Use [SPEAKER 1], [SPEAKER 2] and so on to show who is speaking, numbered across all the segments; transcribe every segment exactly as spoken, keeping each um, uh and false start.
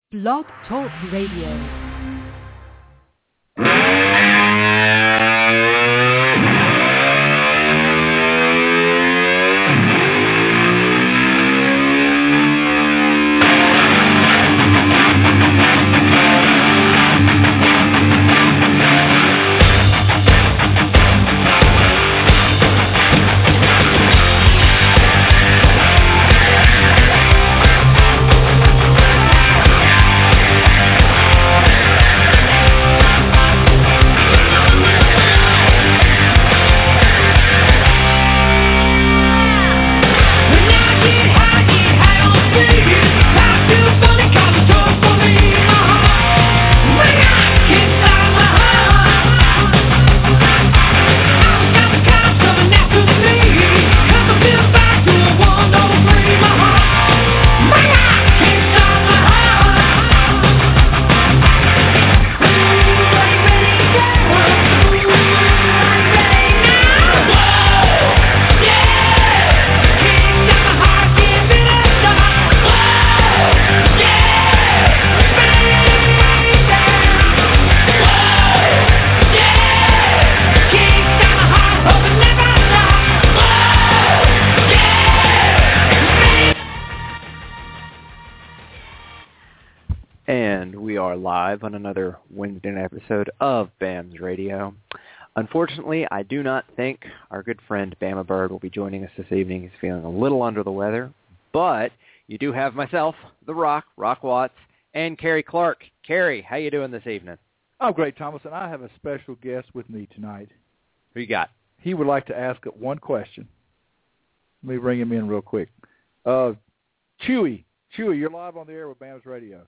[SPEAKER 1] Blog Talk Radio.
[SPEAKER 2] Live on another Wednesday night episode of BAMS Radio. Unfortunately, I do not think our good friend Bama Bird will be joining us this evening. He's feeling a little under the weather, but you do have myself, The Rock, Rock Watts, and Kerry Clark. Kerry, how you doing this evening?
[SPEAKER 3] I'm great, Thomas, and I have a special guest with me tonight.
[SPEAKER 2] Who you got?
[SPEAKER 3] He would like to ask one question. Let me bring him in real quick. Uh, Chewy, Chewy, you're live on the air with BAMS Radio.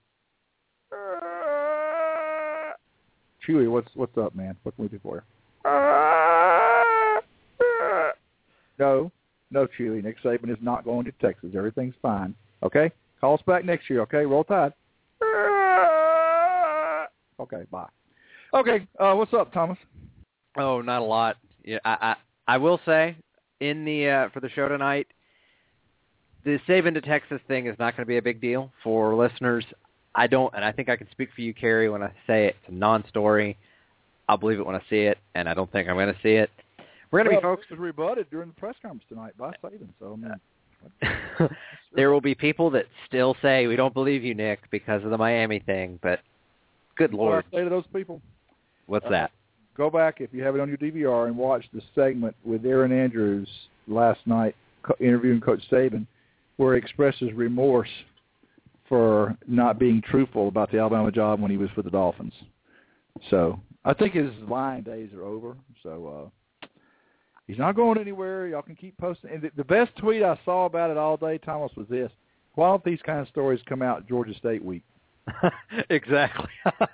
[SPEAKER 3] Chewy, what's what's up, man? What can we do for you? No, no, Chewy. Nick Saban is not going to Texas. Everything's fine. Okay? Call us back next year, okay? Roll Tide. Okay, bye. Okay, uh, what's up, Thomas?
[SPEAKER 2] Oh, not a lot. Yeah, I I, I will say, in the uh, for the show tonight, the Saban to Texas thing is not going to be a big deal for listeners. I don't, and I think I can speak for you, Kerry, when I say it. It's a non-story. I'll believe it when I see it, and I don't think I'm going to see it. We're going to
[SPEAKER 3] well,
[SPEAKER 2] be folks.
[SPEAKER 3] It was rebutted during the press conference tonight by Saban, so I mean,
[SPEAKER 2] there will be people that still say we don't believe you, Nick, because of the Miami thing. But good Lord,
[SPEAKER 3] what I say to those people?
[SPEAKER 2] What's
[SPEAKER 3] uh,
[SPEAKER 2] that?
[SPEAKER 3] Go back if you have it on your D V R and watch the segment with Aaron Andrews last night co- interviewing Coach Saban, where he expresses remorse for not being truthful about the Alabama job when he was for the Dolphins. So I think his lying days are over. So uh, he's not going anywhere. Y'all can keep posting. And the, the best tweet I saw about it all day, Thomas, was this: why don't these kind of stories come out Georgia State week?
[SPEAKER 2] Exactly.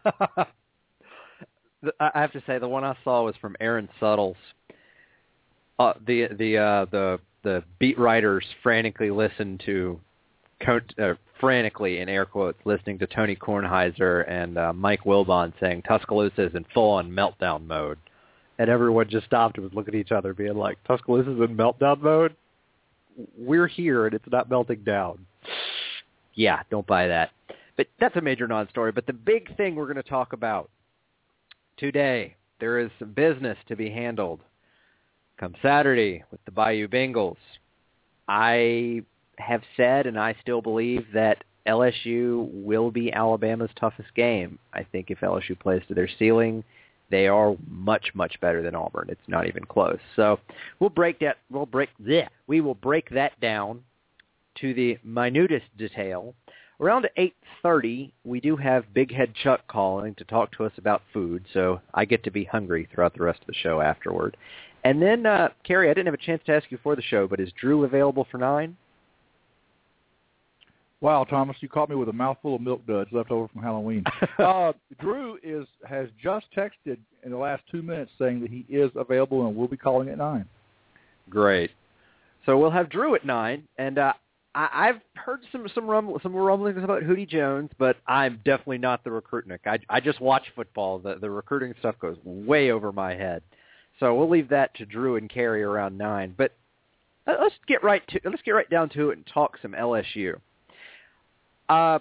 [SPEAKER 2] I have to say the one I saw was from Aaron Suttles. Uh, the the uh, the the beat writers frantically listened to. Uh, frantically, in air quotes, listening to Tony Kornheiser and uh, Mike Wilbon saying Tuscaloosa is in full-on meltdown mode. And everyone just stopped and was looking at each other being like, Tuscaloosa is in meltdown mode? We're here and it's not melting down. Yeah, don't buy that. But that's a major non-story. But the big thing we're going to talk about today, there is some business to be handled come Saturday with the Bayou Bengals. I... have said, and I still believe, that L S U will be Alabama's toughest game. I think if L S U plays to their ceiling, they are much, much better than Auburn. It's not even close. So we'll break that. We'll break bleh, We will break that down to the minutest detail. Around eight thirty, we do have Big Head Chuck calling to talk to us about food, so I get to be hungry throughout the rest of the show afterward. And then, uh, Kerry, I didn't have a chance to ask you for the show, but is Drew available for nine?
[SPEAKER 3] Wow, Thomas, you caught me with a mouthful of Milk Duds left over from Halloween. uh, Drew is has just texted in the last two minutes saying that he is available and will be calling at nine.
[SPEAKER 2] Great. So we'll have Drew at nine, and uh, I, I've heard some some, rumble, some rumblings about Hootie Jones, but I'm definitely not the recruitnik. I, I just watch football. The, the recruiting stuff goes way over my head. So we'll leave that to Drew and Kerry around nine. But let's get right to let's get right down to it and talk some L S U. Uh,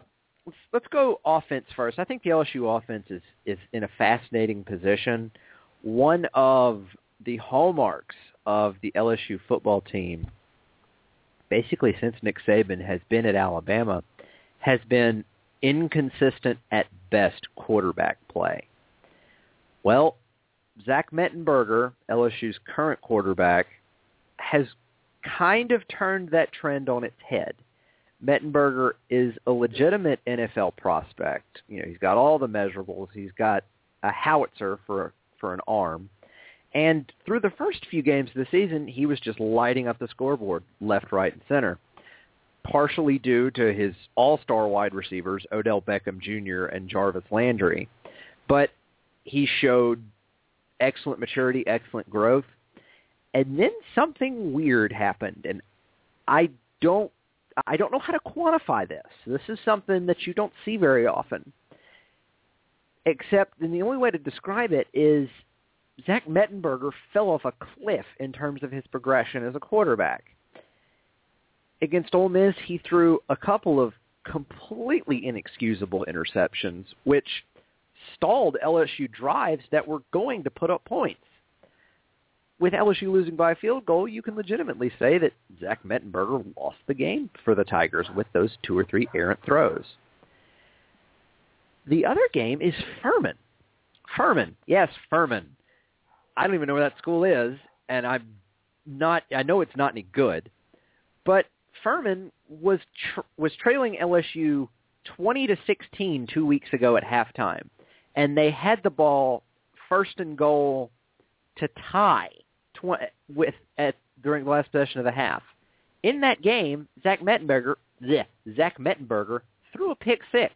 [SPEAKER 2] let's, let's go offense first. I think the L S U offense is, is in a fascinating position. One of the hallmarks of the L S U football team, basically since Nick Saban has been at Alabama, has been inconsistent at best quarterback play. Well, Zach Mettenberger, L S U's current quarterback, has kind of turned that trend on its head. Mettenberger is a legitimate N F L prospect. You know, he's got all the measurables. He's got a howitzer for for an arm. And through the first few games of the season, he was just lighting up the scoreboard left, right, and center, partially due to his all-star wide receivers, Odell Beckham Junior and Jarvis Landry. But he showed excellent maturity, excellent growth. And then something weird happened, and I don't I don't know how to quantify this. This is something that you don't see very often. Except, and the only way to describe it is Zach Mettenberger fell off a cliff in terms of his progression as a quarterback. Against Ole Miss, he threw a couple of completely inexcusable interceptions, which stalled L S U drives that were going to put up points. With L S U losing by a field goal, you can legitimately say that Zach Mettenberger lost the game for the Tigers with those two or three errant throws. The other game is Furman. Furman, yes, Furman. I don't even know where that school is, and I'm not. I know it's not any good, but Furman was tr- was trailing L S U twenty to sixteen two weeks ago at halftime, and they had the ball first and goal to tie tw- with at during the last possession of the half. In that game, Zach Mettenberger, bleh, Zach Mettenberger threw a pick six.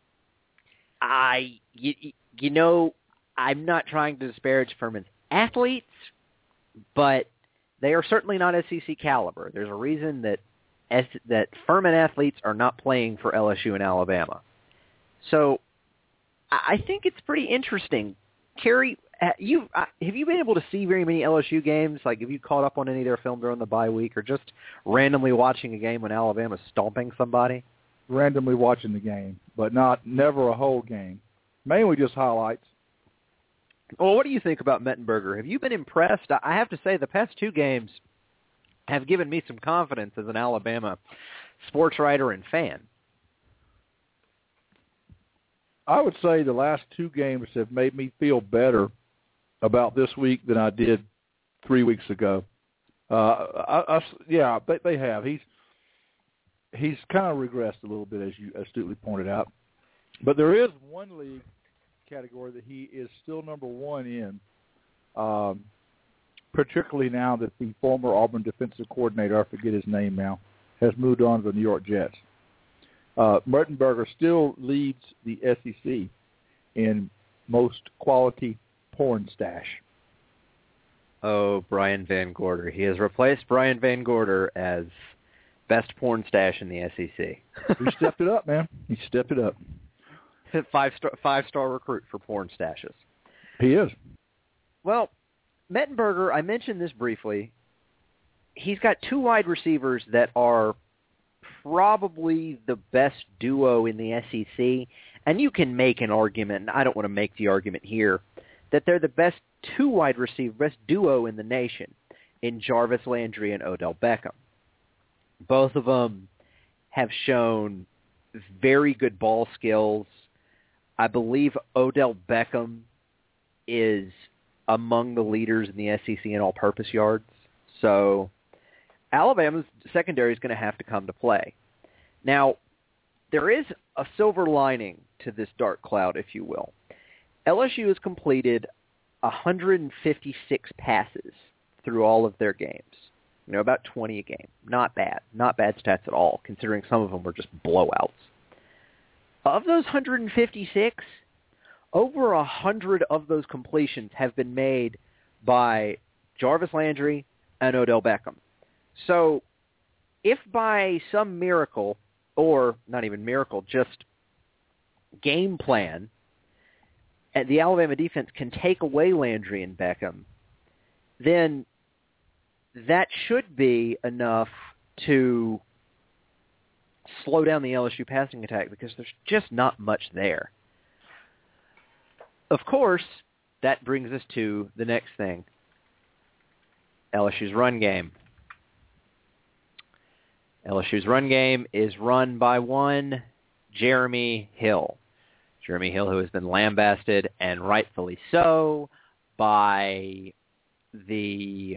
[SPEAKER 2] I, you, you know, I'm not trying to disparage Furman's athletes, but they are certainly not S E C caliber. There's a reason that S, that Furman athletes are not playing for L S U and Alabama. So I think it's pretty interesting. Kerry, you have you been able to see very many L S U games? Like, have you caught up on any of their film during the bye week, or just randomly watching a game when Alabama's stomping somebody?
[SPEAKER 3] Randomly watching the game, but not never a whole game. Mainly just highlights.
[SPEAKER 2] Well, what do you think about Mettenberger? Have you been impressed? I have to say the past two games have given me some confidence as an Alabama sports writer and fan.
[SPEAKER 3] I would say the last two games have made me feel better about this week than I did three weeks ago. Uh, I, I, yeah, they, they have. He's he's kind of regressed a little bit, as you astutely pointed out. But there is one league category that he is still number one in, um, particularly now that the former Auburn defensive coordinator, I forget his name now, has moved on to the New York Jets. Uh, Mettenberger still leads the S E C in most quality porn stash.
[SPEAKER 2] Oh, Brian Van Gorder. He has replaced Brian Van Gorder as best porn stash in the S E C.
[SPEAKER 3] He stepped it up, man. He stepped it up.
[SPEAKER 2] Five-star, five-star recruit for porn stashes.
[SPEAKER 3] He is.
[SPEAKER 2] Well, Mettenberger, I mentioned this briefly. He's got two wide receivers that are probably the best duo in the S E C, and you can make an argument, and I don't want to make the argument here, that they're the best two wide receiver, best duo in the nation in Jarvis Landry and Odell Beckham. Both of them have shown very good ball skills. I believe Odell Beckham is among the leaders in the S E C in all-purpose yards. So Alabama's secondary is going to have to come to play. Now, there is a silver lining to this dark cloud, if you will. L S U has completed one hundred fifty-six passes through all of their games. You know, about twenty a game. Not bad. Not bad stats at all, considering some of them were just blowouts. Of those one hundred fifty-six, over one hundred of those completions have been made by Jarvis Landry and Odell Beckham. So if by some miracle, or not even miracle, just game plan, the Alabama defense can take away Landry and Beckham, then that should be enough to slow down the L S U passing attack because there's just not much there. Of course, that brings us to the next thing, L S U's run game. L S U's run game is run by one Jeremy Hill. Jeremy Hill, who has been lambasted, and rightfully so, by the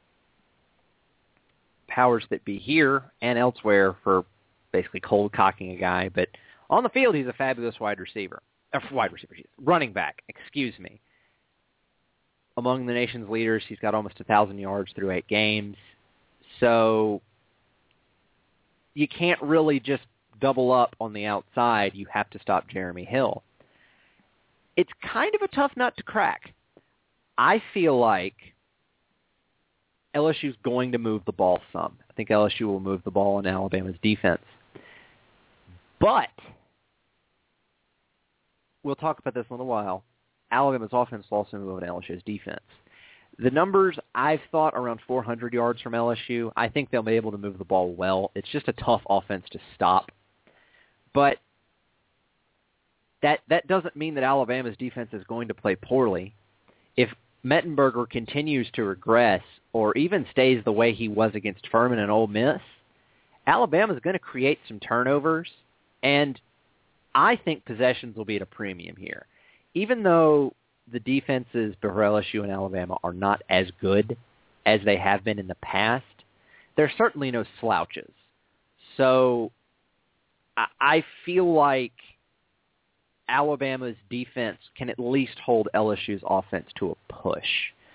[SPEAKER 2] powers that be here and elsewhere for basically cold cocking a guy. But on the field, he's a fabulous wide receiver. Uh, wide receiver, running back, excuse me. Among the nation's leaders, he's got almost one thousand yards through eight games. So you can't really just double up on the outside. You have to stop Jeremy Hill. It's kind of a tough nut to crack. I feel like L S U's going to move the ball some. I think L S U will move the ball in Alabama's defense. But we'll talk about this in a little while. Alabama's offense will also move on L S U's defense. The numbers I've thought around four hundred yards from L S U. I think they'll be able to move the ball well. It's just a tough offense to stop. But that that doesn't mean that Alabama's defense is going to play poorly. If Mettenberger continues to regress or even stays the way he was against Furman and Ole Miss, Alabama's going to create some turnovers, and I think possessions will be at a premium here. Even though the defenses for L S U and Alabama are not as good as they have been in the past, they're certainly no slouches. So I, I feel like Alabama's defense can at least hold L S U's offense to a push.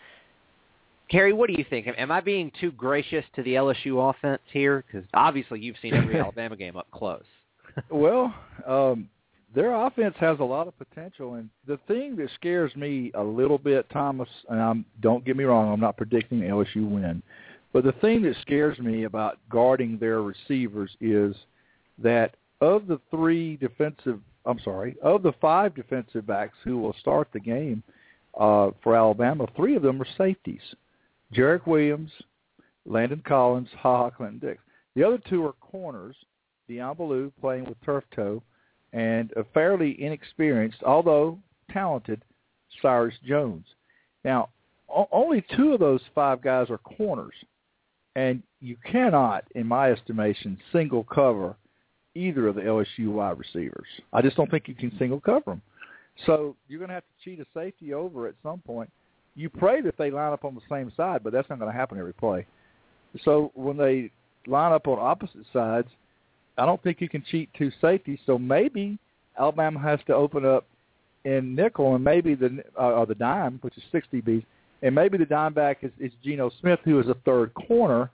[SPEAKER 2] Kerry, what do you think? Am I being too gracious to the L S U offense here? Because obviously you've seen every Alabama game up close.
[SPEAKER 3] Well, um, their offense has a lot of potential, and the thing that scares me a little bit, Thomas, and I'm, don't get me wrong, I'm not predicting L S U win, but the thing that scares me about guarding their receivers is that of the three defensive, I'm sorry, of the five defensive backs who will start the game uh, for Alabama, three of them are safeties. Jarek Williams, Landon Collins, Ha-Ha Clinton-Dix. The other two are corners, Deion Ballou playing with turf toe, and a fairly inexperienced, although talented, Cyrus Jones. Now, o- only two of those five guys are corners, and you cannot, in my estimation, single cover either of the L S U wide receivers. I just don't think you can single cover them. So you're going to have to cheat a safety over at some point. You pray that they line up on the same side, but that's not going to happen every play. So when they line up on opposite sides, I don't think you can cheat two safeties. So maybe Alabama has to open up in nickel, and maybe the uh, or the dime, which is sixty B's, and maybe the dime back is, is Geno Smith, who is a third corner.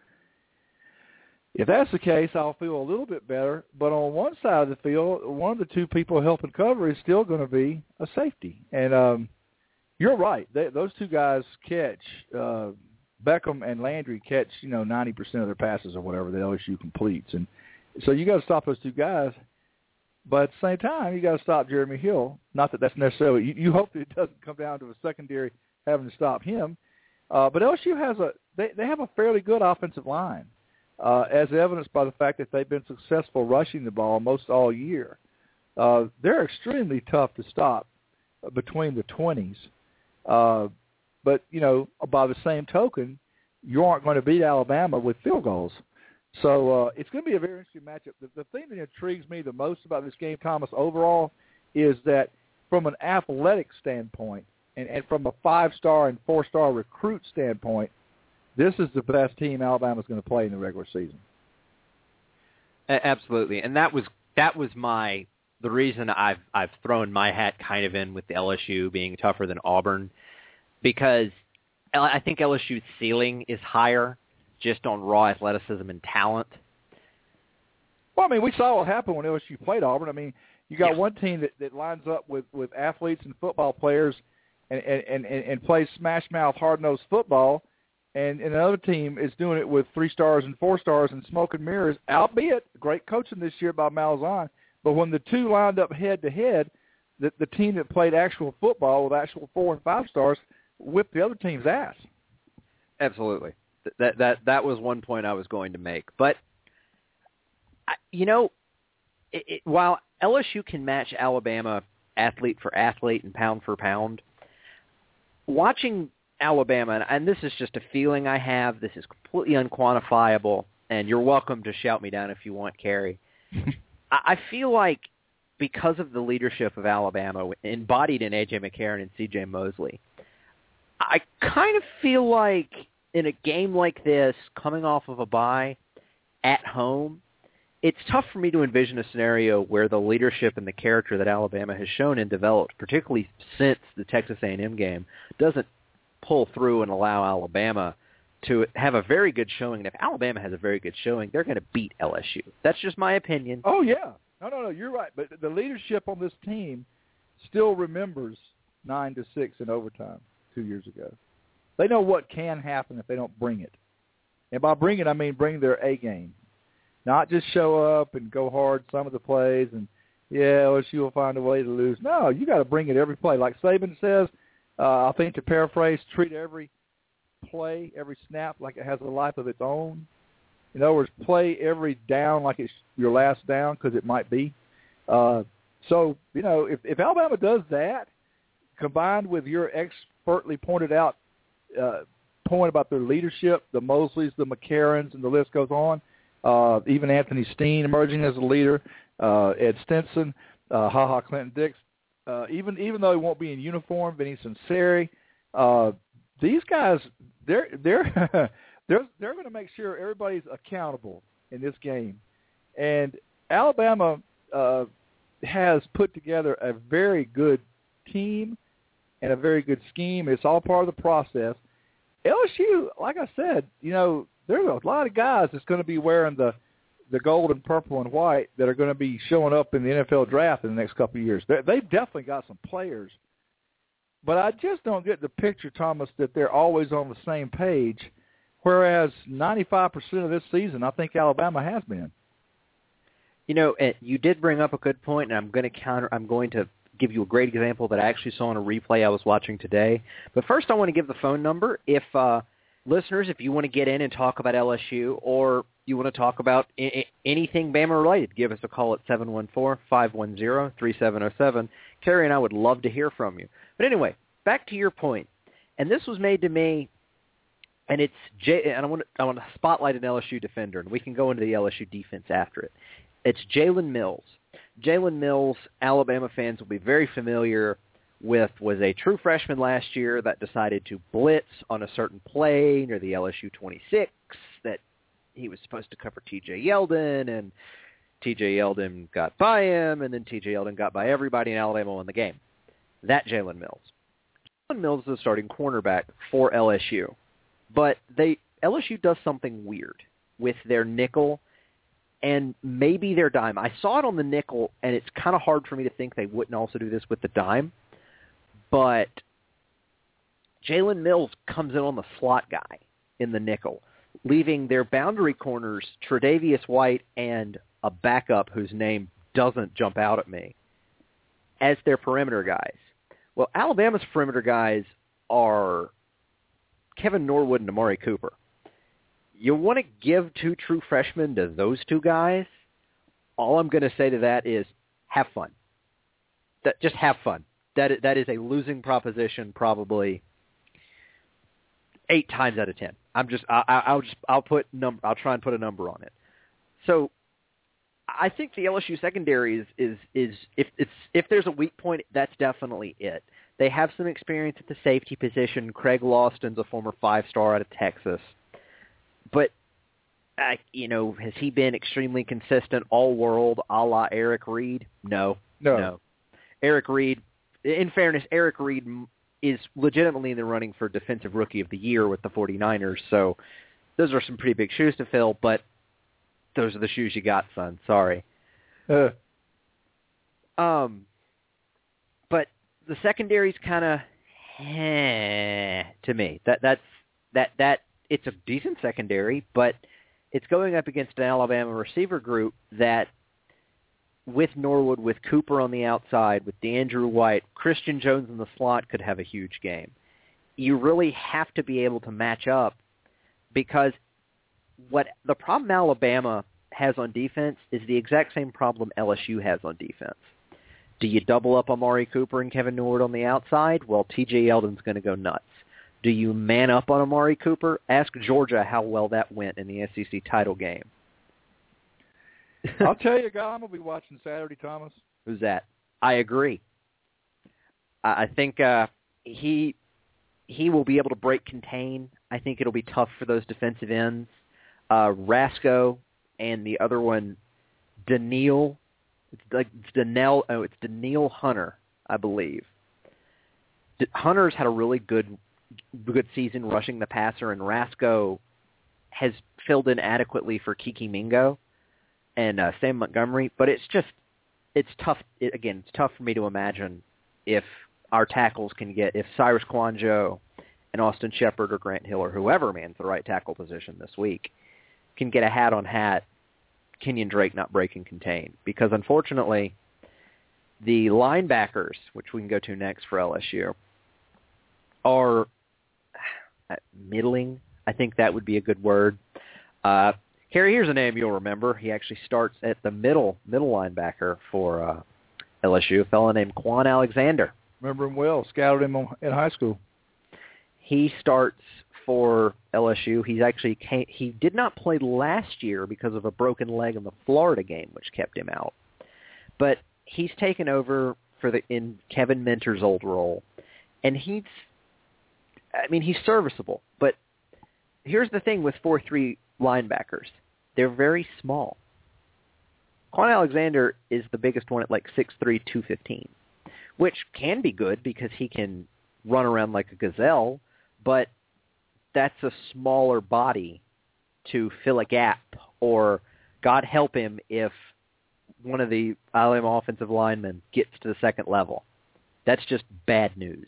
[SPEAKER 3] If that's the case, I'll feel a little bit better. But on one side of the field, one of the two people helping cover is still going to be a safety. And um, you're right; they, those two guys catch. Uh, Beckham and Landry catch, you know, ninety percent of their passes or whatever that L S U completes, and so you got to stop those two guys. But at the same time, you got to stop Jeremy Hill. Not that that's necessarily. You, you hope that it doesn't come down to a secondary having to stop him. Uh, but L S U has a they, they have a fairly good offensive line, uh, as evidenced by the fact that they've been successful rushing the ball most all year. Uh, they're extremely tough to stop between the twenties. Uh, but you know, by the same token, you aren't going to beat Alabama with field goals. So uh, it's going to be a very interesting matchup. The, the thing that intrigues me the most about this game, Thomas, overall, is that from an athletic standpoint and, and from a five-star and four-star recruit standpoint, this is the best team Alabama's going to play in the regular season.
[SPEAKER 2] Absolutely, and that was that was my the reason I've I've thrown my hat kind of in with the L S U being tougher than Auburn, because I think L S U's ceiling is higher, just on raw athleticism and talent.
[SPEAKER 3] Well, I mean, we saw what happened when L S U played Auburn. I mean, you got
[SPEAKER 2] yeah.
[SPEAKER 3] one team that, that lines up with, with athletes and football players and, and, and, and plays smash-mouth, hard-nosed football, and, and another team is doing it with three stars and four stars and smoke and mirrors, albeit great coaching this year by Malzahn. But when the two lined up head-to-head, the, the team that played actual football with actual four and five stars whipped the other team's ass.
[SPEAKER 2] Absolutely. That that that was one point I was going to make. But, you know, it, it, while L S U can match Alabama athlete for athlete and pound for pound, watching Alabama, and this is just a feeling I have, this is completely unquantifiable, and you're welcome to shout me down if you want, Kerry. I feel like because of the leadership of Alabama embodied in A J McCarron and C J Mosley, I kind of feel like in a game like this, coming off of a bye at home, it's tough for me to envision a scenario where the leadership and the character that Alabama has shown and developed, particularly since the Texas A and M game, doesn't pull through and allow Alabama to have a very good showing. And if Alabama has a very good showing, they're going to beat L S U. That's just my opinion.
[SPEAKER 3] Oh, yeah. No, no, no, you're right. But the leadership on this team still remembers nine to six in overtime two years ago. They know what can happen if they don't bring it. And by bring it, I mean bring their A game. Not just show up and go hard some of the plays and, yeah, L S U will find a way to lose. No, you got to bring it every play. Like Saban says, uh, I think to paraphrase, treat every play, every snap like it has a life of its own. In other words, play every down like it's your last down because it might be. Uh, so, you know, if, if Alabama does that, combined with your expertly pointed out uh, point about their leadership, the Mosleys, the McCarrons, and the list goes on, uh, even Anthony Steen emerging as a leader, uh, Ed Stinson, uh, HaHa Clinton-Dix, uh, even even though he won't be in uniform, Vinny Sunseri, uh, these guys, they're they're they're they're going to make sure everybody's accountable in this game. And Alabama uh, has put together a very good team and a very good scheme. It's all part of the process. L S U, like I said, you know, there's a lot of guys that's going to be wearing the the gold and purple and white that are going to be showing up in the N F L draft in the next couple of years. They, they've definitely got some players. But I just don't get the picture, Thomas, that they're always on the same page, whereas ninety-five percent of this season I think Alabama has been.
[SPEAKER 2] You know, you did bring up a good point, and I'm going to counter. I'm going to give you a great example that I actually saw in a replay I was watching today. But first I want to give the phone number. If uh, listeners, if you want to get in and talk about L S U or you want to talk about I- anything Bama-related, give us a call at seven one four, five one zero, three seven zero seven. Kerry and I would love to hear from you. But anyway, back to your point. And this was made to me, and it's J- and I want to, I want to spotlight an L S U defender, and we can go into the L S U defense after it. It's Jalen Mills. Jalen Mills, Alabama fans will be very familiar with, was a true freshman last year that decided to blitz on a certain play near the L S U twenty-six that he was supposed to cover T J Yeldon, and T J Yeldon got by him, and then T J Yeldon got by everybody, and Alabama won the game. That Jalen Mills. Jalen Mills is the starting cornerback for L S U, but they L S U does something weird with their nickel and maybe their dime. I saw it on the nickel, and it's kind of hard for me to think they wouldn't also do this with the dime. But Jalen Mills comes in on the slot guy in the nickel, leaving their boundary corners, Tre'Davious White and a backup whose name doesn't jump out at me, as their perimeter guys. Well, Alabama's perimeter guys are Kevin Norwood and Amari Cooper. You want to give two true freshmen to those two guys? All I'm going to say to that is have fun. That, just have fun. That that is a losing proposition, probably eight times out of ten. I'm just I, I'll just I'll put number I'll try and put a number on it. So I think the L S U secondary is is is if it's if there's a weak point, that's definitely it. They have some experience at the safety position. Craig Lawston's a former five-star out of Texas. But, uh, you know, has he been extremely consistent all-world a la Eric Reed? No.
[SPEAKER 3] No.
[SPEAKER 2] No. Eric Reed, in fairness, Eric Reed is legitimately in the running for Defensive Rookie of the Year with the 49ers, so those are some pretty big shoes to fill, but those are the shoes you got, son. Sorry.
[SPEAKER 3] Uh.
[SPEAKER 2] Um, but the secondary's kind of eh, to me. That that's that that it's a decent secondary, but it's going up against an Alabama receiver group that, with Norwood, with Cooper on the outside, with DeAndrew White, Christian Jones in the slot could have a huge game. You really have to be able to match up, because what the problem Alabama has on defense is the exact same problem L S U has on defense. Do you double up Amari Cooper and Kevin Neward on the outside? Well, T J Yeldon's going to go nuts. Do you man up on Amari Cooper? Ask Georgia how well that went in the S E C title game.
[SPEAKER 3] I'll tell you a guy I'm going to be watching Saturday, Thomas.
[SPEAKER 2] Who's that? I agree. I think uh, he he will be able to break contain. I think it'll be tough for those defensive ends. Uh, Rasco and the other one, Daniil. It's like it's Daniel. Oh, it's Daniil Hunter, I believe. D- Hunter's had a really good good season rushing the passer, and Rasco has filled in adequately for Kiki Mingo and uh, Sam Montgomery. But it's just it's tough. It, again, it's tough for me to imagine if our tackles can get if Cyrus Kwanjo and Austin Shepard or Grant Hill or whoever mans the right tackle position this week can get a hat on hat. Kenyon Drake not break and contain, because unfortunately the linebackers, which we can go to next for L S U, are middling. I think that would be a good word. Uh, Kerry, here's a name you'll remember. He actually starts at the middle middle linebacker for uh, L S U, a fellow named Quan Alexander.
[SPEAKER 3] Remember him well. Scouted him in high school.
[SPEAKER 2] He starts for L S U. He's actually came, he did not play last year because of a broken leg in the Florida game, which kept him out. But he's taken over for the in Kevin Minter's old role, and he's, I mean, he's serviceable. But here's the thing with four three linebackers: they're very small. Quan Alexander is the biggest one at like six three, two fifteen, which can be good because he can run around like a gazelle, but that's a smaller body to fill a gap, or God help him if one of the Alabama offensive linemen gets to the second level. That's just bad news.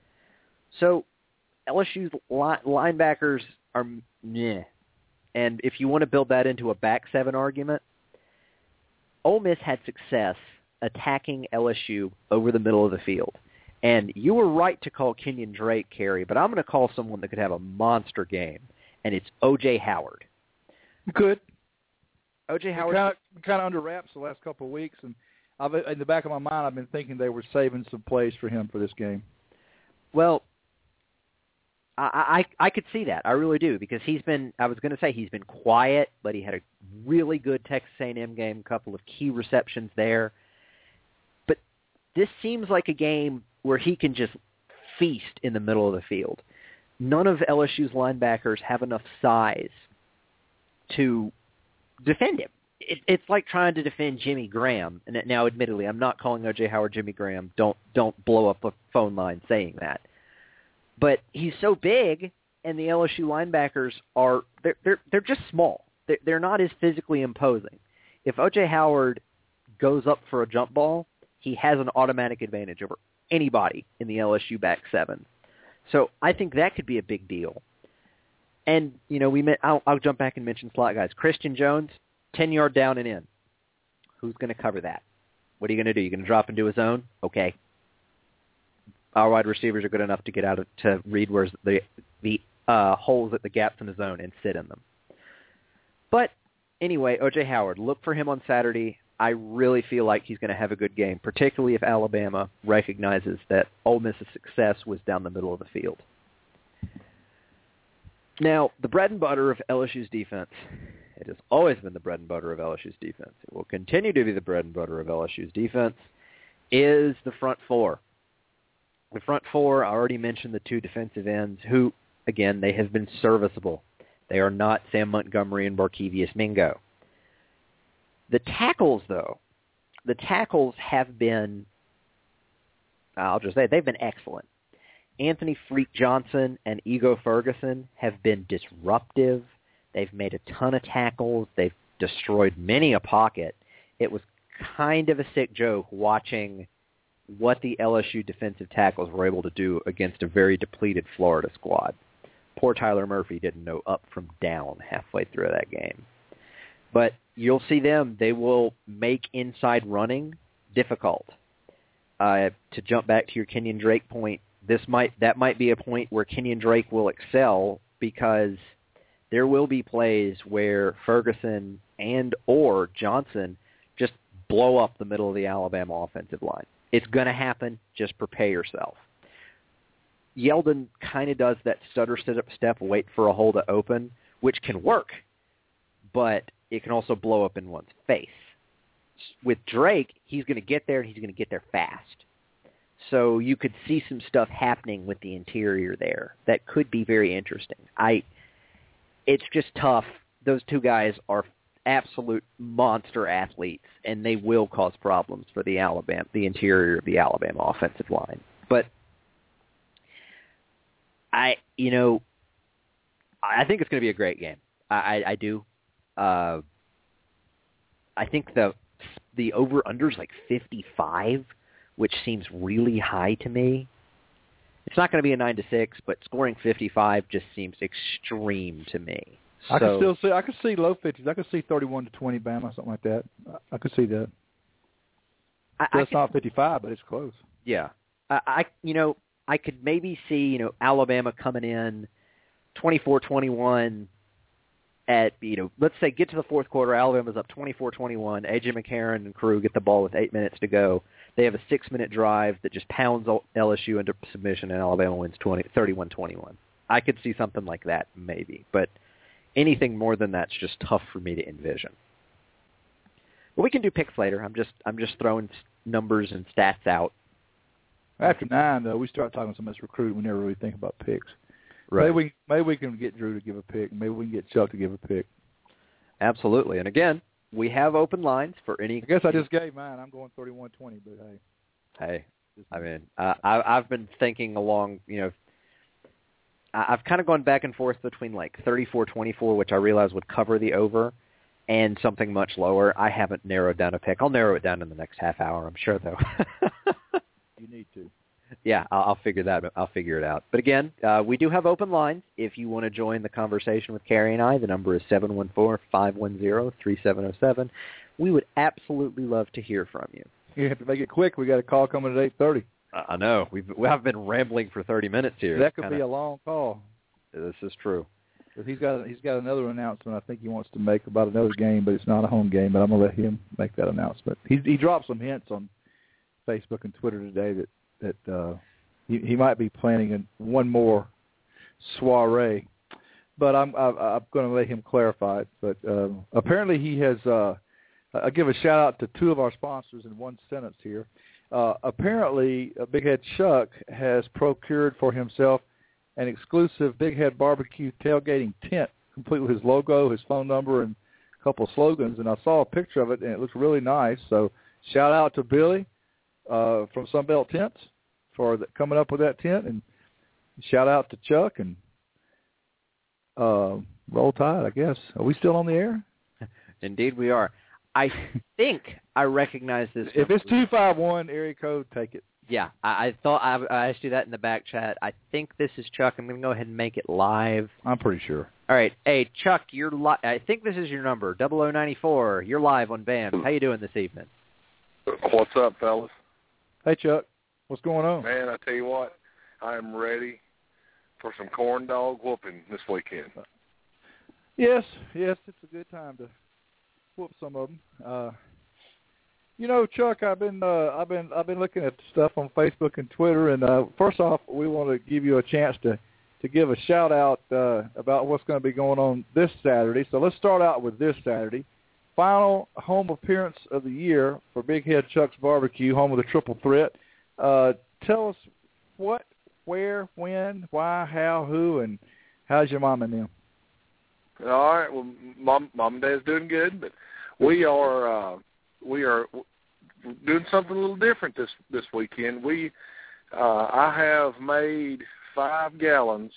[SPEAKER 2] So L S U's li- linebackers are meh. And if you want to build that into a back seven argument, Ole Miss had success attacking L S U over the middle of the field. And you were right to call Kenyon Drake, Kerry, but I'm going to call someone that could have a monster game, and it's O J Howard.
[SPEAKER 3] Good.
[SPEAKER 2] O J Howard.
[SPEAKER 3] Kind of, kind of under wraps the last couple of weeks, and I've, in the back of my mind, I've been thinking they were saving some plays for him for this game.
[SPEAKER 2] Well, I, I, I could see that. I really do, because he's been, I was going to say he's been quiet, but he had a really good Texas A and M game, a couple of key receptions there. But this seems like a game where he can just feast in the middle of the field. None of L S U's linebackers have enough size to defend him. It, it's like trying to defend Jimmy Graham. And now, admittedly, I'm not calling O J Howard Jimmy Graham. Don't don't blow up a phone line saying that. But he's so big, and the L S U linebackers are they're they're, they're just small. They're, they're not as physically imposing. If O J Howard goes up for a jump ball, he has an automatic advantage over anybody in the L S U back seven. So I think that could be a big deal. And, you know, we met, I'll, I'll jump back and mention slot guys. Christian Jones, ten-yard down and in. Who's going to cover that? What are you going to do? You're going to drop into a zone? Okay. Our wide receivers are good enough to get out of, to read where's the the uh, holes at the gaps in the zone and sit in them. But anyway, O J Howard, look for him on Saturday. I really feel like he's going to have a good game, particularly if Alabama recognizes that Ole Miss's success was down the middle of the field. Now, the bread and butter of L S U's defense, it has always been the bread and butter of L S U's defense. It will continue to be the bread and butter of L S U's defense, is the front four. The front four, I already mentioned the two defensive ends who, again, they have been serviceable. They are not Sam Montgomery and Barkevious Mingo. The tackles, though, the tackles have been, I'll just say, they've been excellent. Anthony Freak Johnson and Ego Ferguson have been disruptive. They've made a ton of tackles. They've destroyed many a pocket. It was kind of a sick joke watching what the L S U defensive tackles were able to do against a very depleted Florida squad. Poor Tyler Murphy didn't know up from down halfway through that game. But you'll see them. They will make inside running difficult. Uh, to jump back to your Kenyon Drake point, this might that might be a point where Kenyon Drake will excel, because there will be plays where Ferguson and or Johnson just blow up the middle of the Alabama offensive line. It's going to happen. Just prepare yourself. Yeldon kind of does that stutter sit-up step, wait for a hole to open, which can work, but it can also blow up in one's face. With Drake, he's going to get there, and he's going to get there fast. So you could see some stuff happening with the interior there that could be very interesting. I, it's just tough. Those two guys are absolute monster athletes, and they will cause problems for the Alabama, the interior of the Alabama offensive line. But I, you know, I think it's going to be a great game. I, I, I do. Uh, I think the the over-under is like fifty-five, which seems really high to me. It's not going to be a nine to six, but scoring fifty-five just seems extreme to me.
[SPEAKER 3] I
[SPEAKER 2] so,
[SPEAKER 3] can still see. I could see low fifties. I could see thirty-one to twenty Bama, something like that. I, I could see that.
[SPEAKER 2] I,
[SPEAKER 3] so
[SPEAKER 2] I
[SPEAKER 3] it's
[SPEAKER 2] could,
[SPEAKER 3] not fifty-five, but it's close.
[SPEAKER 2] Yeah, I, I you know I could maybe see you know Alabama coming in twenty-four twenty-one. At, you know, let's say get to the fourth quarter, Alabama's up twenty-four twenty-one, A J McCarron and crew get the ball with eight minutes to go. They have a six-minute drive that just pounds L S U into submission, and Alabama wins thirty-one twenty-one. I could see something like that, maybe. But anything more than that's just tough for me to envision. But we can do picks later. I'm just I'm just throwing numbers and stats out.
[SPEAKER 3] After nine, though, we start talking so much recruiting, we never really think about picks.
[SPEAKER 2] Right.
[SPEAKER 3] Maybe we, maybe we can get Drew to give a pick. Maybe we can get Chuck to give a pick.
[SPEAKER 2] Absolutely. And, again, we have open lines for any –
[SPEAKER 3] I guess I just gave mine. I'm going thirty-one twenty, but, hey.
[SPEAKER 2] Hey, I mean, uh, I, I've been thinking along, you know, I've kind of gone back and forth between, like, thirty-four twenty-four, which I realize would cover the over, and something much lower. I haven't narrowed down a pick. I'll narrow it down in the next half hour, I'm sure, though.
[SPEAKER 3] You need to.
[SPEAKER 2] Yeah, I'll, I'll figure that. I'll figure it out. But again, uh, we do have open lines. If you want to join the conversation with Carrie and I, the number is seven one four, five one zero, three seven zero seven. We would absolutely love to hear from you.
[SPEAKER 3] You have to make it quick. We got a call coming at eight thirty.
[SPEAKER 2] I know. We've we have been rambling for thirty minutes here.
[SPEAKER 3] That could
[SPEAKER 2] Kinda,
[SPEAKER 3] be a long call.
[SPEAKER 2] This is true.
[SPEAKER 3] He's got he's got another announcement I think he wants to make about another game, but it's not a home game. But I'm gonna let him make that announcement. He he dropped some hints on Facebook and Twitter today that that. Uh, He, he might be planning a, one more soiree, but I'm I, I'm going to let him clarify it. But um, apparently he has. Uh, I'll give a shout out to two of our sponsors in one sentence here. Uh, apparently, uh, Big Head Chuck has procured for himself an exclusive Big Head Barbecue tailgating tent, complete with his logo, his phone number, and a couple of slogans. And I saw a picture of it, and it looks really nice. So shout out to Billy uh, from Sunbelt Tents for the, coming up with that tent, and shout out to Chuck, and uh, roll tide, I guess. Are we still on the air?
[SPEAKER 2] Indeed we are. I think I recognize this.
[SPEAKER 3] If it's two five one area code, take it.
[SPEAKER 2] Yeah, I, I thought I, I asked you that in the back chat. I think this is Chuck. I'm going to go ahead and make it live.
[SPEAKER 3] I'm pretty sure.
[SPEAKER 2] All right. Hey, Chuck, you're li- I think this is your number, double oh ninety-four. You're live on B A M. How you doing this evening?
[SPEAKER 4] What's up, fellas?
[SPEAKER 3] Hey, Chuck. What's going on?
[SPEAKER 4] Man, I tell you what, I am ready for some corn dog whooping this weekend.
[SPEAKER 3] Yes, yes, it's a good time to whoop some of them. Uh, you know, Chuck, I've been uh, I've been I've been looking at stuff on Facebook and Twitter, and uh, first off, we want to give you a chance to, to give a shout out uh, about what's going to be going on this Saturday. So let's start out with this Saturday. Final home appearance of the year for Big Head Chuck's Barbecue, home of the Triple Threat. Uh, tell us what, where, when, why, how, who, and how's your mom and them?
[SPEAKER 4] All right. Well, mom, mom and dad's doing good, but we are uh, we are doing something a little different this this weekend. We uh, I have made five gallons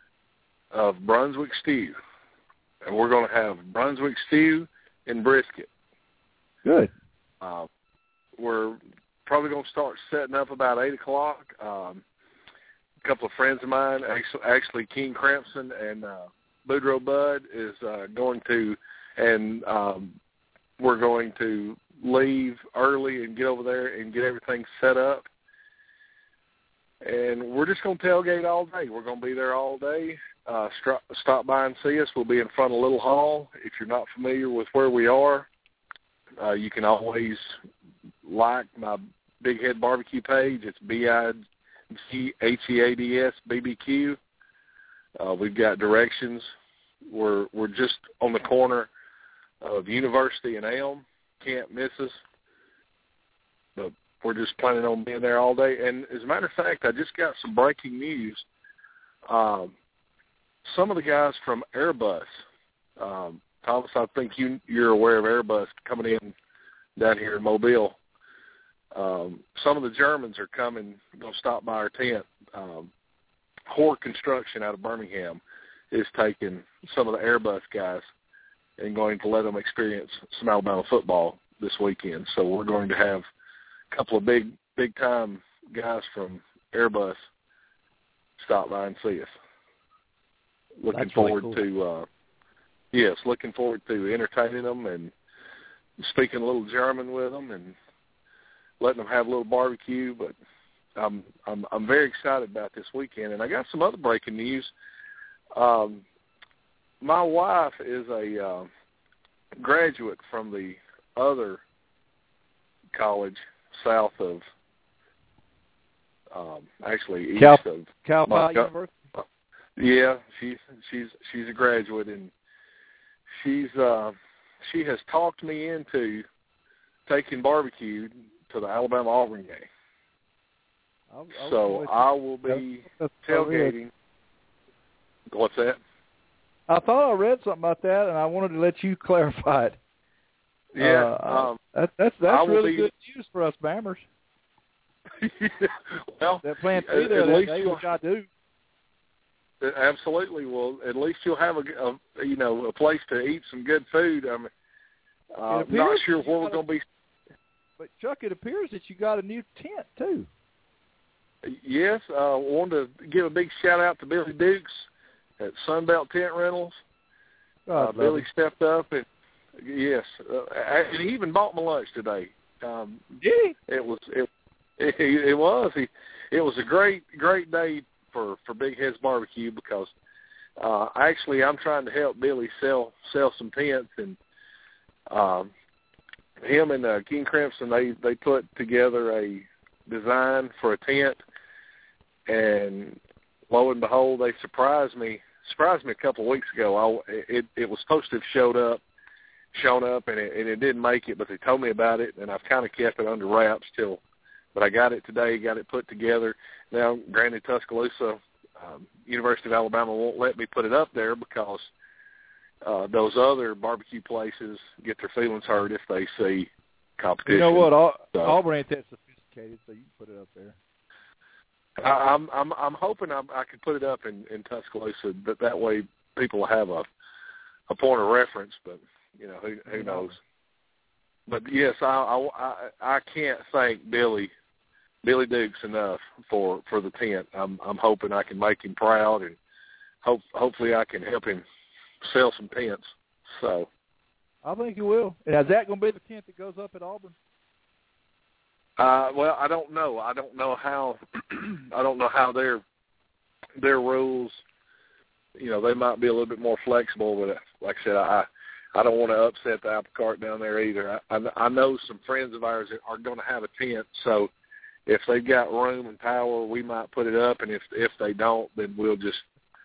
[SPEAKER 4] of Brunswick stew, and we're going to have Brunswick stew and brisket.
[SPEAKER 3] Good.
[SPEAKER 4] Uh, we're probably going to start setting up about eight o'clock. Um, a couple of friends of mine, actually, actually King Crampson and uh, Boudreaux Bud, is uh, going to, and um, we're going to leave early and get over there and get everything set up. and we're just going to tailgate all day. We're going to be there all day. Uh, stop, stop by and see us. We'll be in front of Little Hall. If you're not familiar with where we are, uh, you can always like my Big Head Barbecue page. It's B I G H E A D S B B Q. Uh, we've got directions. We're we're just on the corner of University and Elm. Can't miss us. But we're just planning on being there all day. And as a matter of fact, I just got some breaking news. Um, some of the guys from Airbus, um, Thomas, I think you, you're aware of Airbus coming in down here in Mobile. Um, some of the Germans are coming, going to stop by our tent. Um, Hoare Construction out of Birmingham is taking some of the Airbus guys and going to let them experience some Alabama football this weekend. So we're going to have a couple of big, big-time guys from Airbus stop by and see us. Looking
[SPEAKER 3] That's
[SPEAKER 4] forward
[SPEAKER 3] really cool.
[SPEAKER 4] to, uh, yes, looking forward to entertaining them and speaking a little German with them and letting them have a little barbecue. But I'm I'm I'm very excited about this weekend. And I got some other breaking news. Um, my wife is a uh, graduate from the other college south of, um, actually east
[SPEAKER 3] Cal,
[SPEAKER 4] of
[SPEAKER 3] Cal Poly
[SPEAKER 4] Montgo-
[SPEAKER 3] University.
[SPEAKER 4] Yeah, she's she's she's a graduate, and she's uh, she has talked me into taking barbecue to the Alabama Auburn game.
[SPEAKER 3] I'll, I'll
[SPEAKER 4] So I will be tailgating. What's that?
[SPEAKER 3] I thought I read something about that, and I wanted to let you clarify it.
[SPEAKER 4] Yeah,
[SPEAKER 3] uh,
[SPEAKER 4] um,
[SPEAKER 3] that, that's that's really
[SPEAKER 4] be,
[SPEAKER 3] good news for us Bammers.
[SPEAKER 4] Well,
[SPEAKER 3] That plan
[SPEAKER 4] at,
[SPEAKER 3] three there
[SPEAKER 4] at
[SPEAKER 3] that
[SPEAKER 4] least
[SPEAKER 3] day,
[SPEAKER 4] you'll,
[SPEAKER 3] which I do.
[SPEAKER 4] Absolutely. Well, at least you'll have a, a you know a place to eat some good food. I'm uh, not sure where we're going to be.
[SPEAKER 3] But Chuck, it appears that you got a new tent too.
[SPEAKER 4] Yes, I uh, wanted to give a big shout out to Billy Dukes at Sunbelt Tent Rentals.
[SPEAKER 3] God,
[SPEAKER 4] uh, Billy it. stepped up and yes, uh, and he even bought my lunch today. Um,
[SPEAKER 3] Did he?
[SPEAKER 4] It was it, it, it was he. It was a great great day for, for Big Heads Barbecue because uh, actually I'm trying to help Billy sell sell some tents, and um, him and uh, King Crimson they they put together a design for a tent, and lo and behold, they surprised me. Surprised me a couple of weeks ago. I, it it was supposed to have showed up, shown up, and it, and it didn't make it. But they told me about it, and I've kind of kept it under wraps till. But I got it today, got it put together. Now, granted, Tuscaloosa, um, University of Alabama won't let me put it up there because uh, those other barbecue places get their feelings hurt if they see competition.
[SPEAKER 3] You know what? Al-
[SPEAKER 4] so,
[SPEAKER 3] Auburn ain't that sophisticated, so you can put it up there.
[SPEAKER 4] I, I'm I'm I'm hoping I, I can put it up in, in Tuscaloosa, but that way people will have a a point of reference. But you know who who knows. But yes, I I I, I can't thank Billy. Billy Dukes enough for, for the tent. I'm I'm hoping I can make him proud, and hope hopefully I can help him sell some tents. So,
[SPEAKER 3] I think you will. And is that going to be the tent that goes up at Auburn?
[SPEAKER 4] Uh, well, I don't know. I don't know how. I don't know how their their rules. You know, they might be a little bit more flexible, but like I said, I I don't want to upset the apple cart down there either. I I, I know some friends of ours that are going to have a tent, so. If they've got room and power, we might put it up, and if if they don't, then we'll just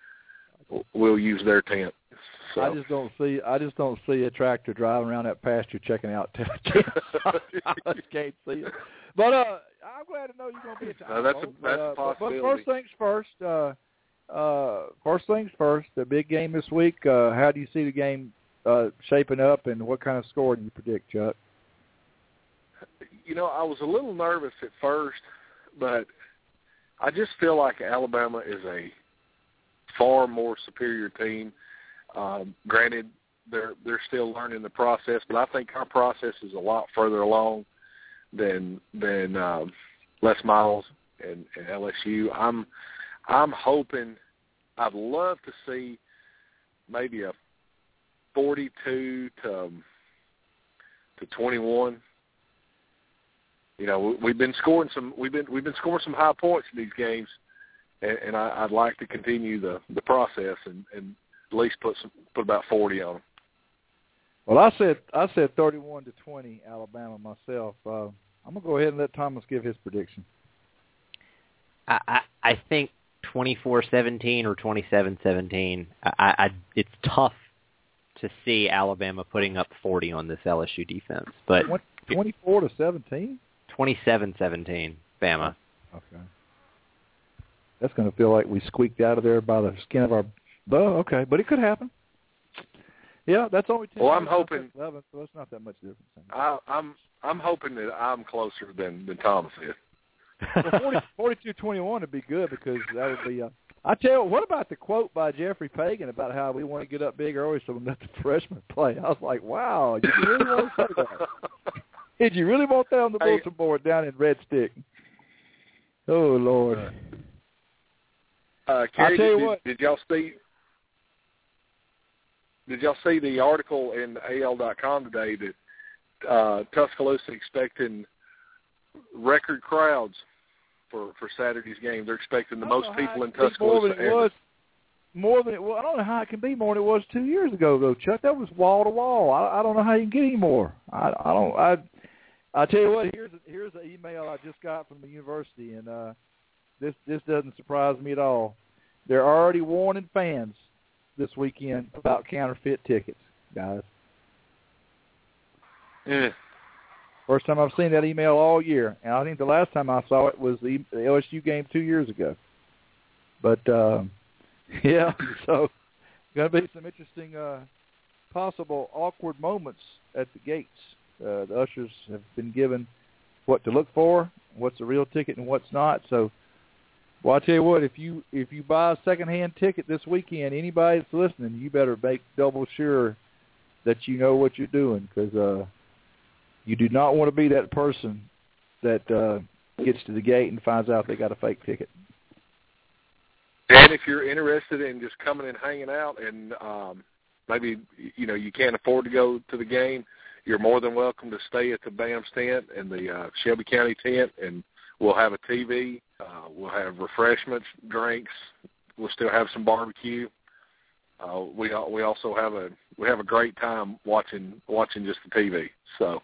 [SPEAKER 4] we'll use their tent. So.
[SPEAKER 3] I just don't see I just don't see a tractor driving around that pasture checking out tents. I just can't see it. But uh, I'm glad to know you're going to be at the
[SPEAKER 4] no, that's a
[SPEAKER 3] but,
[SPEAKER 4] that's
[SPEAKER 3] uh,
[SPEAKER 4] a possibility.
[SPEAKER 3] But first things first. Uh, uh, first things first. The big game this week. Uh, how do you see the game uh, shaping up, and what kind of score do you predict, Chuck?
[SPEAKER 4] You know, I was a little nervous at first, but I just feel like Alabama is a far more superior team. Um, granted, they're they're still learning the process, but I think our process is a lot further along than than um, Les Miles and, and L S U. I'm I'm hoping. I'd love to see maybe a forty-two to to twenty-one. you know, we've been scoring some we've been we've been scoring some high points in these games, and, and I, I'd like to continue the, the process and, and at least put some put about forty on them.
[SPEAKER 3] Well, I said I said thirty-one to twenty Alabama myself. Uh, I'm gonna go ahead and let Thomas give his prediction.
[SPEAKER 2] I I, I think twenty-four seventeen or twenty-seven seventeen. I, I it's tough to see Alabama putting up forty on this L S U defense, but
[SPEAKER 3] twenty-four to seventeen.
[SPEAKER 2] twenty-seven seventeen, Bama.
[SPEAKER 3] Okay. That's going to feel like we squeaked out of there by the skin of our butt. Okay, but it could happen. Yeah, that's only ten.
[SPEAKER 4] Well, I'm hoping
[SPEAKER 3] eleven, so it's not that much difference.
[SPEAKER 4] I, I'm I'm hoping that I'm closer than, than Thomas is.
[SPEAKER 3] Well, forty, forty-two twenty-one would be good because that would be. Uh, I tell you, what about the quote by Jeffrey Pagan about how we want to get up big early so we let the freshmen play? I was like, wow, did you really want to say that? Did you really want that on the bulletin board down in Red Stick? Oh Lord.
[SPEAKER 4] Uh, Kerry,
[SPEAKER 3] I tell you
[SPEAKER 4] did,
[SPEAKER 3] what.
[SPEAKER 4] Did y'all see? Did y'all see the article in A L dot com today that uh, Tuscaloosa expecting record crowds for, for Saturday's game? They're expecting the most people in Tuscaloosa
[SPEAKER 3] ever. Was, more than it was. I don't know how it can be more than it was two years ago, though, Chuck. That was wall to wall. I, I don't know how you can get any more. I, I don't. I. I tell you what. Here's here's an email I just got from the university, and uh, this this doesn't surprise me at all. They're already warning fans this weekend about counterfeit tickets, guys.
[SPEAKER 4] Yeah.
[SPEAKER 3] First time I've seen that email all year, and I think the last time I saw it was the, the L S U game two years ago. But uh, yeah, so going to be some interesting, uh, possible awkward moments at the gates. Uh, the ushers have been given what to look for, what's a real ticket and what's not. So, well, I tell you what, if you if you buy a secondhand ticket this weekend, anybody that's listening, you better make double sure that you know what you're doing, because uh, you do not want to be that person that uh, gets to the gate and finds out they got a fake ticket.
[SPEAKER 4] And if you're interested in just coming and hanging out, and um, maybe you know you can't afford to go to the game, you're more than welcome to stay at the B A M S tent and the uh, Shelby County tent, and we'll have a T V. Uh, we'll have refreshments, drinks. We'll still have some barbecue. Uh, we we also have a we have a great time watching watching just the T V. So.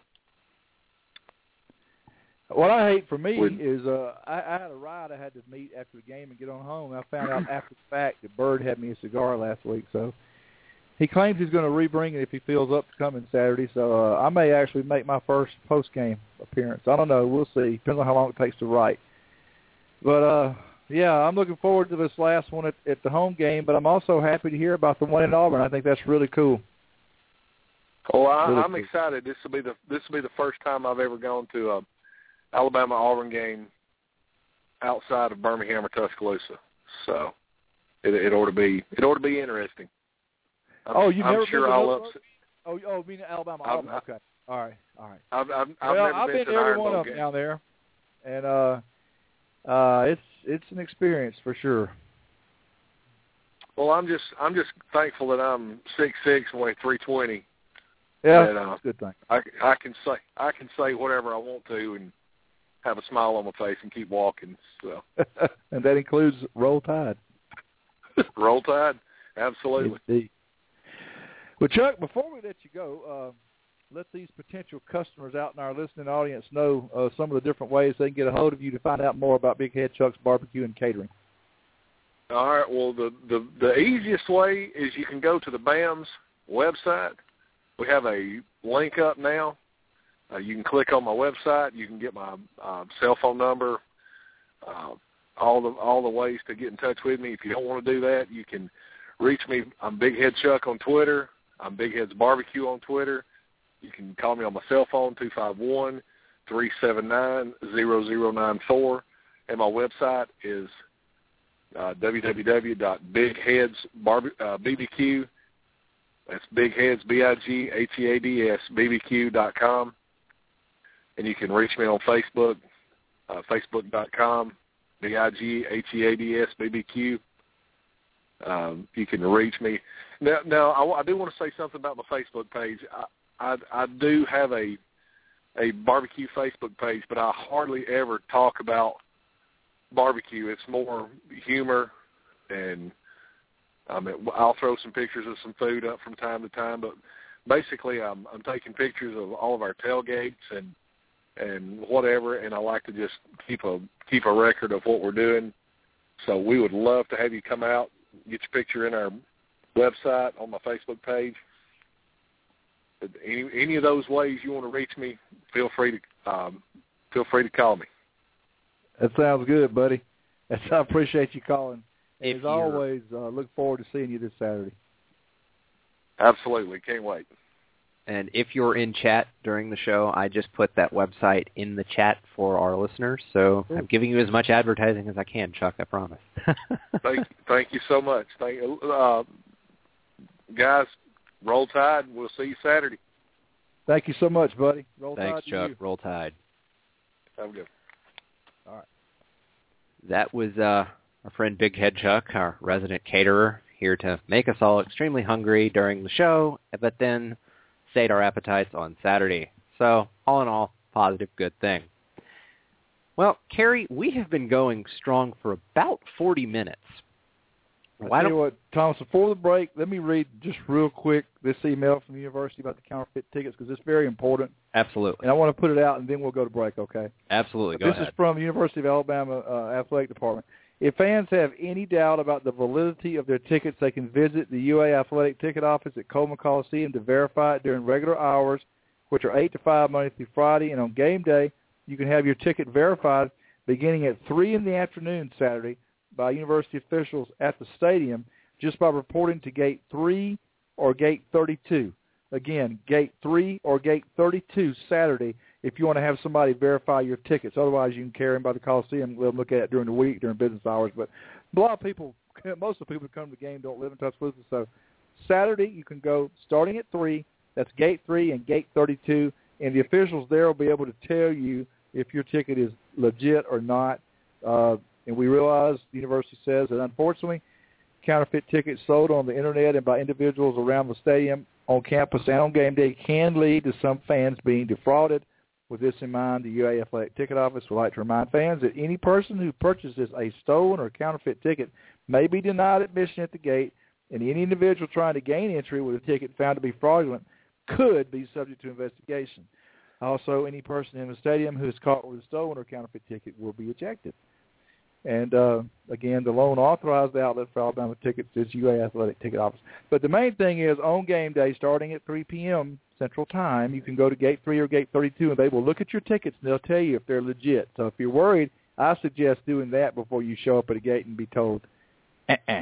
[SPEAKER 3] What I hate for me
[SPEAKER 4] Would,
[SPEAKER 3] is uh, I, I had a ride I had to meet after the game and get on home. I found out after the fact that Bird had me a cigar last week, so he claims he's going to rebring it if he feels up to coming Saturday. So uh, I may actually make my first post-game appearance. I don't know. We'll see. Depends on how long it takes to write. But, uh, yeah, I'm looking forward to this last one at, at the home game, but I'm also happy to hear about the one in Auburn. I think that's really cool.
[SPEAKER 4] Oh, I,
[SPEAKER 3] really
[SPEAKER 4] I'm
[SPEAKER 3] cool.
[SPEAKER 4] excited. This will be the this will be the first time I've ever gone to a Alabama-Auburn game outside of Birmingham or Tuscaloosa. So it, it ought to be it ought to be interesting. I'm,
[SPEAKER 3] oh, you've
[SPEAKER 4] I'm
[SPEAKER 3] never
[SPEAKER 4] sure
[SPEAKER 3] been to
[SPEAKER 4] I'll
[SPEAKER 3] Auburn?
[SPEAKER 4] upset.
[SPEAKER 3] Oh, oh, mean Alabama.
[SPEAKER 4] I've,
[SPEAKER 3] Auburn. Okay. All right. All right.
[SPEAKER 4] I've, I've, I've
[SPEAKER 3] well,
[SPEAKER 4] never
[SPEAKER 3] I've
[SPEAKER 4] been,
[SPEAKER 3] been
[SPEAKER 4] to
[SPEAKER 3] to
[SPEAKER 4] an
[SPEAKER 3] every
[SPEAKER 4] Iron
[SPEAKER 3] one
[SPEAKER 4] Bowl
[SPEAKER 3] of them
[SPEAKER 4] game.
[SPEAKER 3] down there, and uh, uh, it's it's an experience for sure.
[SPEAKER 4] Well, I'm just I'm just thankful that I'm six six and weigh three twenty.
[SPEAKER 3] Yeah,
[SPEAKER 4] and, uh,
[SPEAKER 3] that's a good thing.
[SPEAKER 4] I, I can say I can say whatever I want to and have a smile on my face and keep walking. So,
[SPEAKER 3] and that includes Roll Tide.
[SPEAKER 4] Roll Tide, absolutely.
[SPEAKER 3] Indeed. Well, Chuck, before we let you go, uh, let these potential customers out in our listening audience know uh, some of the different ways they can get a hold of you to find out more about Big Head Chuck's Barbecue and Catering.
[SPEAKER 4] All right. Well, the, the, the easiest way is you can go to the B A M S website. We have a link up now. Uh, you can click on my website. You can get my uh, cell phone number, uh, all the all the ways to get in touch with me. If you don't want to do that, you can reach me. I'm Big Head Chuck on Twitter. I'm Big Head's Barbecue on Twitter. You can call me on my cell phone, two five one, three seven nine, zero zero nine four. And my website is uh, w w w dot big heads b b q. That's Big Heads, B I G H E A D S, B B Q dot com. And you can reach me on Facebook, uh, facebook dot com, B I G H E A D S, B B Q. Um, you can reach me. Now, now I, I do want to say something about my Facebook page. I, I, I do have a a barbecue Facebook page, but I hardly ever talk about barbecue. It's more humor, and I mean, I'll throw some pictures of some food up from time to time, but basically I'm, I'm taking pictures of all of our tailgates and and whatever, and I like to just keep a keep a record of what we're doing. So we would love to have you come out, get your picture in our website, on my Facebook page. But any any of those ways you want to reach me, feel free to um, feel free to call me.
[SPEAKER 3] That sounds good, buddy. That's, I appreciate you calling.
[SPEAKER 2] If
[SPEAKER 3] As
[SPEAKER 2] you're-
[SPEAKER 3] always, uh, look forward to seeing you this Saturday.
[SPEAKER 4] Absolutely, can't wait.
[SPEAKER 2] And if you're in chat during the show, I just put that website in the chat for our listeners. So I'm giving you as much advertising as I can, Chuck, I promise.
[SPEAKER 4] thank, thank you so much. Thank, uh, guys, roll tide. We'll see you Saturday.
[SPEAKER 3] Thank you so much, buddy. Roll
[SPEAKER 2] Thanks,
[SPEAKER 3] tide to
[SPEAKER 2] Chuck.
[SPEAKER 3] you.
[SPEAKER 2] Roll Tide.
[SPEAKER 4] Have a good.
[SPEAKER 3] All right.
[SPEAKER 2] That was uh, our friend Big Head Chuck, our resident caterer, here to make us all extremely hungry during the show, but then sate our appetites on Saturday. So, all in all, positive, good thing. Well, Kerry, we have been going strong for about forty minutes. Why
[SPEAKER 3] I tell
[SPEAKER 2] don't
[SPEAKER 3] you what, Thomas, before the break, let me read just real quick this email from the university about the counterfeit tickets, because it's very important.
[SPEAKER 2] Absolutely.
[SPEAKER 3] And I want to put it out, and then we'll go to break, okay?
[SPEAKER 2] Absolutely. Go
[SPEAKER 3] this
[SPEAKER 2] ahead.
[SPEAKER 3] is from the University of Alabama uh, Athletic Department. If fans have any doubt about the validity of their tickets, they can visit the U A Athletic Ticket Office at Coleman Coliseum to verify it during regular hours, which are eight to five Monday through Friday. And on game day, you can have your ticket verified beginning at three in the afternoon Saturday by university officials at the stadium just by reporting to Gate three or Gate thirty-two. Again, Gate three or Gate thirty-two Saturday if you want to have somebody verify your tickets. Otherwise, you can carry them by the Coliseum. We'll look at it during the week, during business hours. But a lot of people, most of the people who come to the game don't live in Tuscaloosa. So Saturday, you can go starting at three. That's Gate three and Gate thirty-two. And the officials there will be able to tell you if your ticket is legit or not. Uh, and we realize, the university says that unfortunately, counterfeit tickets sold on the Internet and by individuals around the stadium, on campus, and on game day can lead to some fans being defrauded. With this in mind, the U A Athletic Ticket Office would like to remind fans that any person who purchases a stolen or counterfeit ticket may be denied admission at the gate, and any individual trying to gain entry with a ticket found to be fraudulent could be subject to investigation. Also, any person in the stadium who is caught with a stolen or counterfeit ticket will be ejected. And, uh, again, the loan authorized outlet for Alabama tickets is U A Athletic Ticket Office. But the main thing is, on game day, starting at three p.m. Central Time, you can go to Gate three or Gate thirty-two, and they will look at your tickets, and they'll tell you if they're legit. So if you're worried, I suggest doing that before you show up at a gate and be told, uh-uh.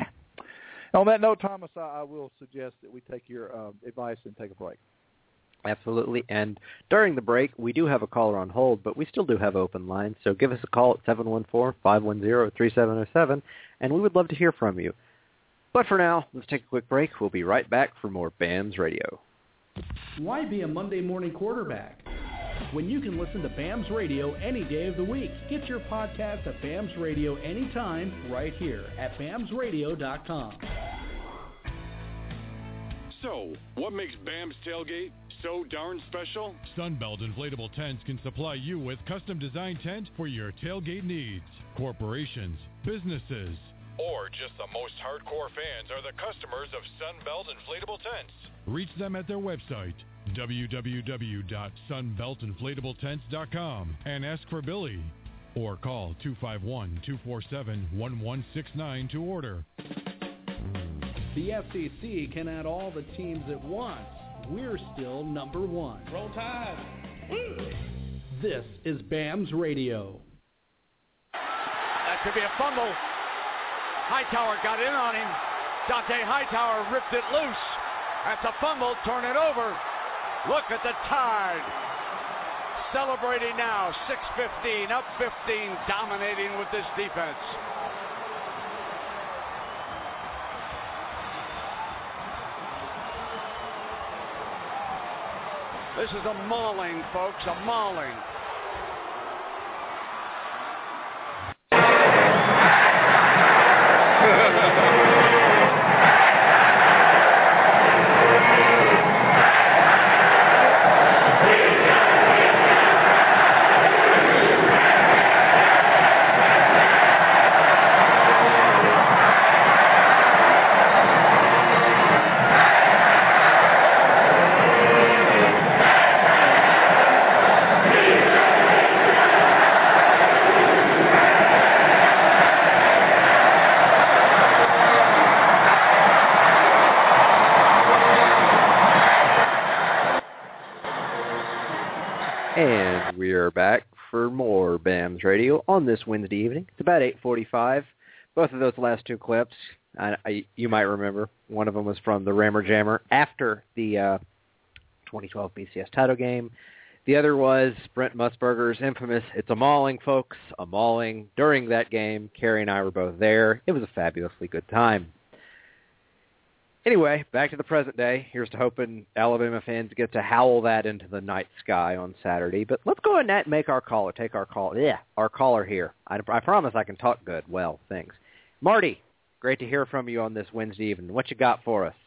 [SPEAKER 3] On that note, Thomas, I, I will suggest that we take your uh, advice and take a break.
[SPEAKER 2] Absolutely. And during the break, we do have a caller on hold, but we still do have open lines. So give us a call at seven one four, five one zero, three seven zero seven, and we would love to hear from you. But for now, let's take a quick break. We'll be right back for more B A M S Radio.
[SPEAKER 5] Why be a Monday morning quarterback when you can listen to B A M S Radio any day of the week? Get your podcast of B A M S Radio anytime right here at B A M S radio dot com.
[SPEAKER 6] So, what makes B A M S Tailgate so darn special?
[SPEAKER 7] Sunbelt Inflatable Tents can supply you with custom design tent for your tailgate needs. Corporations, businesses,
[SPEAKER 6] Or just the most hardcore fans are the customers of Sunbelt Inflatable Tents.
[SPEAKER 7] Reach them at their website, w w w dot sunbelt inflatable tents dot com, and ask for Billy. Or call two five one, two four seven, one one six nine to order.
[SPEAKER 5] The S E C can add all the teams at once. We're still number one. Roll Tide. This is B A M S Radio.
[SPEAKER 8] That could be a fumble. Hightower got in on him. Dante Hightower ripped it loose. That's a fumble. Turn it over. Look at the Tide. Celebrating now. six fifteen, up fifteen, dominating with this defense. This is a mauling, folks, a mauling.
[SPEAKER 2] We're back for more BAMS Radio on this Wednesday evening. It's about eight forty-five. Both of those last two clips, I, I, you might remember. One of them was from the Rammer Jammer after the uh, twenty twelve B C S title game. The other was Brent Musburger's infamous "It's a Mauling, folks, a Mauling." During that game, Kerry and I were both there. It was a fabulously good time. Anyway, back to the present day. Here's to hoping Alabama fans get to howl that into the night sky on Saturday. But let's go ahead and make our caller, take our call. Yeah, our caller here. I, I promise I can talk good. Well, thanks. Marty, great to hear from you on this Wednesday evening. What you got for us?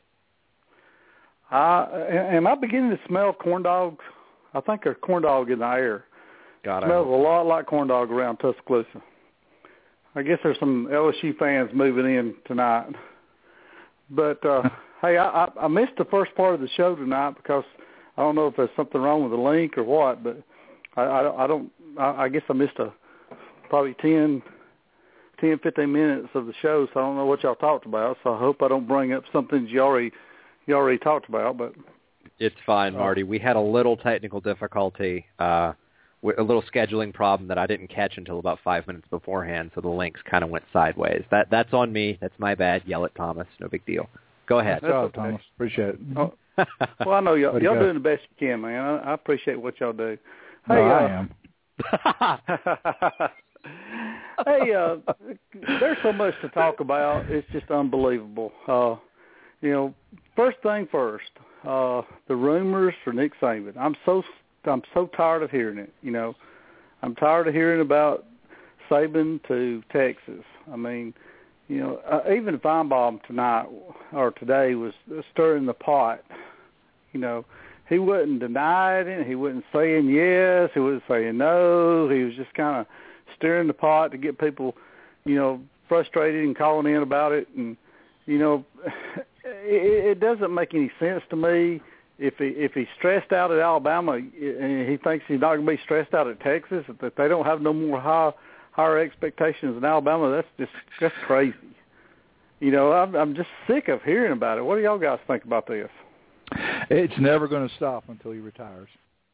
[SPEAKER 9] Uh, am I beginning to smell corn dogs? I think there's corn dog in the air.
[SPEAKER 2] God,
[SPEAKER 9] it smells a lot like corn dog around Tuscaloosa. I guess there's some L S U fans moving in tonight. But, uh, hey, I, I missed the first part of the show tonight because I don't know if there's something wrong with the link or what, but I, I, I don't – I guess I missed a probably ten, ten, fifteen minutes of the show, so I don't know what y'all talked about. So I hope I don't bring up something you already, you already talked about. But
[SPEAKER 2] it's fine, Marty. We had a little technical difficulty, uh, a little scheduling problem that I didn't catch until about five minutes beforehand, so the links kind of went sideways. That That's on me. That's my bad. Yell at Thomas. No big deal. Go ahead.
[SPEAKER 3] That's okay. Thomas. Appreciate it.
[SPEAKER 9] Oh, well, I know y'all, y'all doing the best you can, man. I, I appreciate what y'all do.
[SPEAKER 3] Hey, no, I
[SPEAKER 9] uh, am. hey, uh, there's so much to talk about. It's just unbelievable. Uh, you know, first thing first, uh, the rumors for Nick Saban. I'm so I'm so tired of hearing it. You know, I'm tired of hearing about Saban to Texas. I mean, you know, uh, even Feinbaum tonight or today was stirring the pot. You know, he wasn't denying it. He wasn't saying yes. He wasn't saying no. He was just kind of stirring the pot to get people, you know, frustrated and calling in about it. And, you know, it, it doesn't make any sense to me. If he if he's stressed out at Alabama and he thinks he's not going to be stressed out at Texas, that they don't have no more high, higher expectations than Alabama, that's just that's crazy. You know, I'm, I'm just sick of hearing about it. What do y'all guys think about this?
[SPEAKER 3] It's never going to stop until he retires.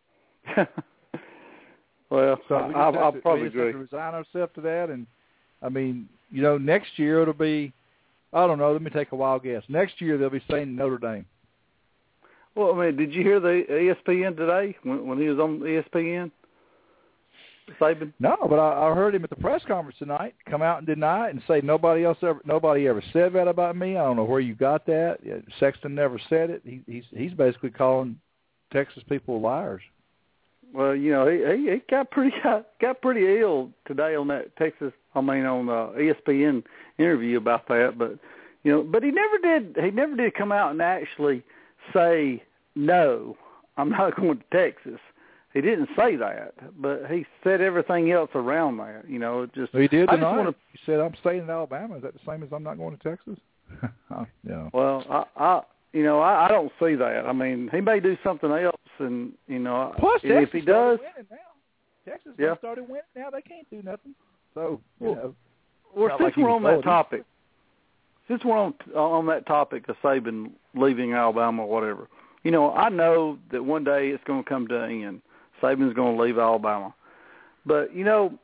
[SPEAKER 9] Well,
[SPEAKER 3] so
[SPEAKER 9] I,
[SPEAKER 3] we
[SPEAKER 9] I, I'll
[SPEAKER 3] to,
[SPEAKER 9] probably
[SPEAKER 3] we
[SPEAKER 9] agree.
[SPEAKER 3] Have to resign ourselves to that, and I mean, you know, next year it'll be, I don't know. Let me take a wild guess. Next year they'll be saying Notre Dame.
[SPEAKER 9] Well, I mean, did you hear the E S P N today when, when he was on E S P N? Saban?
[SPEAKER 3] No, but I, I heard him at the press conference tonight come out and deny it and say nobody else ever, nobody ever said that about me. I don't know where you got that. Sexton never said it. He, he's he's basically calling Texas people liars.
[SPEAKER 9] Well, you know, he he, he got pretty got, got pretty ill today on that Texas. I mean, on the E S P N interview about that. But you know, but he never did. He never did come out and actually say, no, I'm not going to Texas. He didn't say that, but he said everything else around that. You know, it just
[SPEAKER 3] well, he did
[SPEAKER 9] I
[SPEAKER 3] deny
[SPEAKER 9] just wanna,
[SPEAKER 3] it. He said, I'm staying in Alabama. Is that the same as I'm not going to Texas? Yeah.
[SPEAKER 9] Well, I, I you know, I, I don't see that. I mean, he may do something else, and, you know,
[SPEAKER 3] plus,
[SPEAKER 9] if
[SPEAKER 3] Texas
[SPEAKER 9] he does.
[SPEAKER 3] Winning now. Texas
[SPEAKER 9] yeah.
[SPEAKER 3] started winning now. They can't do nothing. So, you
[SPEAKER 9] well,
[SPEAKER 3] know.
[SPEAKER 9] Well, since
[SPEAKER 3] like
[SPEAKER 9] we're on that
[SPEAKER 3] him.
[SPEAKER 9] topic, since we're on on that topic of Saban leaving Alabama or whatever, you know, I know that one day it's going to come to an end. Saban's going to leave Alabama. But, you know,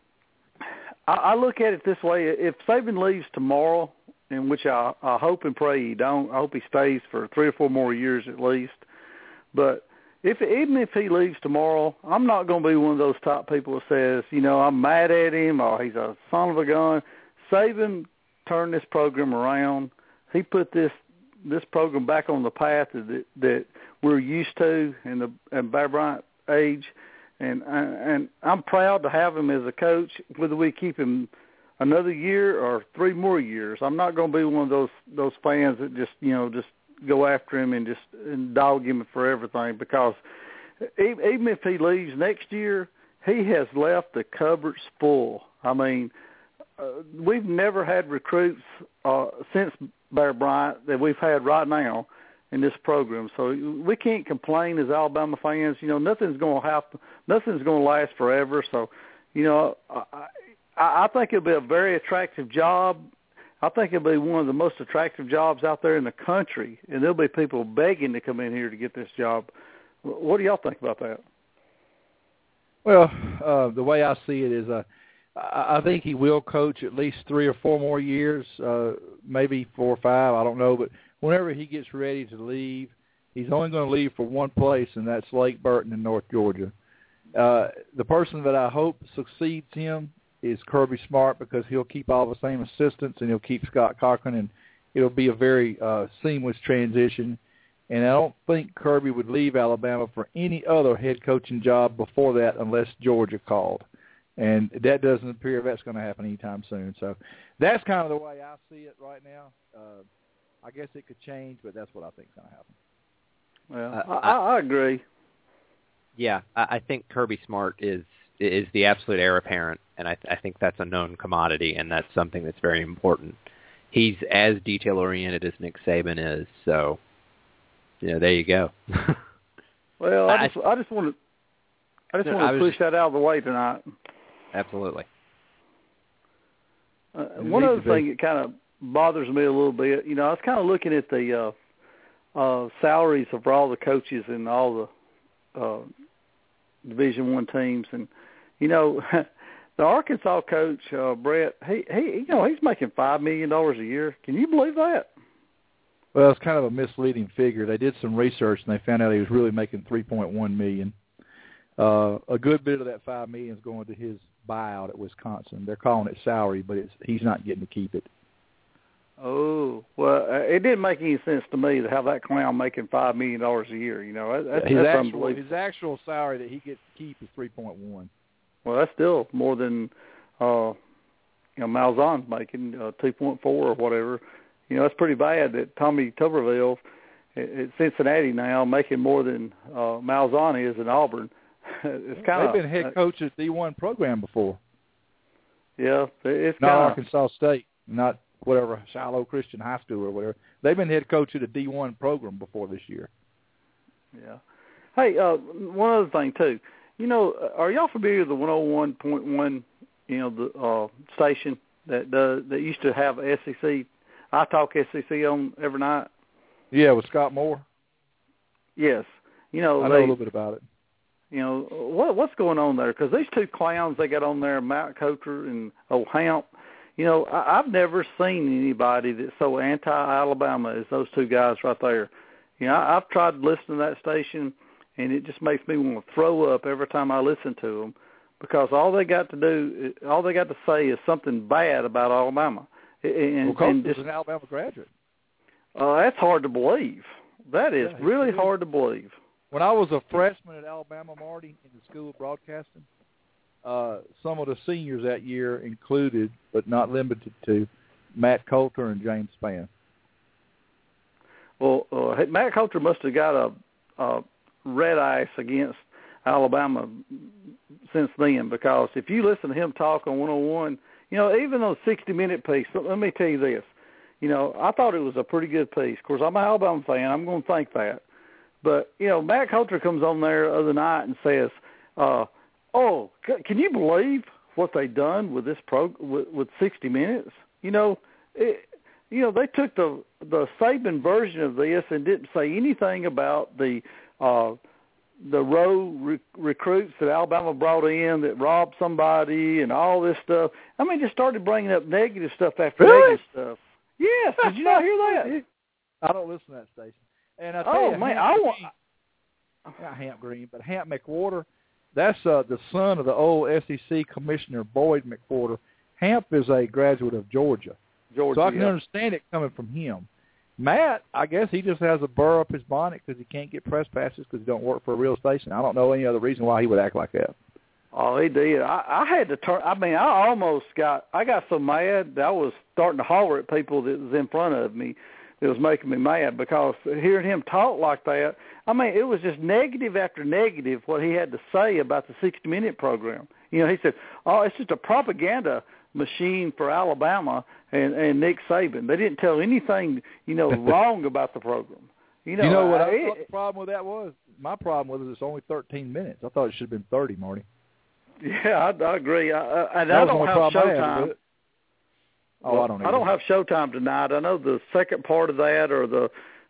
[SPEAKER 9] I, I look at it this way. If Saban leaves tomorrow, in which I, I hope and pray he don't, I hope he stays for three or four more years at least. But if even if he leaves tomorrow, I'm not going to be one of those top people that says, you know, I'm mad at him or he's a son of a gun. Saban turned this program around. He put this this program back on the path that that we're used to in the in Bear Bryant age, and and I'm proud to have him as a coach. Whether we keep him another year or three more years, I'm not going to be one of those those fans that just you know just go after him and just and dog him for everything. Because even if he leaves next year, he has left the cupboards full. I mean, uh, we've never had recruits uh, since Bear Bryant that we've had right now in this program. So we can't complain as Alabama fans. You know, nothing's going to happen. Nothing's going to last forever. So, you know, I, I think it'll be a very attractive job. I think it'll be one of the most attractive jobs out there in the country, and there'll be people begging to come in here to get this job. What do y'all think about that?
[SPEAKER 3] Well, uh, the way I see it is, uh, I, I think he will coach at least three or four more years, uh, maybe four or five. I don't know, but whenever he gets ready to leave, he's only going to leave for one place, and that's Lake Burton in North Georgia. Uh, the person that I hope succeeds him is Kirby Smart, because he'll keep all the same assistants and he'll keep Scott Cochran, and it'll be a very uh, seamless transition. And I don't think Kirby would leave Alabama for any other head coaching job before that unless Georgia called. And that doesn't appear that's going to happen anytime soon. So that's kind of the way I see it right now. Uh, I guess it could change, but that's what I think is going to happen.
[SPEAKER 9] Well, uh, I, I agree.
[SPEAKER 2] Yeah, I, I think Kirby Smart is is the absolute heir apparent, and I, I think that's a known commodity, and that's something that's very important. He's as detail-oriented as Nick Saban is, so, you know, there you go.
[SPEAKER 9] Well, I just, I, I just want to, I just want to push
[SPEAKER 2] just,
[SPEAKER 9] that out of the way tonight.
[SPEAKER 2] Absolutely.
[SPEAKER 9] Uh, one other thing that kind of bothers me a little bit, you know, I was kind of looking at the uh, uh, salaries of all the coaches and all the uh, Division One teams, and you know, the Arkansas coach uh, Brett, he he, you know, he's making five million dollars a year. Can you believe that?
[SPEAKER 3] Well, it's kind of a misleading figure. They did some research and they found out he was really making three point one million dollars. Uh, a good bit of that five million dollars is going to his buyout at Wisconsin. They're calling it salary, but it's, he's not getting to keep it.
[SPEAKER 9] Oh, well, uh, it didn't make any sense to me to have that clown making five million dollars a year. You know, that's,
[SPEAKER 3] his
[SPEAKER 9] that's
[SPEAKER 3] actual,
[SPEAKER 9] unbelievable.
[SPEAKER 3] His actual salary that he gets to keep is three point one.
[SPEAKER 9] Well, that's still more than uh, you know Malzahn's making uh, two point four or whatever. You know, that's pretty bad that Tommy Tuberville at, at Cincinnati now making more than uh, Malzahn is in Auburn. It's kind of
[SPEAKER 3] they've been head coach at D one program before.
[SPEAKER 9] Yeah, it's
[SPEAKER 3] not
[SPEAKER 9] kinda,
[SPEAKER 3] Arkansas State, not whatever Shiloh Christian High School or whatever. They've been head coach at a D one program before this year.
[SPEAKER 9] Yeah. Hey, uh, one other thing too. You know, are y'all familiar with the one oh one point one? You know, the uh, station that does that used to have S E C. I talk S E C on every night.
[SPEAKER 3] Yeah, with Scott Moore.
[SPEAKER 9] Yes. You know,
[SPEAKER 3] I know
[SPEAKER 9] they,
[SPEAKER 3] a little bit about it.
[SPEAKER 9] You know, what what's going on there? Because these two clowns they got on there, Matt Coulter and old Hamp, you know, I, I've never seen anybody that's so anti-Alabama as those two guys right there. You know, I, I've tried listening to that station, and it just makes me want to throw up every time I listen to them, because all they got to do, all they got to say is something bad about Alabama. And,
[SPEAKER 3] well,
[SPEAKER 9] and just
[SPEAKER 3] an Alabama graduate.
[SPEAKER 9] Uh, that's hard to believe. That is
[SPEAKER 3] yeah,
[SPEAKER 9] really hard to believe.
[SPEAKER 3] When I was a freshman at Alabama, Marty, in the School of Broadcasting, uh, some of the seniors that year included, but not limited to, Matt Coulter and James Spann.
[SPEAKER 9] Well, uh, Matt Coulter must have got a, a red ice against Alabama since then, because if you listen to him talk on one oh one, you know, even those sixty-minute piece, let me tell you this, you know, I thought it was a pretty good piece. Of course, I'm an Alabama fan. I'm going to think that. But, you know, Matt Coulter comes on there the other night and says, uh, oh, c- can you believe what they done with this pro with, with sixty minutes? You know, it, you know, they took the the Saban version of this and didn't say anything about the uh, the row re- recruits that Alabama brought in that robbed somebody and all this stuff. I mean, just started bringing up negative stuff after
[SPEAKER 3] really?
[SPEAKER 9] negative stuff. Yes, did you not hear that?
[SPEAKER 3] I don't listen to that station. And I tell
[SPEAKER 9] oh
[SPEAKER 3] you,
[SPEAKER 9] man,
[SPEAKER 3] Hamp
[SPEAKER 9] I want
[SPEAKER 3] not Hamp Green, but Hamp McWhorter. That's uh, the son of the old S E C Commissioner Boyd McWhorter. Hamp is a graduate of Georgia,
[SPEAKER 9] Georgia,
[SPEAKER 3] so I can
[SPEAKER 9] yeah.
[SPEAKER 3] understand it coming from him. Matt, I guess he just has a burr up his bonnet because he can't get press passes because he don't work for a real station. I don't know any other reason why he would act like that.
[SPEAKER 9] Oh, he did. I, I had to turn. I mean, I almost got. I got so mad that I was starting to holler at people that was in front of me. It was making me mad because hearing him talk like that, I mean, it was just negative after negative what he had to say about the sixty-minute program. You know, he said, oh, it's just a propaganda machine for Alabama and, and Nick Saban. They didn't tell anything, you know, wrong about the program. You know,
[SPEAKER 3] you know what I,
[SPEAKER 9] I
[SPEAKER 3] thought the problem with that was? My problem was it's only thirteen minutes. I thought it should have been thirty, Marty.
[SPEAKER 9] Yeah, I, I agree. I, I, and
[SPEAKER 3] that
[SPEAKER 9] I
[SPEAKER 3] was
[SPEAKER 9] don't have Showtime.
[SPEAKER 3] Oh, I don't.
[SPEAKER 9] I don't have Showtime tonight. I know the second part of that, or the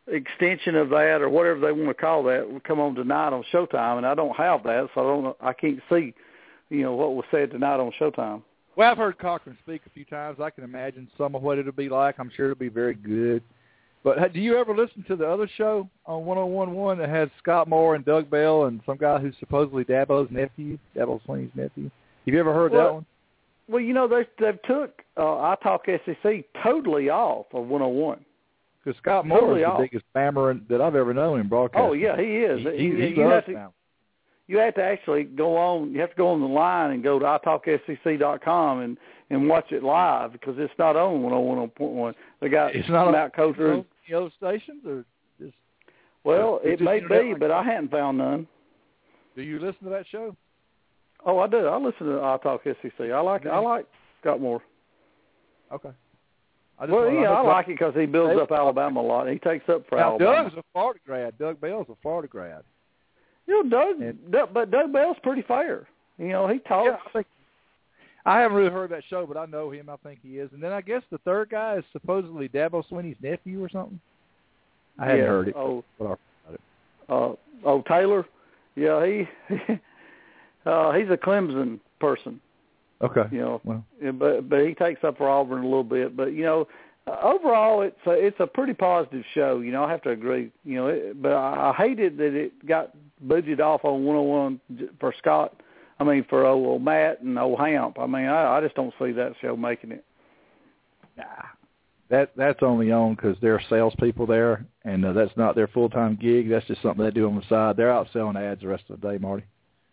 [SPEAKER 9] extension of that or whatever they want to call that will come on tonight on Showtime, and I don't have that, so I don't know, I can't see, you know, what was said tonight on Showtime.
[SPEAKER 3] Well, I've heard Cochran speak a few times. I can imagine some of what it'll be like. I'm sure it'll be very good. But do you ever listen to the other show on one oh one point one that has Scott Moore and Doug Bell and some guy who's supposedly Dabo's nephew, Dabo Swinney's nephew? Have you ever heard
[SPEAKER 9] well,
[SPEAKER 3] that one?
[SPEAKER 9] Well, you know, they they took uh, I Talk S E C totally off of one oh one.
[SPEAKER 3] Because Scott Moore
[SPEAKER 9] totally
[SPEAKER 3] is the
[SPEAKER 9] off.
[SPEAKER 3] biggest spammer that I've ever known in broadcasting.
[SPEAKER 9] Oh, yeah, he is.
[SPEAKER 3] He, he,
[SPEAKER 9] you,
[SPEAKER 3] he
[SPEAKER 9] you,
[SPEAKER 3] loves
[SPEAKER 9] have to,
[SPEAKER 3] spam.
[SPEAKER 9] you have to actually go on, you have to go on the line and go to I talk S E C dot com and, and watch it live because it's not on one oh one point one. They got
[SPEAKER 3] it's not
[SPEAKER 9] Matt Coulter.
[SPEAKER 3] On the other stations? Or just,
[SPEAKER 9] well, it
[SPEAKER 3] just
[SPEAKER 9] may be,
[SPEAKER 3] like
[SPEAKER 9] but I hadn't found none.
[SPEAKER 3] Do you listen to that show?
[SPEAKER 9] Oh, I do. I listen to I Talk S E C. I like, yeah. I like Scott Moore.
[SPEAKER 3] Okay. I just
[SPEAKER 9] well,
[SPEAKER 3] wanna,
[SPEAKER 9] yeah, I,
[SPEAKER 3] I
[SPEAKER 9] like it because he builds up Alabama a lot. He takes up for
[SPEAKER 3] now,
[SPEAKER 9] Alabama.
[SPEAKER 3] Doug's a Florida grad. Doug Bell's a Florida grad.
[SPEAKER 9] You know, Doug,
[SPEAKER 3] and,
[SPEAKER 9] Doug, but Doug Bell's pretty fair. You know, he talks.
[SPEAKER 3] Yeah, I, think, I haven't really heard that show, but I know him. I think he is. And then I guess the third guy is supposedly Dabo Swinney's nephew or something. I hadn't
[SPEAKER 9] yeah.
[SPEAKER 3] heard it.
[SPEAKER 9] Oh,
[SPEAKER 3] but I heard it.
[SPEAKER 9] Uh, oh, Taylor. Yeah, he uh, he's a Clemson person.
[SPEAKER 3] Okay.
[SPEAKER 9] You know,
[SPEAKER 3] well.
[SPEAKER 9] but but he takes up for Auburn a little bit. But you know, uh, overall, it's a, it's a pretty positive show. You know, I have to agree. You know, it, but I, I hated that it got booted off on one oh one for Scott. I mean, for old, old Matt and old Hamp. I mean, I, I just don't see that show making it.
[SPEAKER 3] Nah, that that's only on because they're salespeople there, and uh, that's not their full time gig. That's just something they do on the side. They're out selling ads the rest of the day, Marty.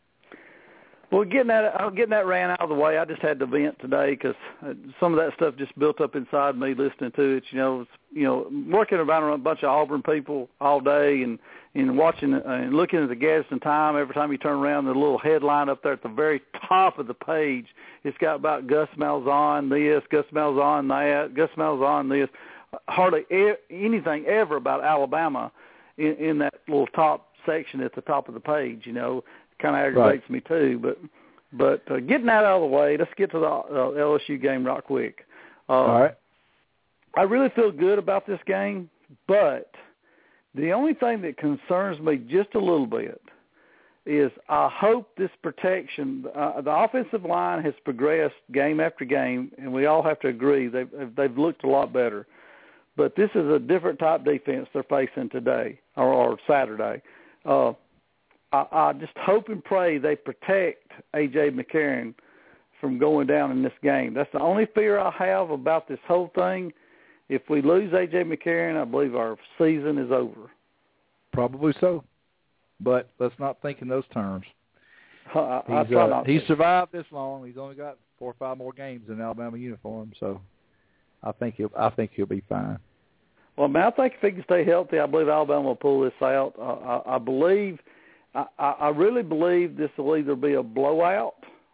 [SPEAKER 9] Well, getting that getting that ran out of the way, I just had to vent today because some of that stuff just built up inside me listening to it. You know, it's, you know, working around a bunch of Auburn people all day and and watching and looking at the Gadsden Time every time you turn around, the little headline up there at the very top of the page, it's got about Gus Malzahn this, Gus Malzahn that, Gus Malzahn this. Hardly e- anything ever about Alabama in, in that little top section at the top of the page. You know. Kind of aggravates right. me too, but but uh, getting that out of the way, let's get to the uh, L S U game right quick. Uh,
[SPEAKER 3] All right.
[SPEAKER 9] I really feel good about this game, but the only thing that concerns me just a little bit is I hope this protection, uh, the offensive line has progressed game after game, and we all have to agree they've, they've looked a lot better. But this is a different type defense they're facing today or, or Saturday. Uh, I, I just hope and pray they protect A J. McCarron from going down in this game. That's the only fear I have about this whole thing. If we lose A J. McCarron, I believe our season is over.
[SPEAKER 3] Probably so. But let's not think in those terms.
[SPEAKER 9] I, I
[SPEAKER 3] he's,
[SPEAKER 9] try
[SPEAKER 3] uh,
[SPEAKER 9] not
[SPEAKER 3] he's
[SPEAKER 9] to.
[SPEAKER 3] survived this long. He's only got four or five more games in Alabama uniform, so I think he'll I think he'll be fine.
[SPEAKER 9] Well, man, I think if he can stay healthy, I believe Alabama will pull this out. Uh, I, I believe – I, I really believe this will either be a blowout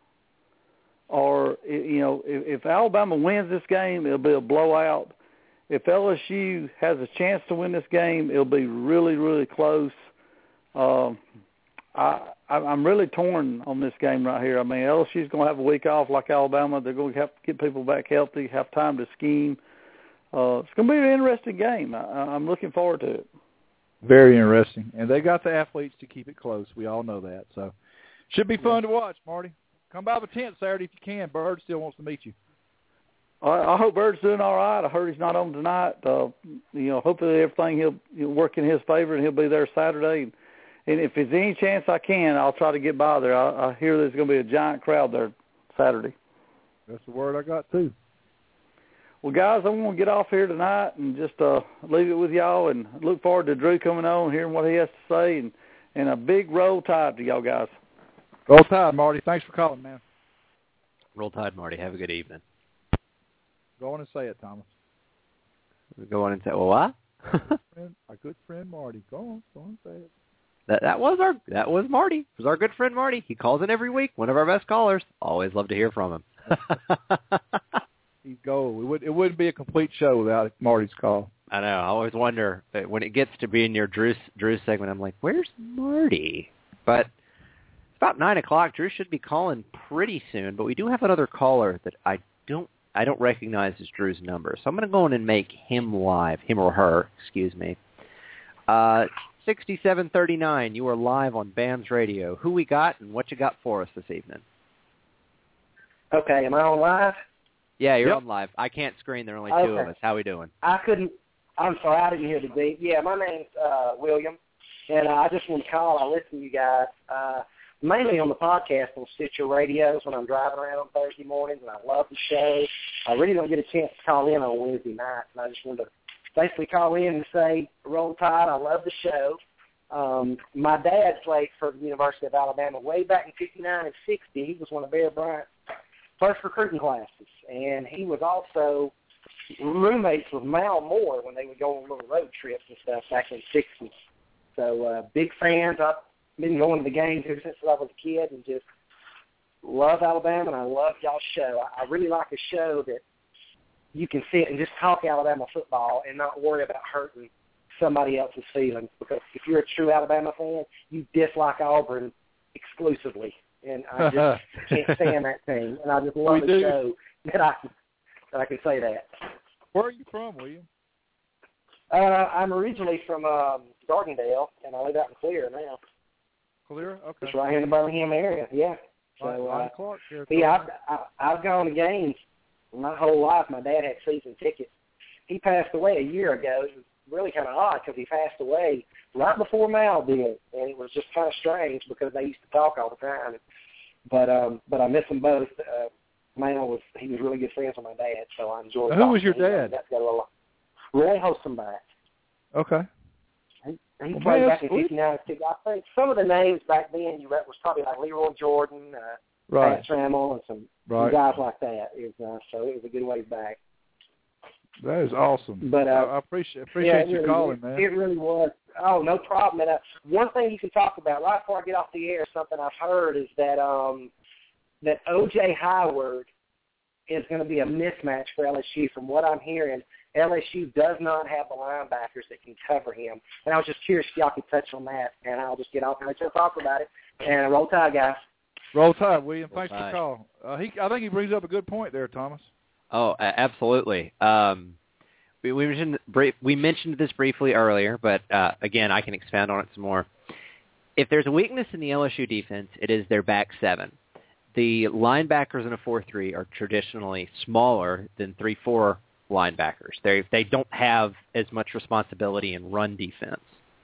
[SPEAKER 9] or, you know, if, if Alabama wins this game, it'll be a blowout. If L S U has a chance to win this game, it'll be really, really close. Um, I, I'm really torn on this game right here. I mean, L S U's going to have a week off like Alabama. They're going to have to get people back healthy, have time to scheme. Uh, it's going to be an interesting game. I, I'm looking forward to it.
[SPEAKER 3] Very interesting. And they got the athletes to keep it close. We all know that. So should be fun yeah. to watch, Marty. Come by the tent Saturday if you can. Bird still wants to meet you.
[SPEAKER 9] I, I hope Bird's doing all right. I heard he's not on tonight. Uh, you know, hopefully everything he'll, he'll work in his favor and he'll be there Saturday. And, and if there's any chance I can, I'll try to get by there. I, I hear there's going to be a giant crowd there Saturday.
[SPEAKER 3] That's the word I got, too.
[SPEAKER 9] Well, guys, I'm going to get off here tonight and just uh, leave it with y'all and look forward to Drew coming on and hearing what he has to say. And, and a big roll tide to y'all guys.
[SPEAKER 3] Roll tide, Marty. Thanks for calling, man.
[SPEAKER 2] Roll tide, Marty. Have a good evening.
[SPEAKER 3] Go on and say it, Thomas.
[SPEAKER 2] Go on and say, well, what?
[SPEAKER 3] Our good friend Marty. Go on. Go on and say it.
[SPEAKER 2] That that was our that was Marty. It was our good friend Marty. He calls in every week. One of our best callers. Always love to hear from him.
[SPEAKER 3] He's gold. It, would, it wouldn't be a complete show without Marty's call.
[SPEAKER 2] I know. I always wonder, when it gets to be in your Drew's, Drew's segment, I'm like, where's Marty? But it's about nine o'clock. Drew should be calling pretty soon, but we do have another caller that I don't I don't recognize as Drew's number. So I'm going to go in and make him live, him or her, excuse me. Uh, sixty-seven thirty-nine, you are live on BAMS Radio. Who we got and what you got for us this evening?
[SPEAKER 10] Okay, am I on live?
[SPEAKER 2] Yeah, you're
[SPEAKER 3] Yep.
[SPEAKER 2] on live. I can't screen. There are only two
[SPEAKER 10] Okay.
[SPEAKER 2] of us. How we doing?
[SPEAKER 10] I couldn't. I'm sorry, I didn't hear the beat. Yeah, my name's uh, William, and uh, I just want to call. I listen to you guys uh, mainly on the podcast on Stitcher Radios when I'm driving around on Thursday mornings, and I love the show. I really don't get a chance to call in on Wednesday nights, and I just wanted to basically call in and say, Roll Tide, I love the show. Um, my dad played for the University of Alabama way back in fifty-nine and sixty. He was one of Bear Bryant's first recruiting classes, and he was also roommates with Mal Moore when they would go on little road trips and stuff back in the sixties. So uh, big fans. I've been going to the games ever since I was a kid and just love Alabama, and I love y'all's show. I, I really like a show that you can sit and just talk Alabama football and not worry about hurting somebody else's feelings, because if you're a true Alabama fan, you dislike Auburn exclusively, and I just can't stand that team, and I just love
[SPEAKER 3] We
[SPEAKER 10] the
[SPEAKER 3] do.
[SPEAKER 10] show that I, that I can say that.
[SPEAKER 3] Where are you from, William?
[SPEAKER 10] Uh, I'm originally from um, Gardendale, and I live out in Clear now.
[SPEAKER 3] Clear? Okay.
[SPEAKER 10] It's right here in the Birmingham area, yeah. So,
[SPEAKER 3] Lonnie
[SPEAKER 10] uh,
[SPEAKER 3] Clark here.
[SPEAKER 10] yeah, I've, I, I've gone to games my whole life. My dad had season tickets. He passed away a year ago. It was really kind of odd because he passed away right before Mal did, and it was just kind of strange because they used to talk all the time. But um, but I miss them both. Uh, Mal was he was really good friends with my dad, so I enjoyed.
[SPEAKER 3] Now, who was
[SPEAKER 10] talking
[SPEAKER 3] your
[SPEAKER 10] to him.
[SPEAKER 3] dad?
[SPEAKER 10] Got to go to a lot. Roy Holstenbach.
[SPEAKER 3] Okay.
[SPEAKER 10] He, he
[SPEAKER 3] Well,
[SPEAKER 10] played
[SPEAKER 3] man,
[SPEAKER 10] back in
[SPEAKER 3] sweet.
[SPEAKER 10] fifty-nine. I think some of the names back then you read was probably like Leroy Jordan, uh,
[SPEAKER 3] Right.
[SPEAKER 10] Pat Trammell, and some,
[SPEAKER 3] Right.
[SPEAKER 10] some guys like that. It was, uh, so it was a good ways back.
[SPEAKER 3] That is awesome.
[SPEAKER 10] But, uh,
[SPEAKER 3] I, I appreciate appreciate
[SPEAKER 10] yeah,
[SPEAKER 3] you
[SPEAKER 10] really,
[SPEAKER 3] calling,
[SPEAKER 10] it,
[SPEAKER 3] man.
[SPEAKER 10] It really was. Oh, no problem. And uh, one thing you can talk about right before I get off the air, something I've heard is that um, that O J Howard is going to be a mismatch for L S U. From what I'm hearing, L S U does not have the linebackers that can cover him. And I was just curious if y'all could touch on that, and I'll just get off and let you talk about it. And roll tide, guys.
[SPEAKER 3] Roll Tide, William.
[SPEAKER 2] Roll
[SPEAKER 3] Thanks for
[SPEAKER 2] Tide.
[SPEAKER 3] the call. Uh, he, I think he brings up a good point there, Thomas.
[SPEAKER 2] Oh, a- absolutely. Um, we, we mentioned brief, we mentioned this briefly earlier, but uh, again, I can expand on it some more. If there's a weakness in the L S U defense, it is their back seven. The linebackers in a four three are traditionally smaller than three four linebackers. They they don't have as much responsibility in run defense.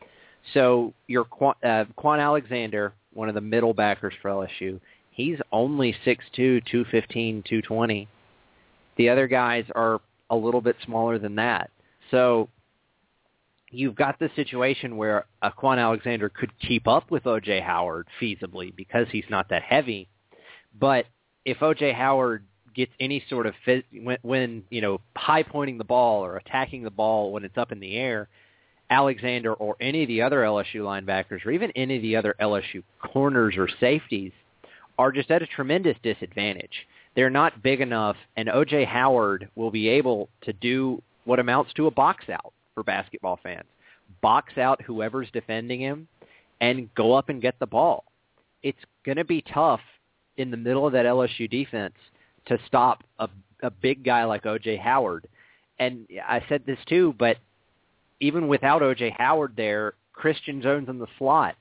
[SPEAKER 2] So your Quan, uh, Quan Alexander, one of the middle backers for L S U, he's only six two, two fifteen, two twenty. The other guys are a little bit smaller than that. So you've got this situation where a Quan Alexander could keep up with O J Howard feasibly because he's not that heavy. But if O J Howard gets any sort of phys- when, when you know high pointing the ball or attacking the ball when it's up in the air, Alexander or any of the other L S U linebackers or even any of the other L S U corners or safeties are just at a tremendous disadvantage. They're not big enough, and O J Howard will be able to do what amounts to a box out for basketball fans. Box out whoever's defending him and go up and get the ball. It's going to be tough in the middle of that L S U defense to stop a, a big guy like O J Howard. And I said this too, but even without O J Howard there, Christian Jones in the slot,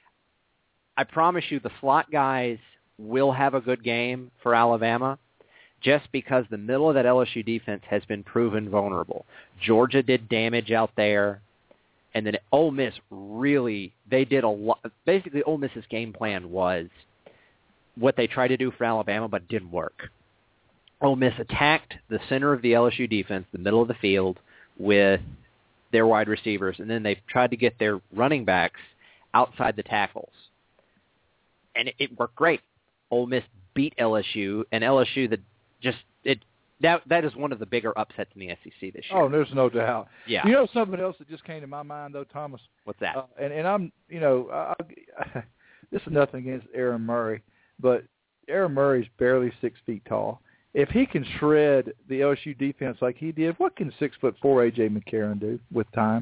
[SPEAKER 2] I promise you the slot guys will have a good game for Alabama just because the middle of that L S U defense has been proven vulnerable. Georgia did damage out there, and then Ole Miss really, they did a lot. Basically, Ole Miss's game plan was what they tried to do for Alabama, but it didn't work. Ole Miss attacked the center of the L S U defense, the middle of the field, with their wide receivers, and then they tried to get their running backs outside the tackles. And it, it worked great. Ole Miss beat L S U, and L S U that just it that that is one of the bigger upsets in the S E C this year.
[SPEAKER 3] Oh, there's no doubt.
[SPEAKER 2] Yeah.
[SPEAKER 3] You know something else that just came to my mind though, Thomas?
[SPEAKER 2] What's that?
[SPEAKER 3] Uh, and and I'm you know I, I, this is nothing against Aaron Murray, but Aaron Murray's barely six feet tall. If he can shred the L S U defense like he did, what can six foot four A J McCarron do with time?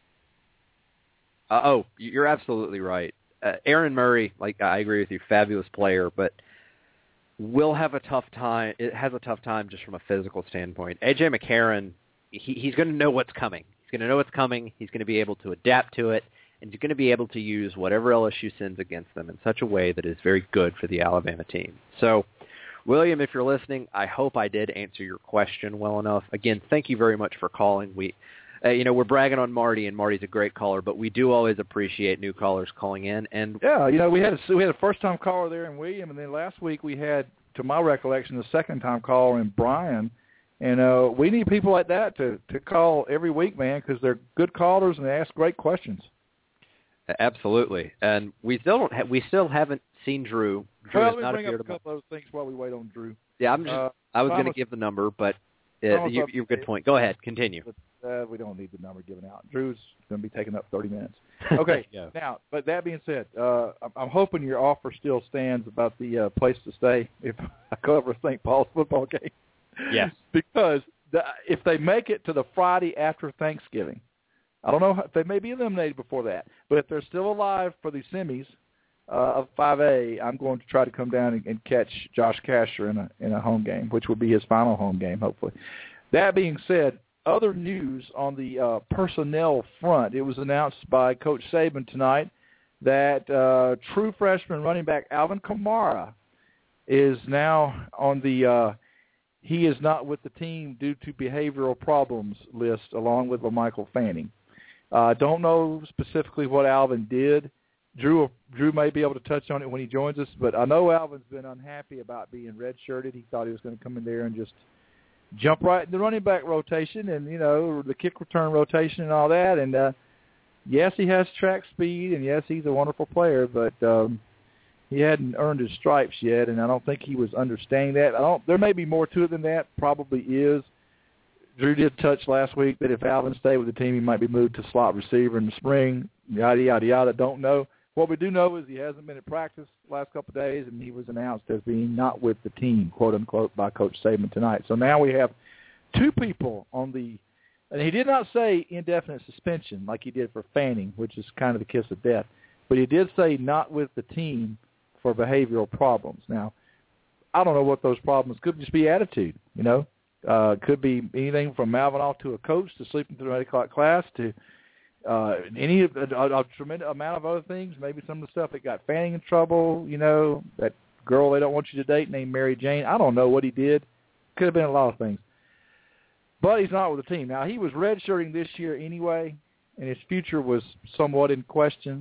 [SPEAKER 2] Uh, oh, you're absolutely right. Uh, Aaron Murray, like I agree with you, fabulous player, but will have a tough time. It has a tough time just from a physical standpoint. A J McCarron, he, he's going to know what's coming. He's going to know it's coming. He's going to be able to adapt to it, and he's going to be able to use whatever L S U sends against them in such a way that is very good for the Alabama team. So, William, if you're listening, I hope I did answer your question well enough. Again, thank you very much for calling. We, uh, you know, we're bragging on Marty, and Marty's a great caller, but we do always appreciate new callers calling in. And
[SPEAKER 3] yeah, you know, we had a, we had a first-time caller there in William, and then last week we had, to my recollection, the second-time caller in Brian. And uh, we need people like that to, to call every week, man, because they're good callers and they ask great questions.
[SPEAKER 2] Absolutely, and we still don't. Ha- we still haven't seen Drew. Drew
[SPEAKER 3] well,
[SPEAKER 2] is
[SPEAKER 3] let me
[SPEAKER 2] not
[SPEAKER 3] bring up
[SPEAKER 2] appeared
[SPEAKER 3] a couple of those things while we wait on Drew.
[SPEAKER 2] Yeah, I'm just.
[SPEAKER 3] Uh,
[SPEAKER 2] I was going to
[SPEAKER 3] Thomas,
[SPEAKER 2] give the number, but uh, you, you're a good point. Go ahead, continue.
[SPEAKER 3] But, uh, we don't need the number given out. Drew's going to be taking up thirty minutes. Okay.
[SPEAKER 2] yeah.
[SPEAKER 3] Now, but that being said, uh, I'm, I'm hoping your offer still stands about the uh, place to stay if I cover Saint Paul's football game.
[SPEAKER 2] Yes.
[SPEAKER 3] Because the, if they make it to the Friday after Thanksgiving, I don't know if they may be eliminated before that, but if they're still alive for the semis uh, of five A, I'm going to try to come down and, and catch Josh Casher in a in a home game, which will be his final home game, hopefully. That being said, other news on the uh, personnel front. It was announced by Coach Saban tonight that uh, true freshman running back Alvin Kamara is now on the uh, he is not with the team due to behavioral problems list, along with LaMichael Fanning. I uh, don't know specifically what Alvin did. Drew Drew may be able to touch on it when he joins us, but I know Alvin's been unhappy about being redshirted. He thought he was going to come in there and just jump right in the running back rotation and, you know, the kick return rotation and all that. And, uh, yes, he has track speed, and, yes, he's a wonderful player, but um, he hadn't earned his stripes yet, and I don't think he was understanding that. I don't. There may be more to it than that, probably is. Drew did touch last week that if Alvin stayed with the team, he might be moved to slot receiver in the spring, yada, yada, yada. Don't know. What we do know is he hasn't been at practice the last couple of days, and he was announced as being not with the team, quote, unquote, by Coach Saban tonight. So now we have two people on the – and he did not say indefinite suspension like he did for Fanning, which is kind of the kiss of death, but he did say not with the team for behavioral problems. Now, I don't know what those problems could just be attitude, you know. Uh, could be anything from mouthing off to a coach to sleeping through an eight o'clock class to uh, any a, a, a tremendous amount of other things. Maybe some of the stuff that got Fanning in trouble. You know, that girl they don't want you to date named Mary Jane. I don't know what he did. Could have been a lot of things. But he's not with the team now. He was redshirting this year anyway, and his future was somewhat in question.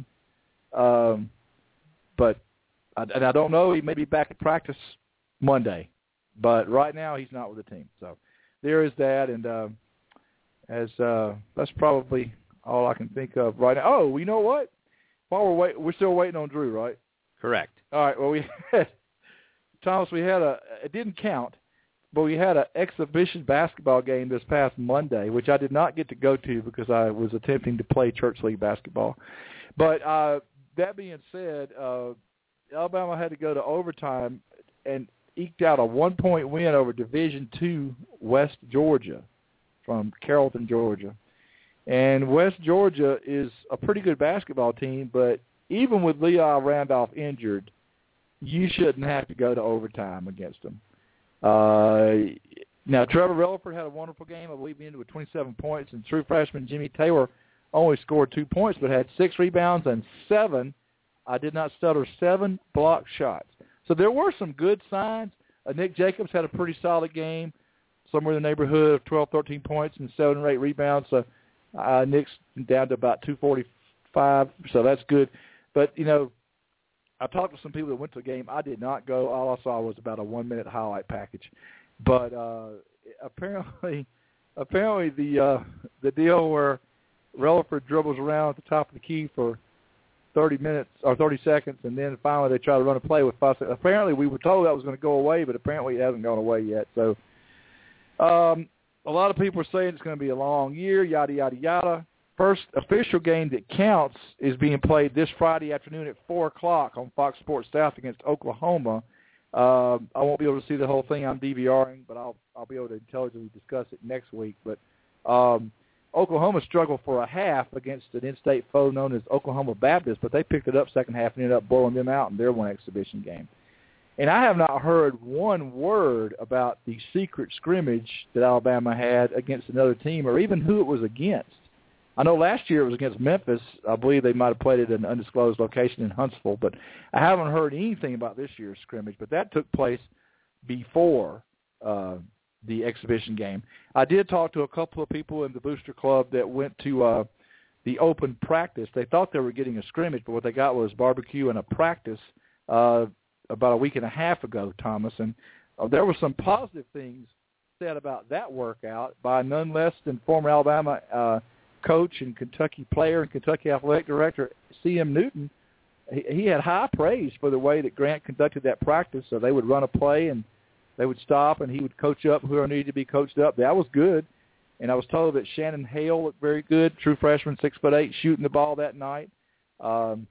[SPEAKER 3] Um, but I, and I don't know. He may be back at practice Monday. But right now he's not with the team. So there is that, and uh, as uh, that's probably all I can think of right now. Oh, you know what? While we're wait, we're still waiting on Drew, right?
[SPEAKER 2] Correct.
[SPEAKER 3] All right. Well, we had Thomas. We had a. It didn't count, but we had an exhibition basketball game this past Monday, which I did not get to go to because I was attempting to play church league basketball. But uh, that being said, uh, Alabama had to go to overtime and eked out a one-point win over Division two West Georgia from Carrollton, Georgia. And West Georgia is a pretty good basketball team, but even with Leah Randolph injured, you shouldn't have to go to overtime against them. Uh, now, Trevor Relaford had a wonderful game. I believe he ended with twenty-seven points, and true freshman Jimmy Taylor only scored two points but had six rebounds and seven, I did not stutter, seven block shots. So there were some good signs. Uh, Nick Jacobs had a pretty solid game, somewhere in the neighborhood of twelve, thirteen points and seven or eight rebounds. So uh, Nick's down to about two forty-five, so that's good. But, you know, I talked to some people that went to the game. I did not go. All I saw was about a one-minute highlight package. But uh, apparently apparently the uh, the deal where Relaford dribbles around at the top of the key for thirty minutes or thirty seconds, and then finally they try to run a play with five seconds. Apparently we were told that was going to go away, but apparently it hasn't gone away yet. So um, a lot of people are saying it's going to be a long year, yada, yada, yada. First official game that counts is being played this Friday afternoon at four o'clock on Fox Sports South against Oklahoma. Uh, I won't be able to see the whole thing. I'm DVRing, but I'll I'll be able to intelligently discuss it next week. But um, Oklahoma struggled for a half against an in-state foe known as Oklahoma Baptist, but they picked it up second half and ended up blowing them out in their one exhibition game. And I have not heard one word about the secret scrimmage that Alabama had against another team or even who it was against. I know last year it was against Memphis. I believe they might have played at an undisclosed location in Huntsville, but I haven't heard anything about this year's scrimmage. But that took place before uh, the exhibition game. I did talk to a couple of people in the Booster Club that went to uh, the open practice. They thought they were getting a scrimmage, but what they got was barbecue and a practice uh, about a week and a half ago, Thomas. And uh, there were some positive things said about that workout by none less than former Alabama uh, coach and Kentucky player and Kentucky athletic director C M Newton. He, he had high praise for the way that Grant conducted that practice. So they would run a play and they would stop and he would coach up who needed to be coached up. That was good. And I was told that Shannon Hale looked very good, true freshman, six foot eight, shooting the ball that night. Um,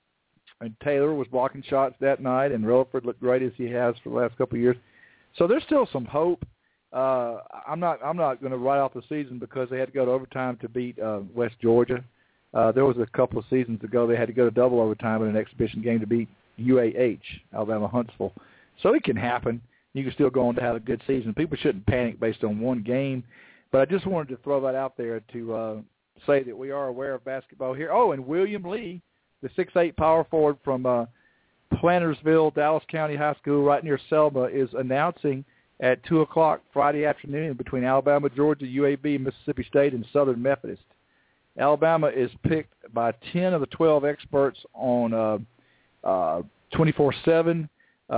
[SPEAKER 3] and Taylor was blocking shots that night, and Relaford looked great as he has for the last couple of years. So there's still some hope. Uh, I'm not I'm not going to write off the season because they had to go to overtime to beat uh, West Georgia. Uh, there was a couple of seasons ago they had to go to double overtime in an exhibition game to beat U A H, Alabama Huntsville. So it can happen. You can still go on to have a good season. People shouldn't panic based on one game. But I just wanted to throw that out there to uh, say that we are aware of basketball here. Oh, and William Lee, the six eight power forward from uh, Plantersville, Dallas County High School, right near Selma, is announcing at two o'clock Friday afternoon between Alabama, Georgia, U A B, Mississippi State, and Southern Methodist. Alabama is picked by ten of the twelve experts on uh, uh, twenty-four seven.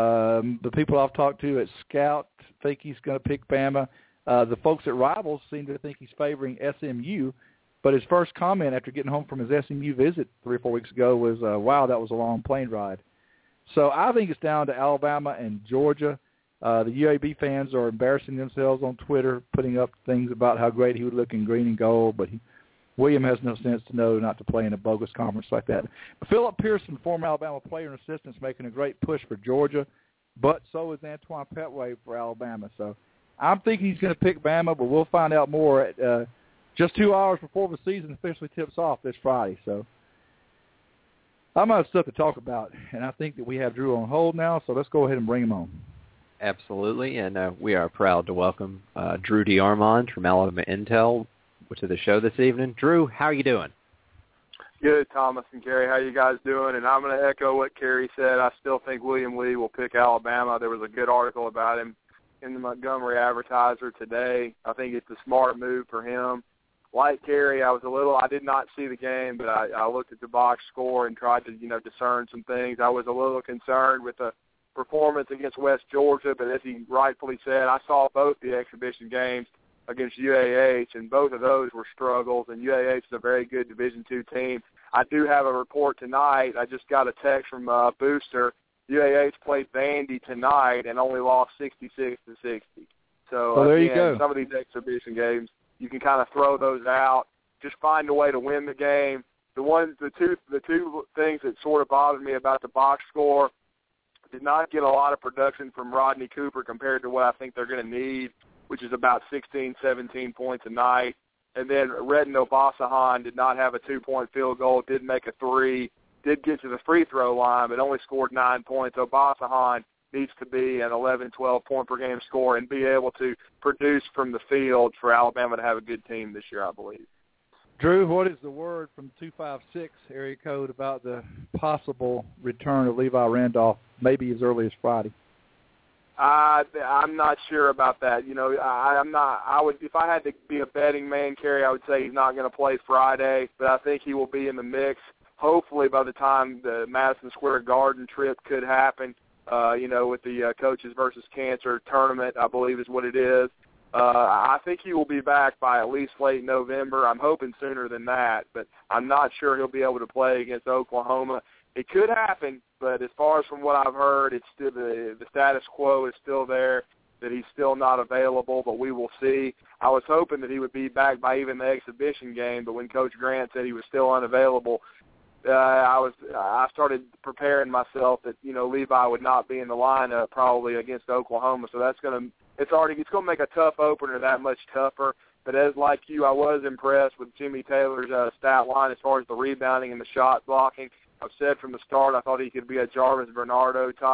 [SPEAKER 3] Um, the people I've talked to at Scout think he's going to pick Bama. Uh, the folks at Rivals seem to think he's favoring S M U, but his first comment after getting home from his S M U visit three or four weeks ago was, uh, wow, that was a long plane ride. So I think it's down to Alabama and Georgia. Uh, the U A B fans are embarrassing themselves on Twitter, putting up things about how great he would look in green and gold, but he, William has no sense to know not to play in a bogus conference like that. But Philip Pearson, former Alabama player and assistant, is making a great push for Georgia, but so is Antoine Petway for Alabama. So I'm thinking he's going to pick Bama, but we'll find out more at uh, just two hours before the season officially tips off this Friday. So I'm out of stuff to talk about, and I think that we have Drew on hold now, so let's go ahead and bring him on.
[SPEAKER 2] Absolutely, and uh, we are proud to welcome uh, Drew DeArmond from Alabama Intel to the show this evening. Drew, how are you doing?
[SPEAKER 4] Good, Thomas and Kerry. How you guys doing? And I'm going to echo what Kerry said. I still think William Lee will pick Alabama. There was a good article about him in the Montgomery Advertiser today. I think it's a smart move for him. Like Kerry, I was a little, I did not see the game, but I, I looked at the box score and tried to, you know, discern some things. I was a little concerned with the performance against West Georgia, but as he rightfully said, I saw both the exhibition games against U A H, and both of those were struggles, and U A H is a very good Division two team. I do have a report tonight. I just got a text from uh, Booster. U A H played Vandy tonight and only lost sixty-six to sixty. So,
[SPEAKER 3] well, there
[SPEAKER 4] again,
[SPEAKER 3] you go.
[SPEAKER 4] Some of these exhibition games, you can kind of throw those out. Just find a way to win the game. The one, the two, the two things that sort of bothered me about the box score, did not get a lot of production from Rodney Cooper compared to what I think they're going to need, which is about sixteen, seventeen points a night. And then Redden Obasahan did not have a two-point field goal, did make a three, did get to the free throw line, but only scored nine points. Obasahan needs to be an eleven, twelve point per game scorer and be able to produce from the field for Alabama to have a good team this year, I believe.
[SPEAKER 3] Drew, what is the word from two five six area code about the possible return of Levi Randolph, maybe as early as Friday?
[SPEAKER 4] I I'm not sure about that. You know, I, I'm not. I would if I had to be a betting man, Kerry, I would say he's not going to play Friday, but I think he will be in the mix. Hopefully, by the time the Madison Square Garden trip could happen, uh, you know, with the uh, Coaches versus Cancer tournament, I believe is what it is. Uh, I think he will be back by at least late November. I'm hoping sooner than that, but I'm not sure he'll be able to play against Oklahoma. It could happen, but as far as from what I've heard, it's still the, the status quo is still there, that he's still not available, but we will see. I was hoping that he would be back by even the exhibition game, but when Coach Grant said he was still unavailable, uh, I was I started preparing myself that, you know, Levi would not be in the lineup probably against Oklahoma, so that's going to it's already it's going to make a tough opener that much tougher. But as like you, I was impressed with Jimmy Taylor's uh, stat line as far as the rebounding and the shot blocking. I've said from the start I thought he could be a Jarvis Bernardo type,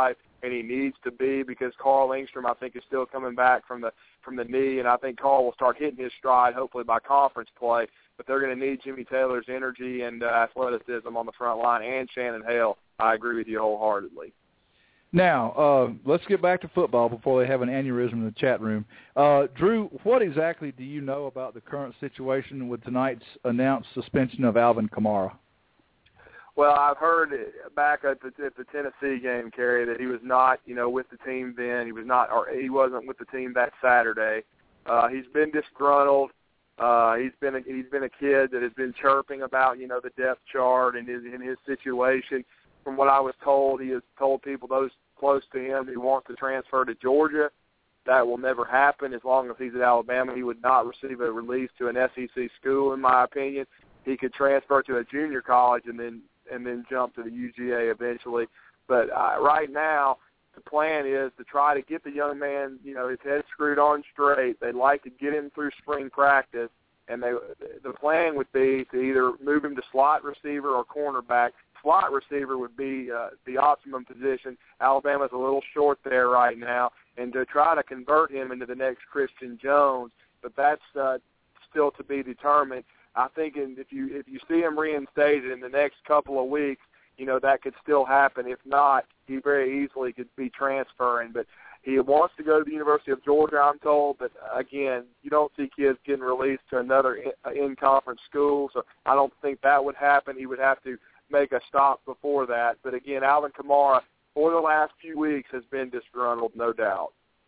[SPEAKER 11] and he needs to be because Carl Engstrom, I think, is still coming back from the from the knee, and I think Carl will start hitting his stride hopefully by conference play. But they're going to need Jimmy Taylor's energy and uh, athleticism on the front line, and Shannon Hale. I agree with you wholeheartedly.
[SPEAKER 3] Now, uh, let's get back to football before they have an aneurysm in the chat room. Uh, Drew, what exactly do you know about the current situation with tonight's announced suspension of Alvin Kamara?
[SPEAKER 11] Well, I've heard back at the, at the Tennessee game, Kerry, that he was not, you know, with the team then. He was not, or he wasn't with the team that Saturday. Uh, he's been disgruntled. Uh, he's been a, he's been a kid that has been chirping about, you know, the depth chart and his in his situation. From what I was told, he has told people those close to him he wants to transfer to Georgia. That will never happen as long as he's at Alabama. He would not receive a release to an S E C school, in my opinion. He could transfer to a junior college and then and then jump to the U G A eventually. But uh, right now, the plan is to try to get the young man, you know, his head screwed on straight. They'd like to get him through spring practice, and they the plan would be to either move him to slot receiver or cornerback. Slot receiver would be uh, the optimum position. Alabama's a little short there right now, and to try to convert him into the next Christian Jones, but that's uh, still to be determined. I think in, if you if you see him reinstated in the next couple of weeks, you know, that could still happen. If not, he very easily could be transferring. But he wants to go to the University of Georgia, I'm told. But, again, you don't see kids getting released to another in-conference school, so I don't think that would happen. He would have to make a stop before that. But, again, Alvin Kamara, for the last few weeks, has been disgruntled, no doubt.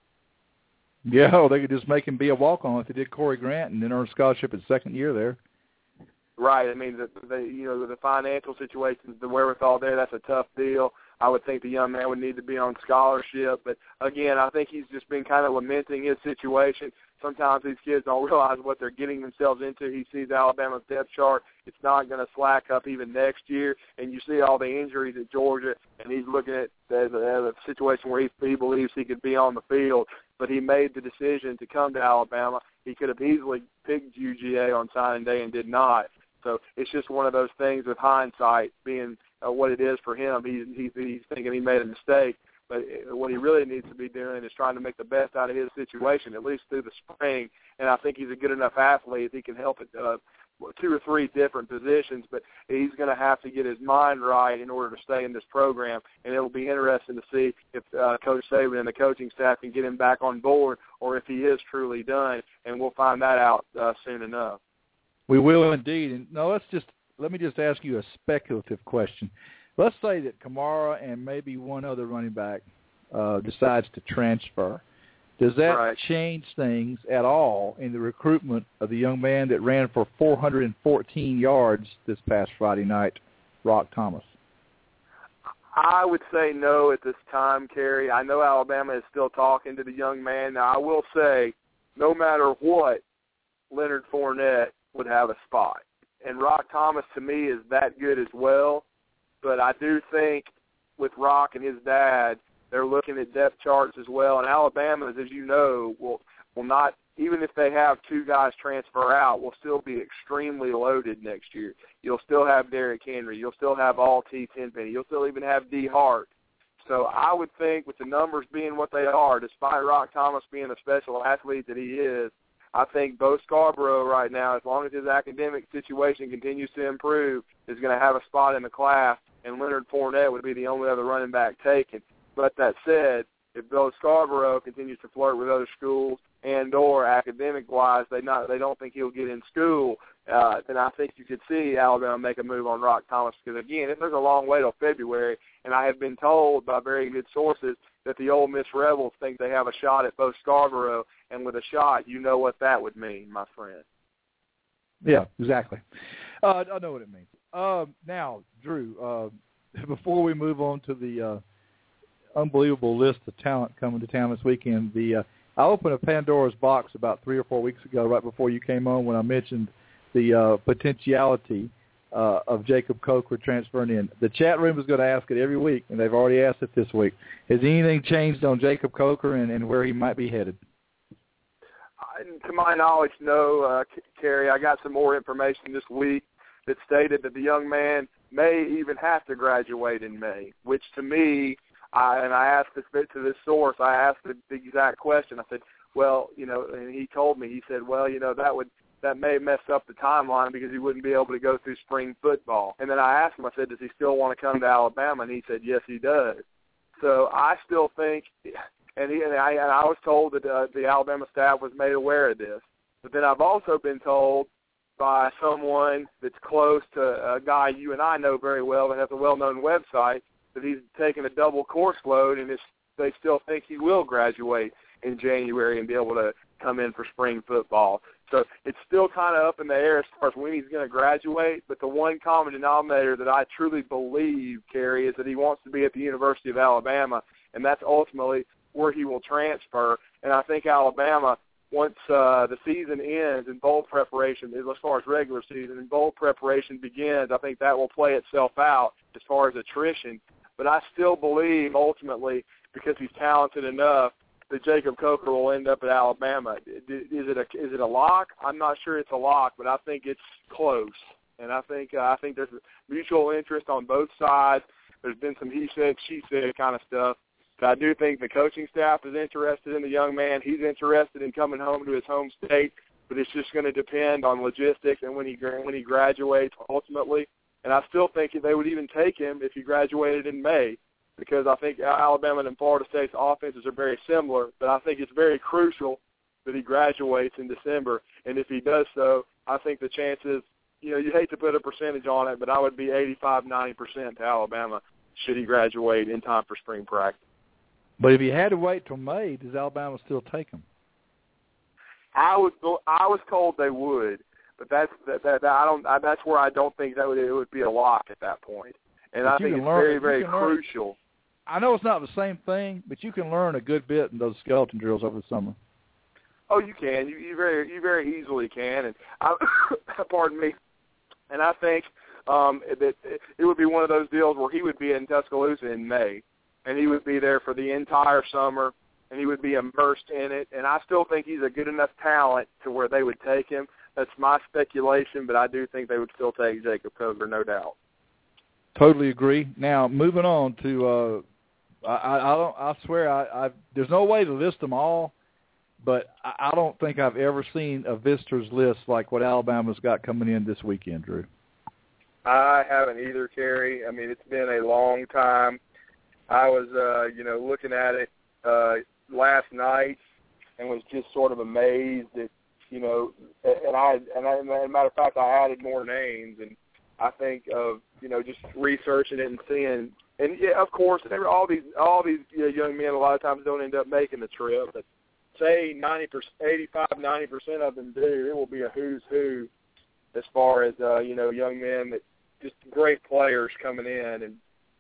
[SPEAKER 3] Yeah, well, they could just make him be a walk-on like they did Corey Grant and then earn a scholarship his second year there.
[SPEAKER 11] Right. I mean, the, the you know the financial situations, the wherewithal there, that's a tough deal. I would think the young man would need to be on scholarship. But, again, I think he's just been kind of lamenting his situation. Sometimes these kids don't realize what they're getting themselves into. He sees Alabama's depth chart. It's not going to slack up even next year. And you see all the injuries at Georgia, and he's looking at as a, as a situation where he, he believes he could be on the field. But he made the decision to come to Alabama. He could have easily picked U G A on signing day and did not. So it's just one of those things with hindsight being uh, what it is for him. He's, he's, he's thinking he made a mistake. But what he really needs to be doing is trying to make the best out of his situation, at least through the spring. And I think he's a good enough athlete. He can help at uh, two or three different positions, but he's going to have to get his mind right in order to stay in this program. And it'll be interesting to see if uh, Coach Saban and the coaching staff can get him back on board or if he is truly done. And we'll find that out uh, soon enough.
[SPEAKER 3] We will indeed. And now let's just let me just ask you a speculative question. Let's say that Kamara and maybe one other running back uh, decides to transfer. Does that
[SPEAKER 11] right.
[SPEAKER 3] change things at all in the recruitment of the young man that ran for four hundred fourteen yards this past Friday night, Rock Thomas?
[SPEAKER 11] I would say no at this time, Kerry. I know Alabama is still talking to the young man. Now, I will say, no matter what, Leonard Fournette would have a spot. And Rock Thomas, to me, is that good as well. But I do think with Rock and his dad, they're looking at depth charts as well. And Alabama, as you know, will will not, even if they have two guys transfer out, will still be extremely loaded next year. You'll still have Derrick Henry. You'll still have all T. Tenpenny. You'll still even have D. Hart. So I would think with the numbers being what they are, despite Rock Thomas being the special athlete that he is, I think Bo Scarborough right now, as long as his academic situation continues to improve, is going to have a spot in the class, and Leonard Fournette would be the only other running back taken. But that said, if Bo Scarborough continues to flirt with other schools and or academic-wise, they not they don't think he'll get in school, uh, then I think you could see Alabama make a move on Rock Thomas. Because, again, there's a long way till February, and I have been told by very good sources that the Ole Miss Rebels think they have a shot at Bo Scarborough, and with a shot, you know what that would mean, my friend.
[SPEAKER 3] Yeah, exactly. Uh, I know what it means. Uh, now, Drew, uh, before we move on to the uh, unbelievable list of talent coming to town this weekend, the uh, I opened a Pandora's box about three or four weeks ago, right before you came on, when I mentioned the uh, potentiality uh, of Jacob Coker transferring in. The chat room is going to ask it every week, and they've already asked it this week. Has anything changed on Jacob Coker and, and where he might be headed?
[SPEAKER 11] To my knowledge, no, uh, Kerry. I got some more information this week that stated that the young man may even have to graduate in May, which to me, I, and I asked this to this source, I asked the, the exact question. I said, well, you know, and he told me, he said, well, you know, that would that may mess up the timeline because he wouldn't be able to go through spring football. And then I asked him, I said, does he still want to come to Alabama? And he said, yes, he does. So I still think, and, he, and, I, and I was told that uh, the Alabama staff was made aware of this. But then I've also been told by someone that's close to a guy you and I know very well that has a well-known website that he's taken a double course load, and it's, they still think he will graduate in January and be able to come in for spring football. So it's still kind of up in the air as far as when he's going to graduate, but the one common denominator that I truly believe, Kerry, is that he wants to be at the University of Alabama, and that's ultimately where he will transfer. And I think Alabama, once uh, the season ends and bowl preparation, as far as regular season, and bowl preparation begins, I think that will play itself out as far as attrition. But I still believe ultimately, because he's talented enough, that Jacob Coker will end up at Alabama. Is it a is it a lock? I'm not sure it's a lock, but I think it's close. And I think uh, I think there's a mutual interest on both sides. There's been some he said, she said kind of stuff. But I do think the coaching staff is interested in the young man. He's interested in coming home to his home state, but it's just going to depend on logistics and when he when he graduates ultimately. And I still think they would even take him if he graduated in May, because I think Alabama and Florida State's offenses are very similar, but I think it's very crucial that he graduates in December. And if he does so, I think the chances, you know, you hate to put a percentage on it, but I would be eighty-five, ninety percent to Alabama should he graduate in time for spring practice.
[SPEAKER 3] But if he had to wait till May, does Alabama still take him?
[SPEAKER 11] I was I was told they would, but that's that, that, that I don't. I, that's where I don't think that would it would be a lock at that point. And
[SPEAKER 3] but
[SPEAKER 11] I think it's
[SPEAKER 3] learn,
[SPEAKER 11] very very crucial.
[SPEAKER 3] Learn. I know it's not the same thing, but you can learn a good bit in those skeleton drills over the summer.
[SPEAKER 11] Oh, you can. You, you very, you very easily can. And I, pardon me. And I think um, that it would be one of those deals where he would be in Tuscaloosa in May, and he would be there for the entire summer, and he would be immersed in it. And I still think he's a good enough talent to where they would take him. That's my speculation, but I do think they would still take Jacob Coker, no doubt.
[SPEAKER 3] Totally agree. Now, moving on to. Uh, I, I don't. I swear, I, I there's no way to list them all, but I, I don't think I've ever seen a visitors list like what Alabama's got coming in this weekend, Drew.
[SPEAKER 11] I haven't either, Kerry. I mean, it's been a long time. I was, uh, you know, looking at it uh, last night and was just sort of amazed that, you know, and I, and I, as a matter of fact, I added more names, and I think of, you know, just researching it and seeing. And yeah, of course, all these all these you know, young men a lot of times don't end up making the trip. But say ninety percent, eighty-five, ninety percent of them do. It will be a who's who as far as uh, you know, young men that just great players coming in. And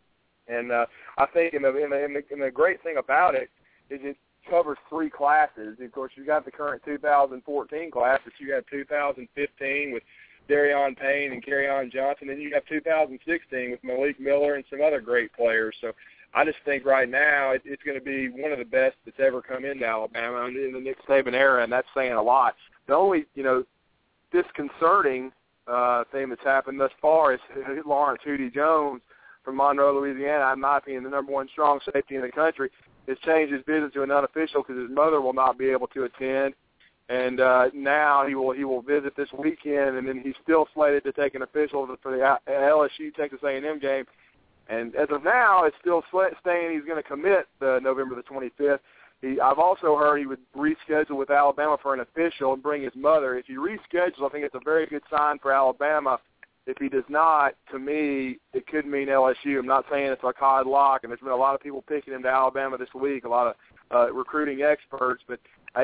[SPEAKER 11] and uh, I think in the, in the in the and the great thing about it is it covers three classes. Of course, you got the current two thousand fourteen class, but you got two thousand fifteen with Darion Payne and Kerryon Johnson, and you have two thousand sixteen with Malik Miller and some other great players. So I just think right now it, it's going to be one of the best that's ever come into Alabama in the Nick Saban era, and that's saying a lot. The only, you know, disconcerting uh, thing that's happened thus far is Lawrence Hootie Jones from Monroe, Louisiana, in my opinion, the number one strong safety in the country, has changed his visit to an unofficial because his mother will not be able to attend. And uh, now he will he will visit this weekend, and then he's still slated to take an official for the L S U Texas A and M game. And as of now, it's still saying he's going to commit the November the twenty-fifth. He, I've also heard he would reschedule with Alabama for an official and bring his mother. If he reschedules, I think it's a very good sign for Alabama. If he does not, to me, it could mean L S U. I'm not saying it's a cod lock, and there's been a lot of people picking him to Alabama this week, a lot of uh, recruiting experts, but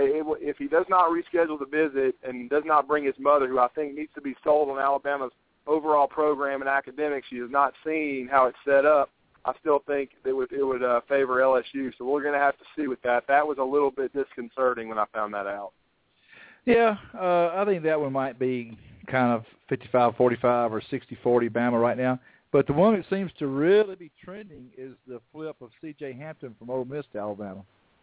[SPEAKER 11] if he does not reschedule the visit and does not bring his mother, who I think needs to be sold on Alabama's overall program and academics, she has not seen how it's set up, I still think it would, it would uh, favor L S U. So we're going to have to see with that. That was a little bit disconcerting when I found that out.
[SPEAKER 3] Yeah, uh, I think that one might be kind of fifty-five forty-five or sixty forty Bama right now. But the one that seems to really be trending is the flip of C J Hampton from Ole Miss to Alabama.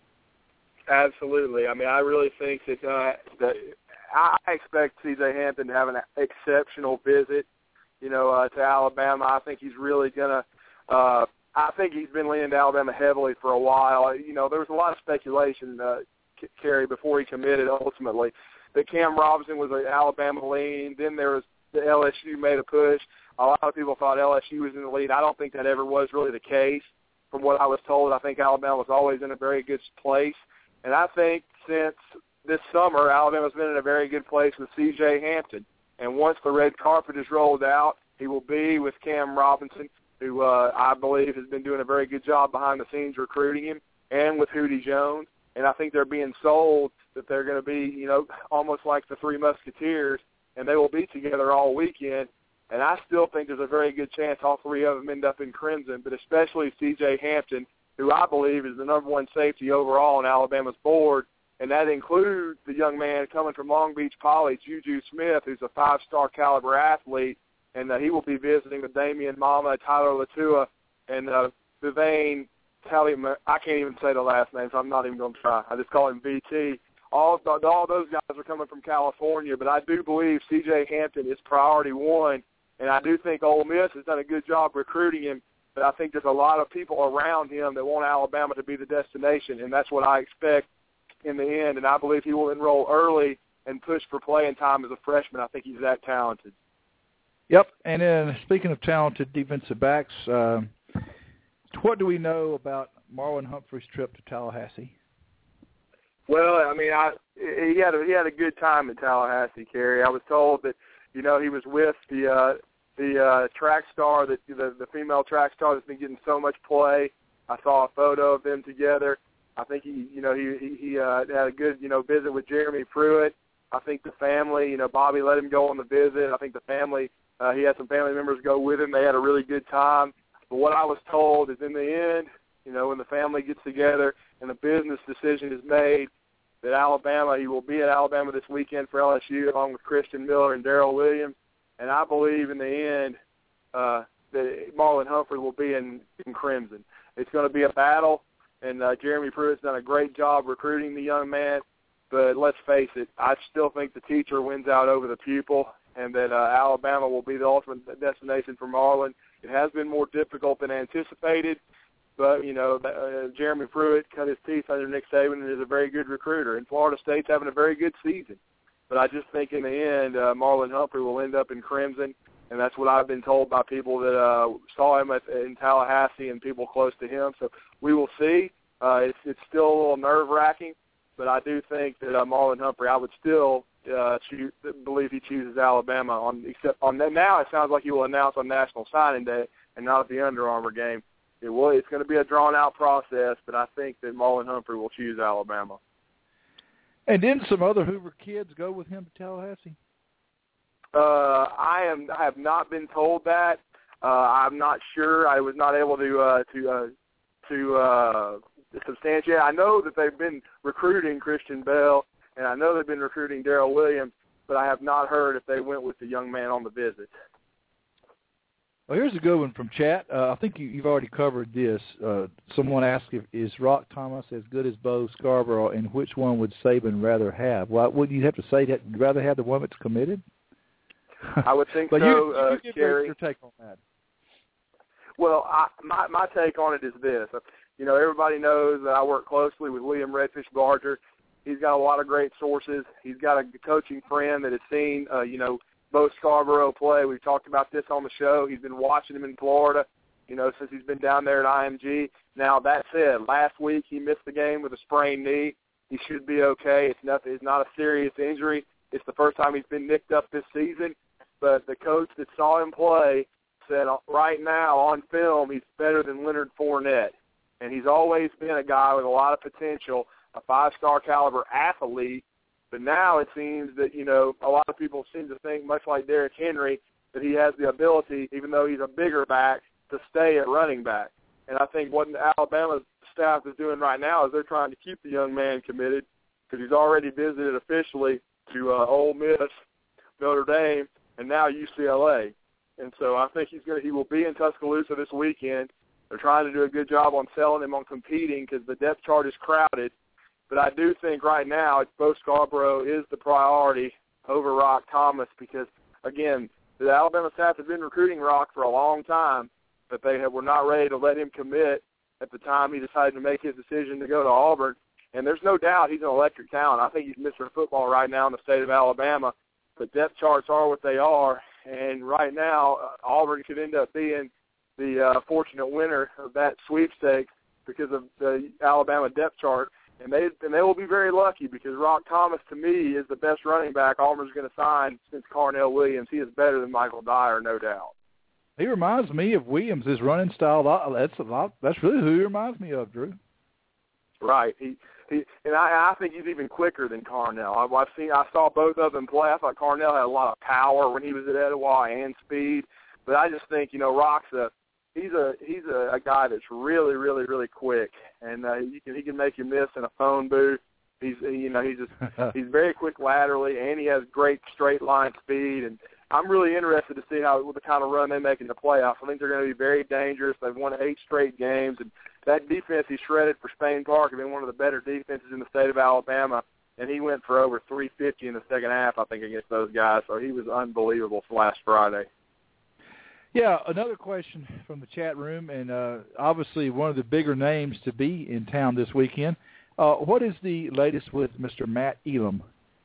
[SPEAKER 11] Absolutely. I mean, I really think that, uh, that I expect C J Hampton to have an exceptional visit, you know, uh, to Alabama. I think he's really going to uh, – I think he's been leaning to Alabama heavily for a while. You know, there was a lot of speculation, uh, Kerry, before he committed ultimately, that Cam Robinson was an Alabama lean. Then there was the L S U made a push. A lot of people thought L S U was in the lead. I don't think that ever was really the case. From what I was told, I think Alabama was always in a very good place. And I think since this summer, Alabama's been in a very good place with C J Hampton. And once the red carpet is rolled out, he will be with Cam Robinson, who uh, I believe has been doing a very good job behind the scenes recruiting him, and with Hootie Jones. And I think they're being sold that they're going to be, you know, almost like the Three Musketeers, and they will be together all weekend. And I still think there's a very good chance all three of them end up in Crimson, but especially C J Hampton, who I believe is the number one safety overall on Alabama's board. And that includes the young man coming from Long Beach Poly, Juju Smith, who's a five-star caliber athlete, and uh, he will be visiting with Damian Mama, Tyler Latua, and uh, Vivane Tally. I can't even say the last name, so I'm not even going to try. I just call him V T. All, all those guys are coming from California, but I do believe C J Hampton is priority one, and I do think Ole Miss has done a good job recruiting him, but I think there's a lot of people around him that want Alabama to be the destination, and that's what I expect in the end, and I believe he will enroll early and push for playing time as a freshman. I think he's that talented.
[SPEAKER 3] Yep, and then speaking of talented defensive backs, uh, what do we know about Marlon Humphrey's trip to Tallahassee?
[SPEAKER 11] Well, I mean, I he had a, he had a good time in Tallahassee, Kerry. I was told that, you know, he was with the uh, the uh, track star, that the the female track star that's been getting so much play. I saw a photo of them together. I think he, you know, he he, he uh, had a good, you know, visit with Jeremy Pruitt. I think the family, you know, Bobby let him go on the visit. I think the family, uh, he had some family members go with him. They had a really good time. But what I was told is in the end, you know, when the family gets together and the business decision is made, that Alabama, he will be at Alabama this weekend for L S U along with Christian Miller and Darrell Williams. And I believe in the end uh, that Marlon Humphrey will be in, in Crimson. It's going to be a battle. And uh, Jeremy Pruitt's done a great job recruiting the young man. But let's face it, I still think the teacher wins out over the pupil, and that uh, Alabama will be the ultimate destination for Marlon. It has been more difficult than anticipated, but, you know, uh, Jeremy Pruitt cut his teeth under Nick Saban and is a very good recruiter. And Florida State's having a very good season. But I just think in the end, uh, Marlon Humphrey will end up in Crimson, and that's what I've been told by people that uh, saw him at, in Tallahassee and people close to him. So we will see. Uh, it's, it's still a little nerve-wracking, but I do think that uh, Marlon Humphrey, I would still uh, choose, believe he chooses Alabama. On except on now, it sounds like he will announce on National Signing Day and not at the Under Armour game. It will. It's going to be a drawn-out process, but I think that Marlon Humphrey will choose Alabama.
[SPEAKER 3] And didn't some other Hoover kids go with him to Tallahassee?
[SPEAKER 11] Uh, I am. I have not been told that. Uh, I'm not sure. I was not able to uh, to uh, to uh, substantiate. I know that they've been recruiting Christian Bell, and I know they've been recruiting Darrell Williams, but I have not heard if they went with the young man on the visit.
[SPEAKER 3] Well, here's a good one from chat. Uh, I think you, you've already covered this. Uh, someone asked, if is Rock Thomas as good as Bo Scarborough, and which one would Saban rather have? Well, would you have to say that you'd rather have the one that's committed?
[SPEAKER 11] I would think
[SPEAKER 3] but
[SPEAKER 11] so,
[SPEAKER 3] you,
[SPEAKER 11] uh,
[SPEAKER 3] you give
[SPEAKER 11] Gary.
[SPEAKER 3] your take on that.
[SPEAKER 11] Well, I, my my take on it is this. You know, everybody knows that I work closely with William Redfish Barger. He's got a lot of great sources. He's got a coaching friend that has seen, uh, you know, Bo Scarborough play. We've talked about this on the show. He's been watching him in Florida, you know, since he's been down there at I M G. Now, that said, last week he missed the game with a sprained knee. He should be okay. It's nothing. It's not a serious injury. It's the first time he's been nicked up this season. But the coach that saw him play said right now on film he's better than Leonard Fournette. And he's always been a guy with a lot of potential, a five-star caliber athlete. But now it seems that, you know, a lot of people seem to think, much like Derrick Henry, that he has the ability, even though he's a bigger back, to stay at running back. And I think what Alabama's staff is doing right now is they're trying to keep the young man committed because he's already visited officially to uh, Ole Miss, Notre Dame, and now U C L A. And so I think he's going to, he will be in Tuscaloosa this weekend. They're trying to do a good job on selling him on competing because the depth chart is crowded. But I do think right now Bo Scarborough is the priority over Rock Thomas because, again, the Alabama staff has been recruiting Rock for a long time, but they were not ready to let him commit at the time he decided to make his decision to go to Auburn. And there's no doubt he's an electric talent. I think he's Mister Football right now in the state of Alabama. But depth charts are what they are. And right now, uh, Auburn could end up being the uh, fortunate winner of that sweepstakes because of the Alabama depth chart. And they and they will be very lucky because Rock Thomas, to me, is the best running back Auburn's going to sign since Carnell Williams. He is better than Michael Dyer, no doubt.
[SPEAKER 3] He reminds me of Williams, his running style. That's a lot. That's really who he reminds me of, Drew.
[SPEAKER 11] Right. He he and I, I think he's even quicker than Carnell. I've, I've seen I saw both of them play. I thought Carnell had a lot of power when he was at Etowah and speed, but I just think you know Rock's a he's a he's a, a guy that's really really really quick, and uh, you can he can make you miss in a phone booth. He's you know he's just he's very quick laterally, and he has great straight line speed. And I'm really interested to see how the kind of run they make in the playoffs. I think they're going to be very dangerous. They've won eight straight games, and that defense he shredded for Spain Park has been one of the better defenses in the state of Alabama. And he went for over three fifty in the second half, I think, against those guys. So he was unbelievable last Friday.
[SPEAKER 3] Yeah, another question from the chat room, and uh, obviously one of the bigger names to be in town this weekend. Uh, what is the latest with Mister Matt Elam?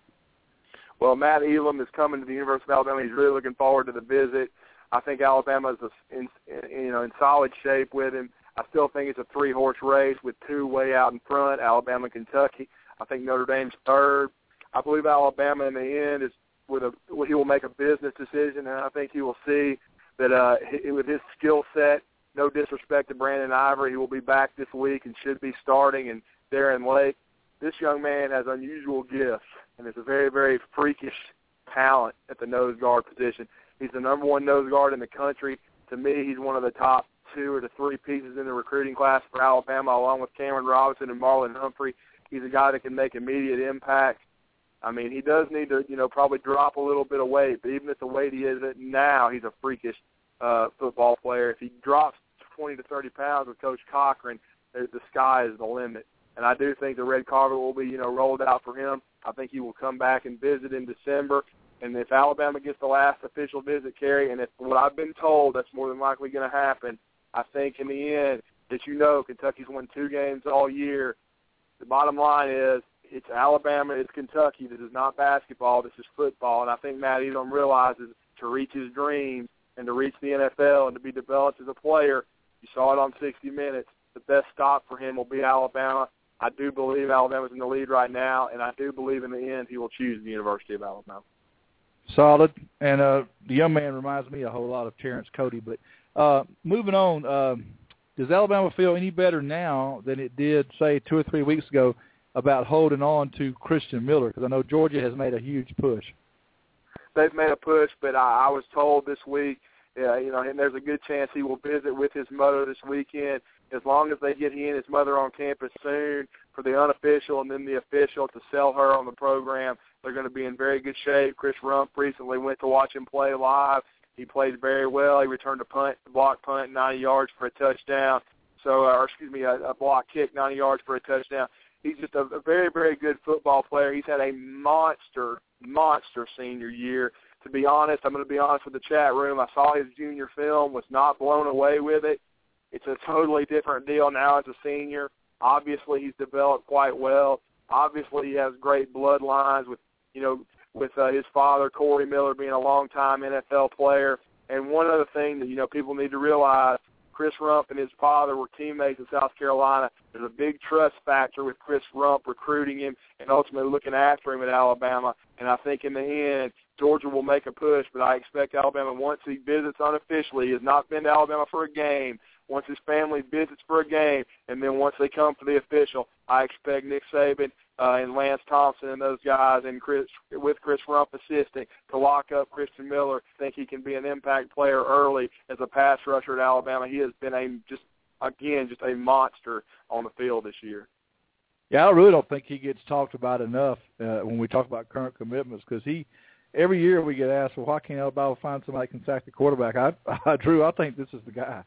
[SPEAKER 11] Well, Matt Elam is coming to the University of Alabama. He's really looking forward to the visit. I think Alabama's in, you know, in solid shape with him. I still think it's a three-horse race with two way out in front, Alabama and Kentucky. I think Notre Dame's third. I believe Alabama in the end is with a he will make a business decision, and I think he will see that uh, he, with his skill set, no disrespect to Brandon Ivory, he will be back this week and should be starting. And Darren Lake, this young man has unusual gifts and is a very, very freakish talent at the nose guard position. He's the number one nose guard in the country. To me, he's one of the top two or the three pieces in the recruiting class for Alabama, along with Cameron Robinson and Marlon Humphrey. He's a guy that can make immediate impact. I mean, he does need to, you know, probably drop a little bit of weight, but even at the weight he is at now, he's a freakish uh, football player. If he drops twenty to thirty pounds with Coach Cochran, the sky is the limit. And I do think the red carpet will be, you know, rolled out for him. I think he will come back and visit in December. And if Alabama gets the last official visit, Kerry, and if what I've been told, that's more than likely going to happen, I think in the end, that you know, Kentucky's won two games all year. The bottom line is it's Alabama, it's Kentucky. This is not basketball. This is football. And I think Matt Elam realizes to reach his dreams and to reach the N F L and to be developed as a player, you saw it on sixty minutes, the best stop for him will be Alabama. I do believe Alabama's in the lead right now, and I do believe in the end he will choose the University of Alabama.
[SPEAKER 3] Solid. And uh, the young man reminds me a whole lot of Terrence Cody. But uh, moving on, uh, does Alabama feel any better now than it did, say, two or three weeks ago about holding on to Christian Miller? Because I know Georgia has made a huge push.
[SPEAKER 11] They've made a push, but I, I was told this week, uh, you know, and there's a good chance he will visit with his mother this weekend. As long as they get he and his mother on campus soon for the unofficial and then the official to sell her on the program, they're going to be in very good shape. Chris Rump recently went to watch him play live. He played very well. He returned a punt, block punt, ninety yards for a touchdown. So, uh, or excuse me, a, a block kick, ninety yards for a touchdown. He's just a, a very, very good football player. He's had a monster, monster senior year. To be honest, I'm going to be honest with the chat room. I saw his junior film, was not blown away with it. It's a totally different deal now as a senior. Obviously, he's developed quite well. Obviously, he has great bloodlines with, you know, with uh, his father, Corey Miller, being a longtime N F L player. And one other thing that, you know, people need to realize, Chris Rump and his father were teammates in South Carolina. There's a big trust factor with Chris Rump recruiting him and ultimately looking after him at Alabama. And I think in the end, Georgia will make a push, but I expect Alabama, once he visits unofficially, he has not been to Alabama for a game, once his family visits for a game, and then once they come for the official, I expect Nick Saban uh, and Lance Thompson and those guys, and Chris, with Chris Rump assisting, to lock up Christian Miller. I think he can be an impact player early as a pass rusher at Alabama. He has been a just again just a monster on the field this year.
[SPEAKER 3] Yeah, I really don't think he gets talked about enough uh, when we talk about current commitments, because he every year we get asked, well, why can't Alabama find somebody who can sack the quarterback? I, I Drew, I think this is the guy.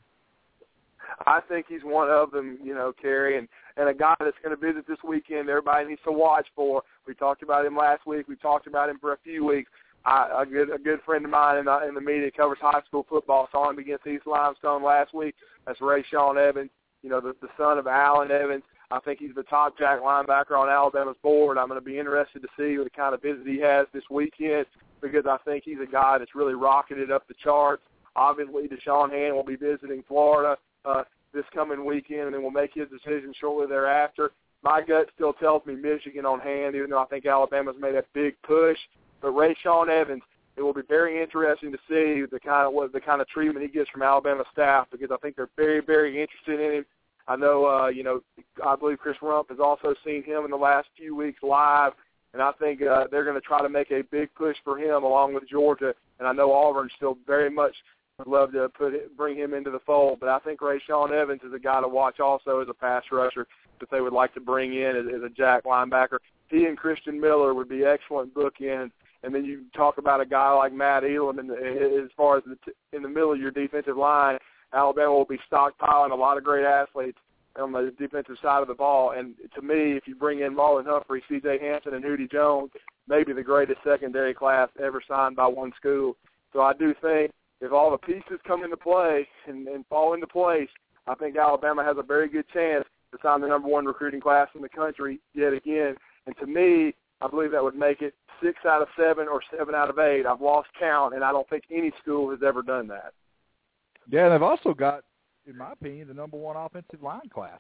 [SPEAKER 11] I think he's one of them, you know, Kerry, and, and a guy that's going to visit this weekend everybody needs to watch for. We talked about him last week. We talked about him for a few weeks. I, a good a good friend of mine in the, in the media covers high school football saw him against East Limestone last week. That's Rayshawn Evans, you know, the, the son of Allen Evans. I think he's the top jack linebacker on Alabama's board. I'm going to be interested to see what kind of visit he has this weekend because I think he's a guy that's really rocketed up the charts. Obviously, Deshaun Hand will be visiting Florida uh, this coming weekend, and then we'll make his decision shortly thereafter. My gut still tells me Michigan on Hand, even though I think Alabama's made a big push. But Rayshawn Evans, it will be very interesting to see the kind of what the kind of treatment he gets from Alabama staff because I think they're very, very interested in him. I know, uh, you know, I believe Chris Rump has also seen him in the last few weeks live, and I think uh, they're going to try to make a big push for him along with Georgia. And I know Auburn still very much would love to put it, bring him into the fold. But I think Rayshawn Evans is a guy to watch also as a pass rusher that they would like to bring in as, as a jack linebacker. He and Christian Miller would be excellent bookends. And then you talk about a guy like Matt Elam, and as far as the t- in the middle of your defensive line, Alabama will be stockpiling a lot of great athletes on the defensive side of the ball. And to me, if you bring in Marlon Humphrey, C J Hampton, and Hootie Jones, maybe the greatest secondary class ever signed by one school. So I do think if all the pieces come into play and, and fall into place, I think Alabama has a very good chance to sign the number one recruiting class in the country yet again. And to me, I believe that would make it six out of seven or seven out of eight. I've lost count, and I don't think any school has ever done that.
[SPEAKER 3] Yeah, and they've also got, in my opinion, the number one offensive line class.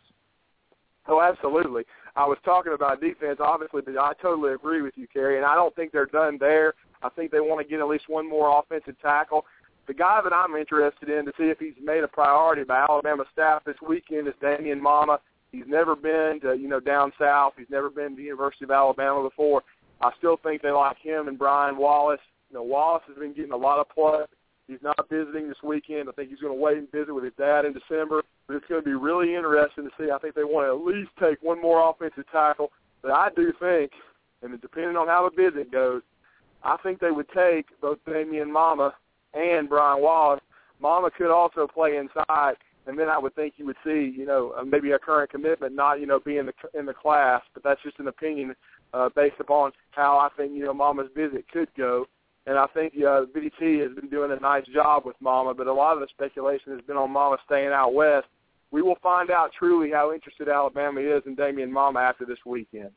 [SPEAKER 11] Oh, absolutely. I was talking about defense, obviously, but I totally agree with you, Kerry, and I don't think they're done there. I think they want to get at least one more offensive tackle. The guy that I'm interested in to see if he's made a priority by Alabama staff this weekend is Damian Mama. He's never been to, you know, down south. He's never been to the University of Alabama before. I still think they like him and Brian Wallace. You know, Wallace has been getting a lot of play. He's not visiting this weekend. I think he's going to wait and visit with his dad in December. But it's going to be really interesting to see. I think they want to at least take one more offensive tackle. But I do think, and depending on how the visit goes, I think they would take both Damian Mama and Brian Wallace. Mama could also play inside, and then I would think you would see, you know, maybe a current commitment not, you know, be in the in the class. But that's just an opinion uh, based upon how I think, you know, Mama's visit could go. And I think uh, B T has been doing a nice job with Mama, but a lot of the speculation has been on Mama staying out west. We will find out truly how interested Alabama is in Damian Mama after this weekend.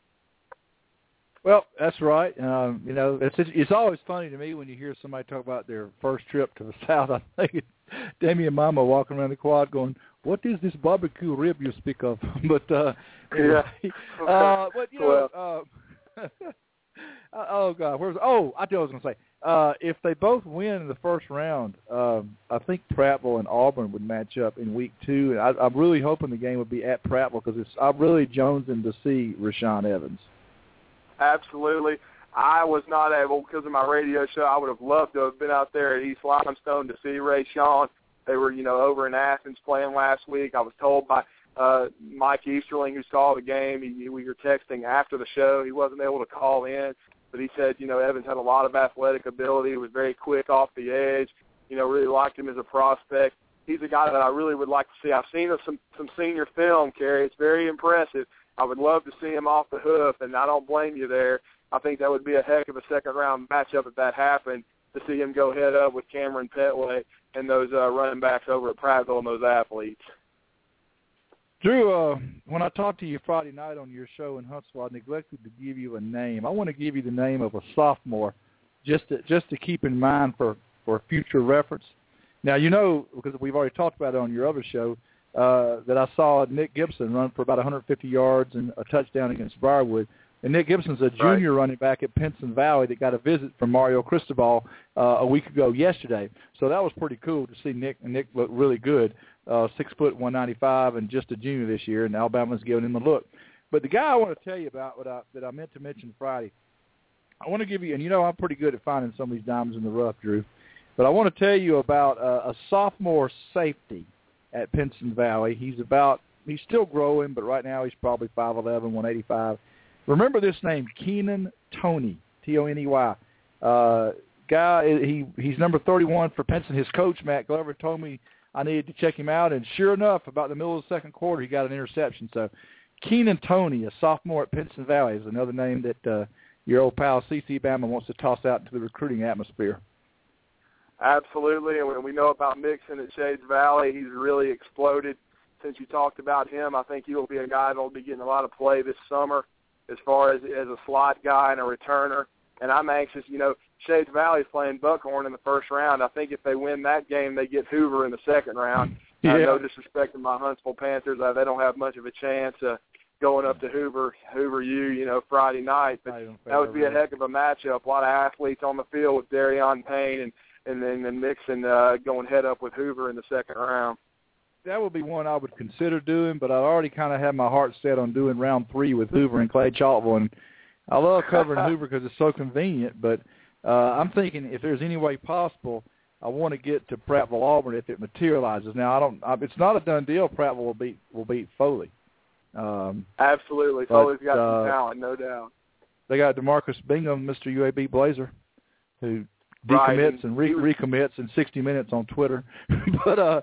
[SPEAKER 3] Well, that's right. Um, you know, it's it's always funny to me when you hear somebody talk about their first trip to the South. I think Damian Mama walking around the quad going, "What is this barbecue rib you speak of?" but uh,
[SPEAKER 11] yeah,
[SPEAKER 3] uh, but you know, well. uh, oh God, where was? Oh, I tell what I was going to say. Uh, if they both win in the first round, um, I think Prattville and Auburn would match up in week two. And I, I'm really hoping the game would be at Prattville because it's I'm really jonesing to see Rashaan Evans.
[SPEAKER 11] Absolutely. I was not able, because of my radio show, I would have loved to have been out there at East Limestone to see Rayshawn. They were, you know, over in Athens playing last week. I was told by uh, Mike Easterling, who saw the game, he, we were texting after the show. He wasn't able to call in, but he said, you know, Evans had a lot of athletic ability, was very quick off the edge, you know, really liked him as a prospect. He's a guy that I really would like to see. I've seen some, some senior film, Kerry. It's very impressive. I would love to see him off the hoof, and I don't blame you there. I think that would be a heck of a second-round matchup if that happened, to see him go head-up with Cameron Petway and those uh, running backs over at Prattville and those athletes.
[SPEAKER 3] Drew, uh, when I talked to you Friday night on your show in Huntsville, I neglected to give you a name. I want to give you the name of a sophomore just to, just to keep in mind for, for future reference. Now, you know, because we've already talked about it on your other show, uh, that I saw Nick Gibson run for about one hundred fifty yards and a touchdown against Briarwood. And Nick Gibson's a junior right. running back at Pinson Valley that got a visit from Mario Cristobal uh, a week ago yesterday. So that was pretty cool to see Nick. And Nick looked really good, uh, six foot one ninety-five, and just a junior this year. And Alabama's giving him a look. But the guy I want to tell you about what I, that I meant to mention Friday, I want to give you, and you know I'm pretty good at finding some of these diamonds in the rough, Drew. But I want to tell you about uh, a sophomore safety at Pinson Valley. He's about, he's still growing, but right now he's probably five eleven, one eighty-five. Remember this name, Keenan Toney, T O N E Y. Uh, guy, he he's number thirty-one for Pinson. His coach, Matt Glover, told me I needed to check him out, and sure enough, about the middle of the second quarter, he got an interception. So Keenan Toney, a sophomore at Pinson Valley, is another name that uh, your old pal C C Bama wants to toss out into the recruiting atmosphere.
[SPEAKER 11] Absolutely, and we know about Mixon at Shades Valley. He's really exploded since you talked about him. I think he will be a guy that will be getting a lot of play this summer as far as as a slot guy and a returner. And I'm anxious, you know, Shades Valley's playing Buckhorn in the first round. I think if they win that game, they get Hoover in the second round.
[SPEAKER 3] Yeah.
[SPEAKER 11] Uh, no disrespect to my Huntsville Panthers. Uh, they don't have much of a chance uh, going up to Hoover, Hoover U, you know, Friday night. But that would be a heck of a matchup. A lot of athletes on the field with Darion Payne and, and then and Mixon uh, going head up with Hoover in the second round.
[SPEAKER 3] That would be one I would consider doing, but I already kind of have my heart set on doing round three with Hoover and Clay Chalkville. And I love covering Hoover because it's so convenient, but uh, I'm thinking if there's any way possible, I want to get to Prattville Auburn if it materializes. Now, I don't. I, it's not a done deal. Prattville will beat will beat Foley. Um,
[SPEAKER 11] Absolutely,
[SPEAKER 3] but,
[SPEAKER 11] Foley's got
[SPEAKER 3] uh,
[SPEAKER 11] some talent, no doubt.
[SPEAKER 3] They got DeMarcus Bingham, Mister U A B Blazer, who
[SPEAKER 11] Right,
[SPEAKER 3] decommits and,
[SPEAKER 11] and
[SPEAKER 3] re-
[SPEAKER 11] was...
[SPEAKER 3] recommits in sixty minutes on Twitter. but uh,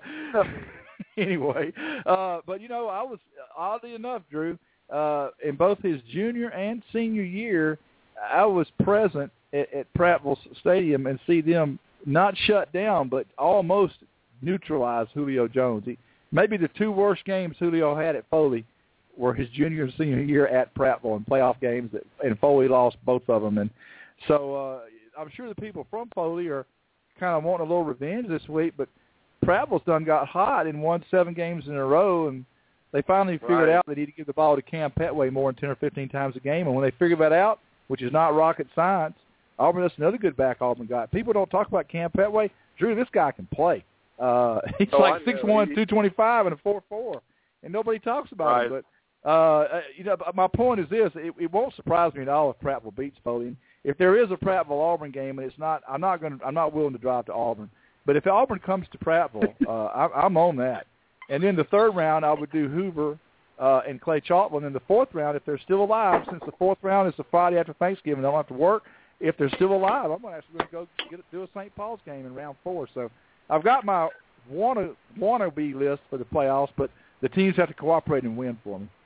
[SPEAKER 3] anyway, uh, but you know, I was oddly enough, Drew, uh, in both his junior and senior year, I was present at, at Prattville Stadium and see them not shut down, but almost neutralize Julio Jones. He, maybe the two worst games Julio had at Foley were his junior and senior year at Prattville in playoff games, that, and Foley lost both of them. And so uh, I'm sure the people from Foley are kind of wanting a little revenge this week, but Prattville's done got hot and won seven games in a row, and they finally figured
[SPEAKER 11] right.
[SPEAKER 3] out they need to give the ball to Cam Petway more than ten or fifteen times a game. And when they figured that out, which is not rocket science, Auburn, that's another good back Auburn got. People don't talk about Cam Petway. Drew, this guy can play. Uh, he's
[SPEAKER 11] oh,
[SPEAKER 3] like six one, two twenty-five, and a four four, and nobody talks about
[SPEAKER 11] right.
[SPEAKER 3] him. But uh, you know, my point is this: it, it won't surprise me at all if Prattville beats Foley. If there is a Prattville Auburn game, and it's not, I'm not going. I'm not willing to drive to Auburn. But if Auburn comes to Prattville, uh, I, I'm on that. And then the third round, I would do Hoover uh, and Clay Chalkville. And then the fourth round, if they're still alive, since the fourth round is the Friday after Thanksgiving, they don't have to work. If they're still alive, I'm actually going to go get, do a Saint Paul's game in round four. So I've got my wanna wannabe list for the playoffs, but the teams have to cooperate and win for me.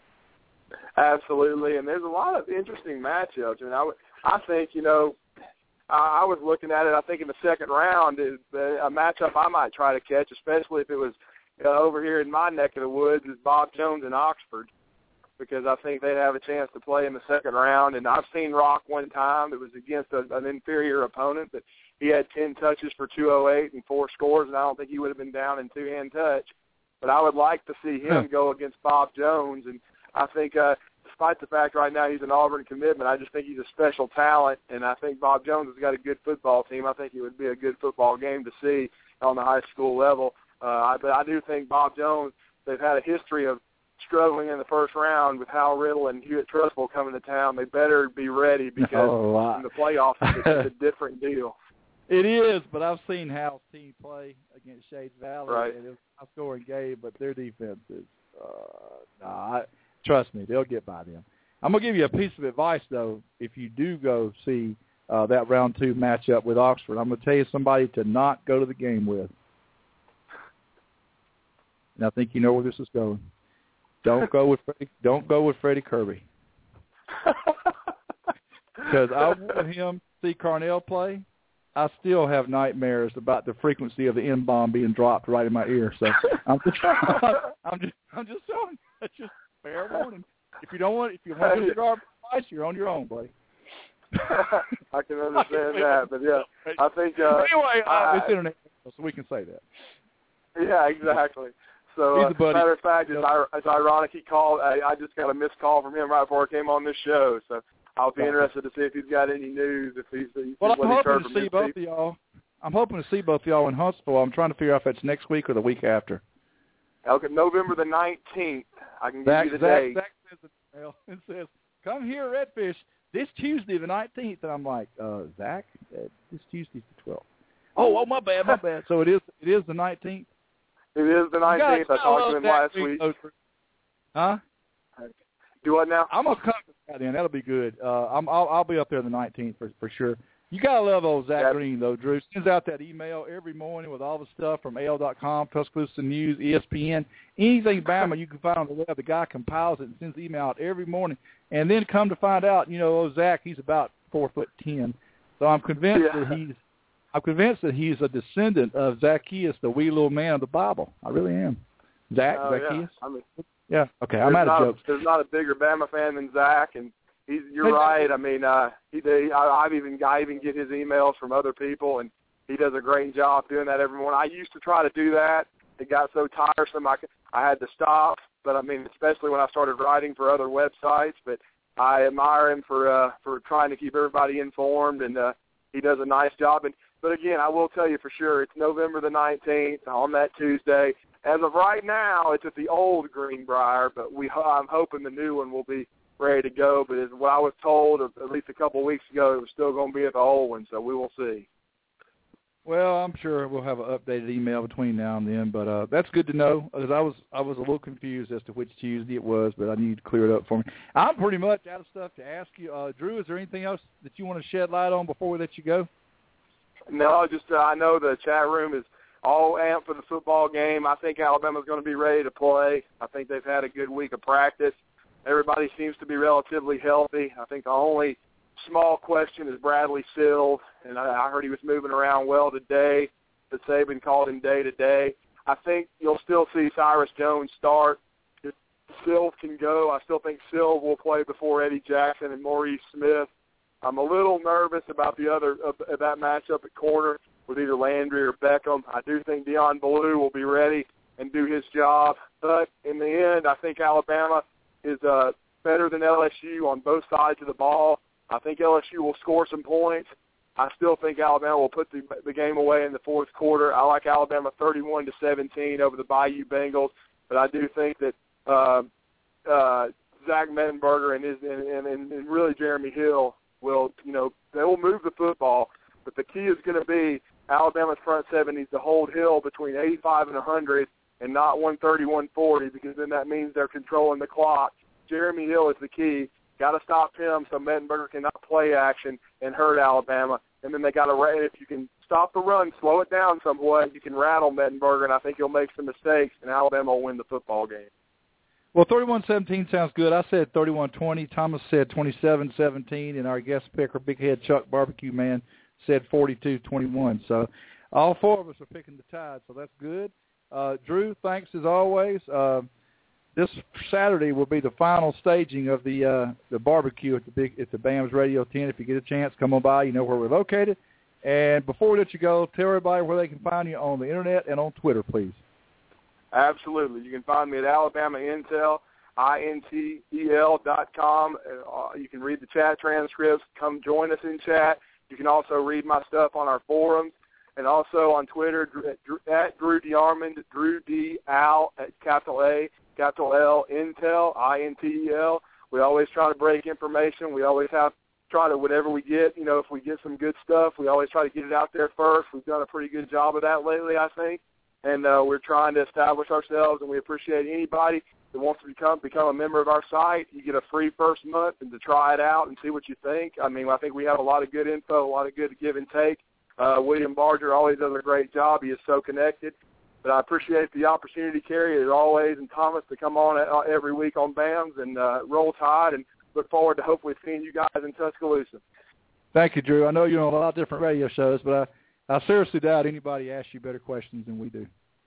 [SPEAKER 11] Absolutely, and there's a lot of interesting matchups. I mean, I, I think, you know, I, I was looking at it, I think in the second round, is a matchup I might try to catch, especially if it was uh, over here in my neck of the woods, is Bob Jones and Oxford, because I think they'd have a chance to play in the second round. And I've seen Rock one time. It was against a, an inferior opponent, but he had ten touches for two oh eight and four scores, and I don't think he would have been down in two-hand touch. But I would like to see him go against Bob Jones, and I think uh, despite the fact right now he's an Auburn commitment, I just think he's a special talent, and I think Bob Jones has got a good football team. I think it would be a good football game to see on the high school level. Uh, but I do think Bob Jones, they've had a history of struggling in the first round with Hal Riddle and Hewitt Trustful coming to town. They better be ready because
[SPEAKER 3] oh,
[SPEAKER 11] in the playoffs it's a different deal.
[SPEAKER 3] It is, but I've seen Hal's team play against Shades Valley,
[SPEAKER 11] right.
[SPEAKER 3] and it was a scoring game, but their defense is, uh, nah, I, trust me, they'll get by them. I'm going to give you a piece of advice, though, if you do go see uh, that round two matchup with Oxford. I'm going to tell you somebody to not go to the game with. And I think you know where this is going. Don't go with Freddie, don't go with Freddie Kirby. Because I want him to see Carnell play. I still have nightmares about the frequency of the N-bomb being dropped right in my ear. So I'm just, I'm just, I'm just telling you. That's just fair warning. If you don't want, if you want to get garbage advice, you're on your own, buddy.
[SPEAKER 11] I can understand that, but yeah, I think. Uh,
[SPEAKER 3] anyway, uh,
[SPEAKER 11] I,
[SPEAKER 3] it's internet, so we can say that.
[SPEAKER 11] Yeah, exactly. So, uh, as a matter of fact, it's, it's ironic he called. I, I just got a missed call from him right before I came on this show. So I'll be interested to see if he's got any news. If he's, he's
[SPEAKER 3] well,
[SPEAKER 11] what
[SPEAKER 3] I'm
[SPEAKER 11] he's heard
[SPEAKER 3] hoping
[SPEAKER 11] from
[SPEAKER 3] to see both
[SPEAKER 11] people.
[SPEAKER 3] of y'all. I'm hoping to see both of y'all in Huntsville. I'm trying to figure out if it's next week or the week after.
[SPEAKER 11] Okay, November the nineteenth. I can
[SPEAKER 3] Zach,
[SPEAKER 11] give you the
[SPEAKER 3] Zach,
[SPEAKER 11] date.
[SPEAKER 3] Zach says it, it says, "Come here, Redfish, this Tuesday the nineteenth." And I'm like, uh, Zach, uh, this Tuesday's the twelfth. Oh, oh, my bad, my bad. So it is, it is the nineteenth.
[SPEAKER 11] It is the nineteenth. I talked to him last week.
[SPEAKER 3] week. Huh?
[SPEAKER 11] Do what now?
[SPEAKER 3] I'm gonna come to that then. That'll be good. Uh, I'm, I'll, I'll be up there the nineteenth for for sure. You gotta love old Zach
[SPEAKER 11] yep.
[SPEAKER 3] Green though, Drew. Sends out that email every morning with all the stuff from A L dot com, Tuscaloosa News, E S P N, anything Bama you can find on the web. The guy compiles it and sends the email out every morning. And then come to find out, you know, old Zach, he's about four foot ten. So I'm convinced
[SPEAKER 11] yeah.
[SPEAKER 3] that he's I'm convinced that he's a descendant of Zacchaeus, the wee little man of the Bible. I really am. Zach,
[SPEAKER 11] oh,
[SPEAKER 3] Zacchaeus.
[SPEAKER 11] Yeah. I mean,
[SPEAKER 3] yeah. Okay, I'm out of jokes.
[SPEAKER 11] There's not a bigger Bama fan than Zach, and he's. You're hey, right. I mean, uh, he, they, I, I've even I even get his emails from other people, and he does a great job doing that every morning. I used to try to do that. It got so tiresome, I I had to stop. But I mean, especially when I started writing for other websites. But I admire him for uh, for trying to keep everybody informed, and uh, he does a nice job. And but again, I will tell you for sure, it's November the nineteenth on that Tuesday. As of right now, it's at the old Greenbrier, but we I'm hoping the new one will be ready to go. But as what I was told, at least a couple of weeks ago, it was still going to be at the old one, so we will see.
[SPEAKER 3] Well, I'm sure we'll have an updated email between now and then, but uh, that's good to know. Because I was I was a little confused as to which Tuesday it was, but I need to clear it up for me. I'm pretty much out of stuff to ask you. Uh, Drew, is there anything else that you want to shed light on before we let you go?
[SPEAKER 11] No, just uh, I know the chat room is all amped for the football game. I think Alabama's going to be ready to play. I think they've had a good week of practice. Everybody seems to be relatively healthy. I think the only small question is Bradley Sills, and I, I heard he was moving around well today. But Saban called him day to day. I think you'll still see Cyrus Jones start. If Sills can go, I still think Sills will play before Eddie Jackson and Maurice Smith. I'm a little nervous about the other uh, that matchup at corner with either Landry or Beckham. I do think Deion Ballou will be ready and do his job. But in the end, I think Alabama is uh, better than L S U on both sides of the ball. I think L S U will score some points. I still think Alabama will put the, the game away in the fourth quarter. I like Alabama thirty-one to seventeen over the Bayou Bengals, but I do think that uh, uh, Zach Mettenberger and, his, and, and, and really Jeremy Hill will, you know, they will move the football, but the key is going to be Alabama's front seven needs to hold Hill between eighty-five and one hundred and not one thirty, one forty, because then that means they're controlling the clock. Jeremy Hill is the key. Got to stop him so Mettenberger cannot play action and hurt Alabama. And then they got to, if you can stop the run, slow it down somewhat, you can rattle Mettenberger, and I think he'll make some mistakes, and Alabama will win the football game.
[SPEAKER 3] Well, thirty-one seventeen sounds good. I said thirty-one twenty. Thomas said twenty-seven seventeen, and our guest picker, Big Head Chuck Barbecue Man, said forty-two twenty-one. So all four of us are picking the Tide, so that's good. Uh, Drew, thanks as always. Uh, this Saturday will be the final staging of the uh, the barbecue at the big at the B A M S Radio ten. If you get a chance, come on by. You know where we're located. And before we let you go, tell everybody where they can find you on the internet and on Twitter, please.
[SPEAKER 11] Absolutely. You can find me at Alabama Intel, I N T E L dot com. Uh, you can read the chat transcripts. Come join us in chat. You can also read my stuff on our forums and also on Twitter at Drew DeArmond, Drew D. Al at capital A, capital L, Intel, I N T E L. We always try to break information. We always have try to, whatever we get, you know, if we get some good stuff, we always try to get it out there first. We've done a pretty good job of that lately, I think. And uh, we're trying to establish ourselves, and we appreciate anybody that wants to become become a member of our site. You get a free first month and to try it out and see what you think. I mean, I think we have a lot of good info, a lot of good give and take. Uh, William Barger always does a great job. He is so connected. But I appreciate the opportunity, Kerry, as always, and Thomas, to come on every week on B A M S and uh, Roll Tide, and look forward to hopefully seeing you guys in Tuscaloosa.
[SPEAKER 3] Thank you, Drew. I know you're on a lot of different radio shows, but I I seriously doubt anybody asks you better questions than we do.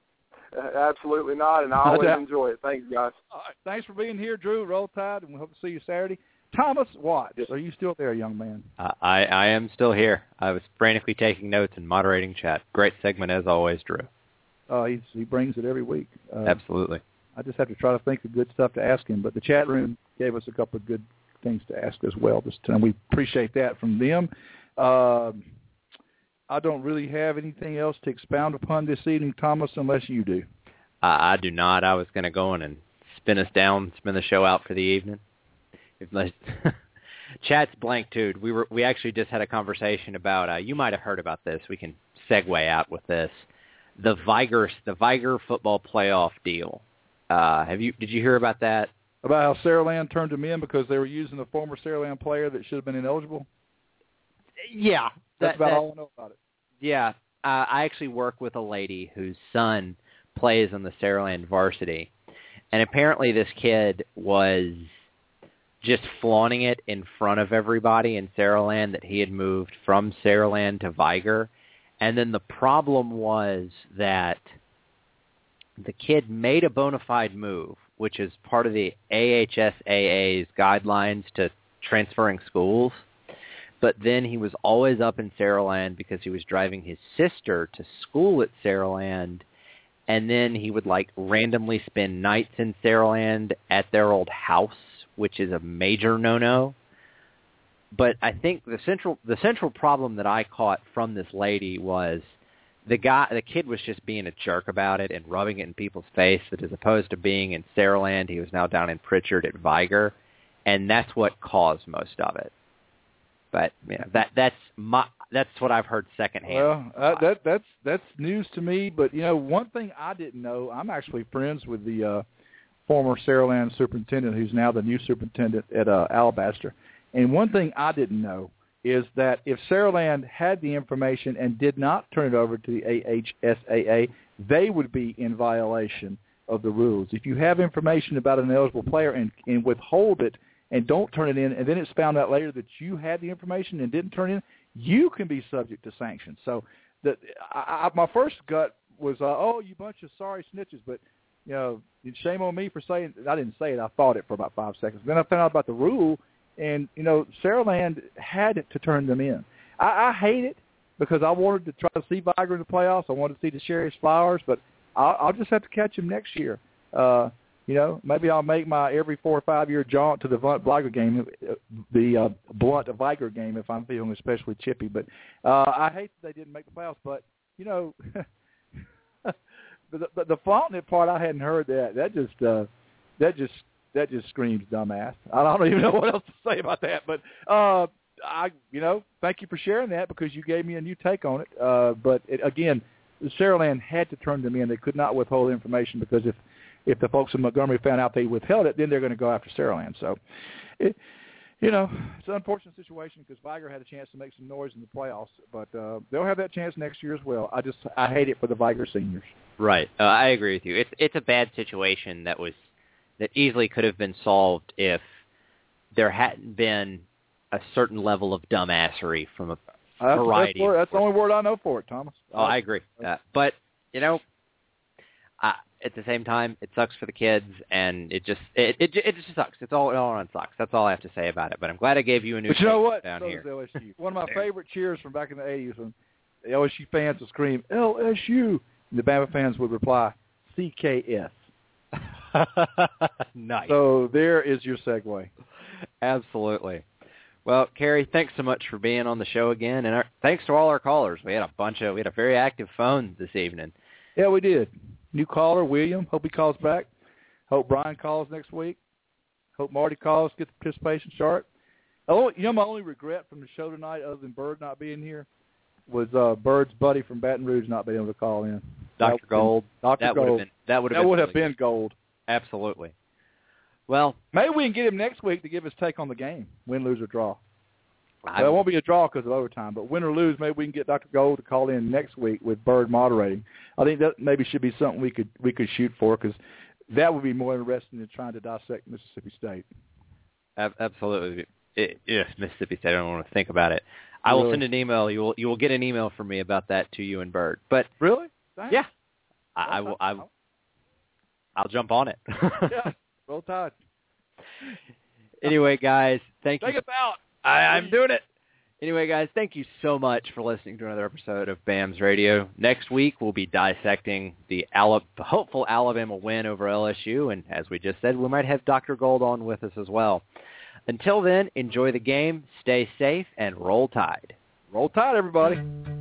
[SPEAKER 11] Uh, absolutely not, and I always enjoy it. Thanks, guys.
[SPEAKER 3] All right, thanks for being here, Drew. Roll Tide, and we hope to see you Saturday. Thomas Watts, yes. Are you still there, young man?
[SPEAKER 2] Uh, I, I am still here. I was frantically taking notes and moderating chat. Great segment as always, Drew.
[SPEAKER 3] Uh, he's, he brings it every week. Uh,
[SPEAKER 2] Absolutely.
[SPEAKER 3] I just have to try to think of good stuff to ask him, but the chat room gave us a couple of good things to ask as well this time. We appreciate that from them. Uh, I don't really have anything else to expound upon this evening, Thomas, unless you do.
[SPEAKER 2] Uh, I do not. I was going to go in and spin us down, spin the show out for the evening. Chat's blank, dude. We were we actually just had a conversation about. Uh, you might have heard about this. We can segue out with this. The Viger, the Viger football playoff deal. Uh, have you? Did you hear about that?
[SPEAKER 3] About how Saraland turned them in because they were using a former Saraland player that should have been ineligible?
[SPEAKER 2] Yeah.
[SPEAKER 3] That's
[SPEAKER 2] that,
[SPEAKER 3] about
[SPEAKER 2] that,
[SPEAKER 3] all I know about it.
[SPEAKER 2] Yeah. Uh, I actually work with a lady whose son plays on the Saraland varsity. And apparently this kid was just flaunting it in front of everybody in Saraland that he had moved from Saraland to Viger. And then the problem was that the kid made a bona fide move, which is part of the A H S A A's guidelines to transferring schools. But then he was always up in Saraland because he was driving his sister to school at Saraland. And then he would, like, randomly spend nights in Saraland at their old house, which is a major no-no. But I think the central the central problem that I caught from this lady was the guy, the kid was just being a jerk about it and rubbing it in people's face, that as opposed to being in Saraland, he was now down in Pritchard at Viger, and that's what caused most of it. But you know, that that's my that's what I've heard secondhand.
[SPEAKER 3] Well, uh, that that's that's news to me. But you know, one thing I didn't know, I'm actually friends with the uh, former Saraland superintendent, who's now the new superintendent at uh, Alabaster. And one thing I didn't know is that if Saraland had the information and did not turn it over to the A H S A A, they would be in violation of the rules. If you have information about an eligible player and, and withhold it and don't turn it in, and then it's found out later that you had the information and didn't turn it in, you can be subject to sanctions. So the, I, I, my first gut was, uh, oh, you bunch of sorry snitches, but you know, shame on me for saying – I didn't say it. I thought it for about five seconds. Then I found out about the rule. And, you know, Saraland had to turn them in. I, I hate it because I wanted to try to see Viger in the playoffs. I wanted to see the Sheriff's Flowers, but I'll, I'll just have to catch him next year. Uh, you know, maybe I'll make my every four or five-year jaunt to the Viger game, the uh, Blunt Viger game, if I'm feeling especially chippy. But uh, I hate that they didn't make the playoffs. But, you know, the, the, the flaunting part, I hadn't heard that. That just uh, that just – That just screams dumbass. I don't even know what else to say about that. But, uh, I, you know, thank you for sharing that because you gave me a new take on it. Uh, but, it, again, Saraland had to turn them in. They could not withhold information because if, if the folks in Montgomery found out they withheld it, then they're going to go after Saraland. So, it, you know, it's an unfortunate situation because Viger had a chance to make some noise in the playoffs. But uh, they'll have that chance next year as well. I just I hate it for the Viger seniors.
[SPEAKER 2] Right. Uh, I agree with you. It's it's a bad situation that was – that easily could have been solved if there hadn't been a certain level of dumbassery from a
[SPEAKER 3] that's,
[SPEAKER 2] variety.
[SPEAKER 3] That's, that's the only word I know for it, Thomas.
[SPEAKER 2] Oh, I agree. Uh, but, you know, uh, at the same time, it sucks for the kids, and it just it, it it just sucks. It's all, it all around sucks. That's all I have to say about it. But I'm glad I gave you a new
[SPEAKER 3] But you know what?
[SPEAKER 2] down
[SPEAKER 3] so
[SPEAKER 2] here.
[SPEAKER 3] L S U. One of my favorite cheers from back in the eighties when the L S U fans would scream, L S U, and the Bama fans would reply, C K S.
[SPEAKER 2] Nice.
[SPEAKER 3] So there is your segue.
[SPEAKER 2] Absolutely. Well, Kerry, thanks so much for being on the show again, and our, thanks to all our callers. We had a bunch of we had a very active phone this evening.
[SPEAKER 3] Yeah, we did. New caller, William. Hope he calls back. Hope Brian calls next week. Hope Marty calls, get the participation chart. Oh, you know, my only regret from the show tonight, other than Bird not being here, was uh, Bird's buddy from Baton Rouge not being able to call in.
[SPEAKER 2] Doctor Gold.
[SPEAKER 3] Doctor
[SPEAKER 2] That
[SPEAKER 3] Gold.
[SPEAKER 2] would have been that would have
[SPEAKER 3] that
[SPEAKER 2] been,
[SPEAKER 3] would have
[SPEAKER 2] really
[SPEAKER 3] been gold.
[SPEAKER 2] Absolutely. Well,
[SPEAKER 3] maybe we can get him next week to give his take on the game, win, lose, or draw.
[SPEAKER 2] I,
[SPEAKER 3] well, it won't be a draw because of overtime, but win or lose, maybe we can get Doctor Gold to call in next week with Bird moderating. I think that maybe should be something we could we could shoot for because that would be more interesting than trying to dissect Mississippi State.
[SPEAKER 2] Absolutely. It, yes, Mississippi State. I don't want to think about it. I will
[SPEAKER 3] really?
[SPEAKER 2] send an email. You will you will get an email from me about that to you and Bird. But
[SPEAKER 3] really, Thanks.
[SPEAKER 2] yeah, I, I will. I, I'll jump on it.
[SPEAKER 3] Yeah, roll tide.
[SPEAKER 2] Anyway, guys, thank
[SPEAKER 3] Take
[SPEAKER 2] you.
[SPEAKER 3] us out.
[SPEAKER 2] I, I'm doing it. Anyway, guys, thank you so much for listening to another episode of BAMS Radio. Next week, we'll be dissecting the Ala- hopeful Alabama win over L S U, and as we just said, we might have Doctor Gold on with us as well. Until then, enjoy the game, stay safe, and roll tide.
[SPEAKER 3] Roll tide, everybody.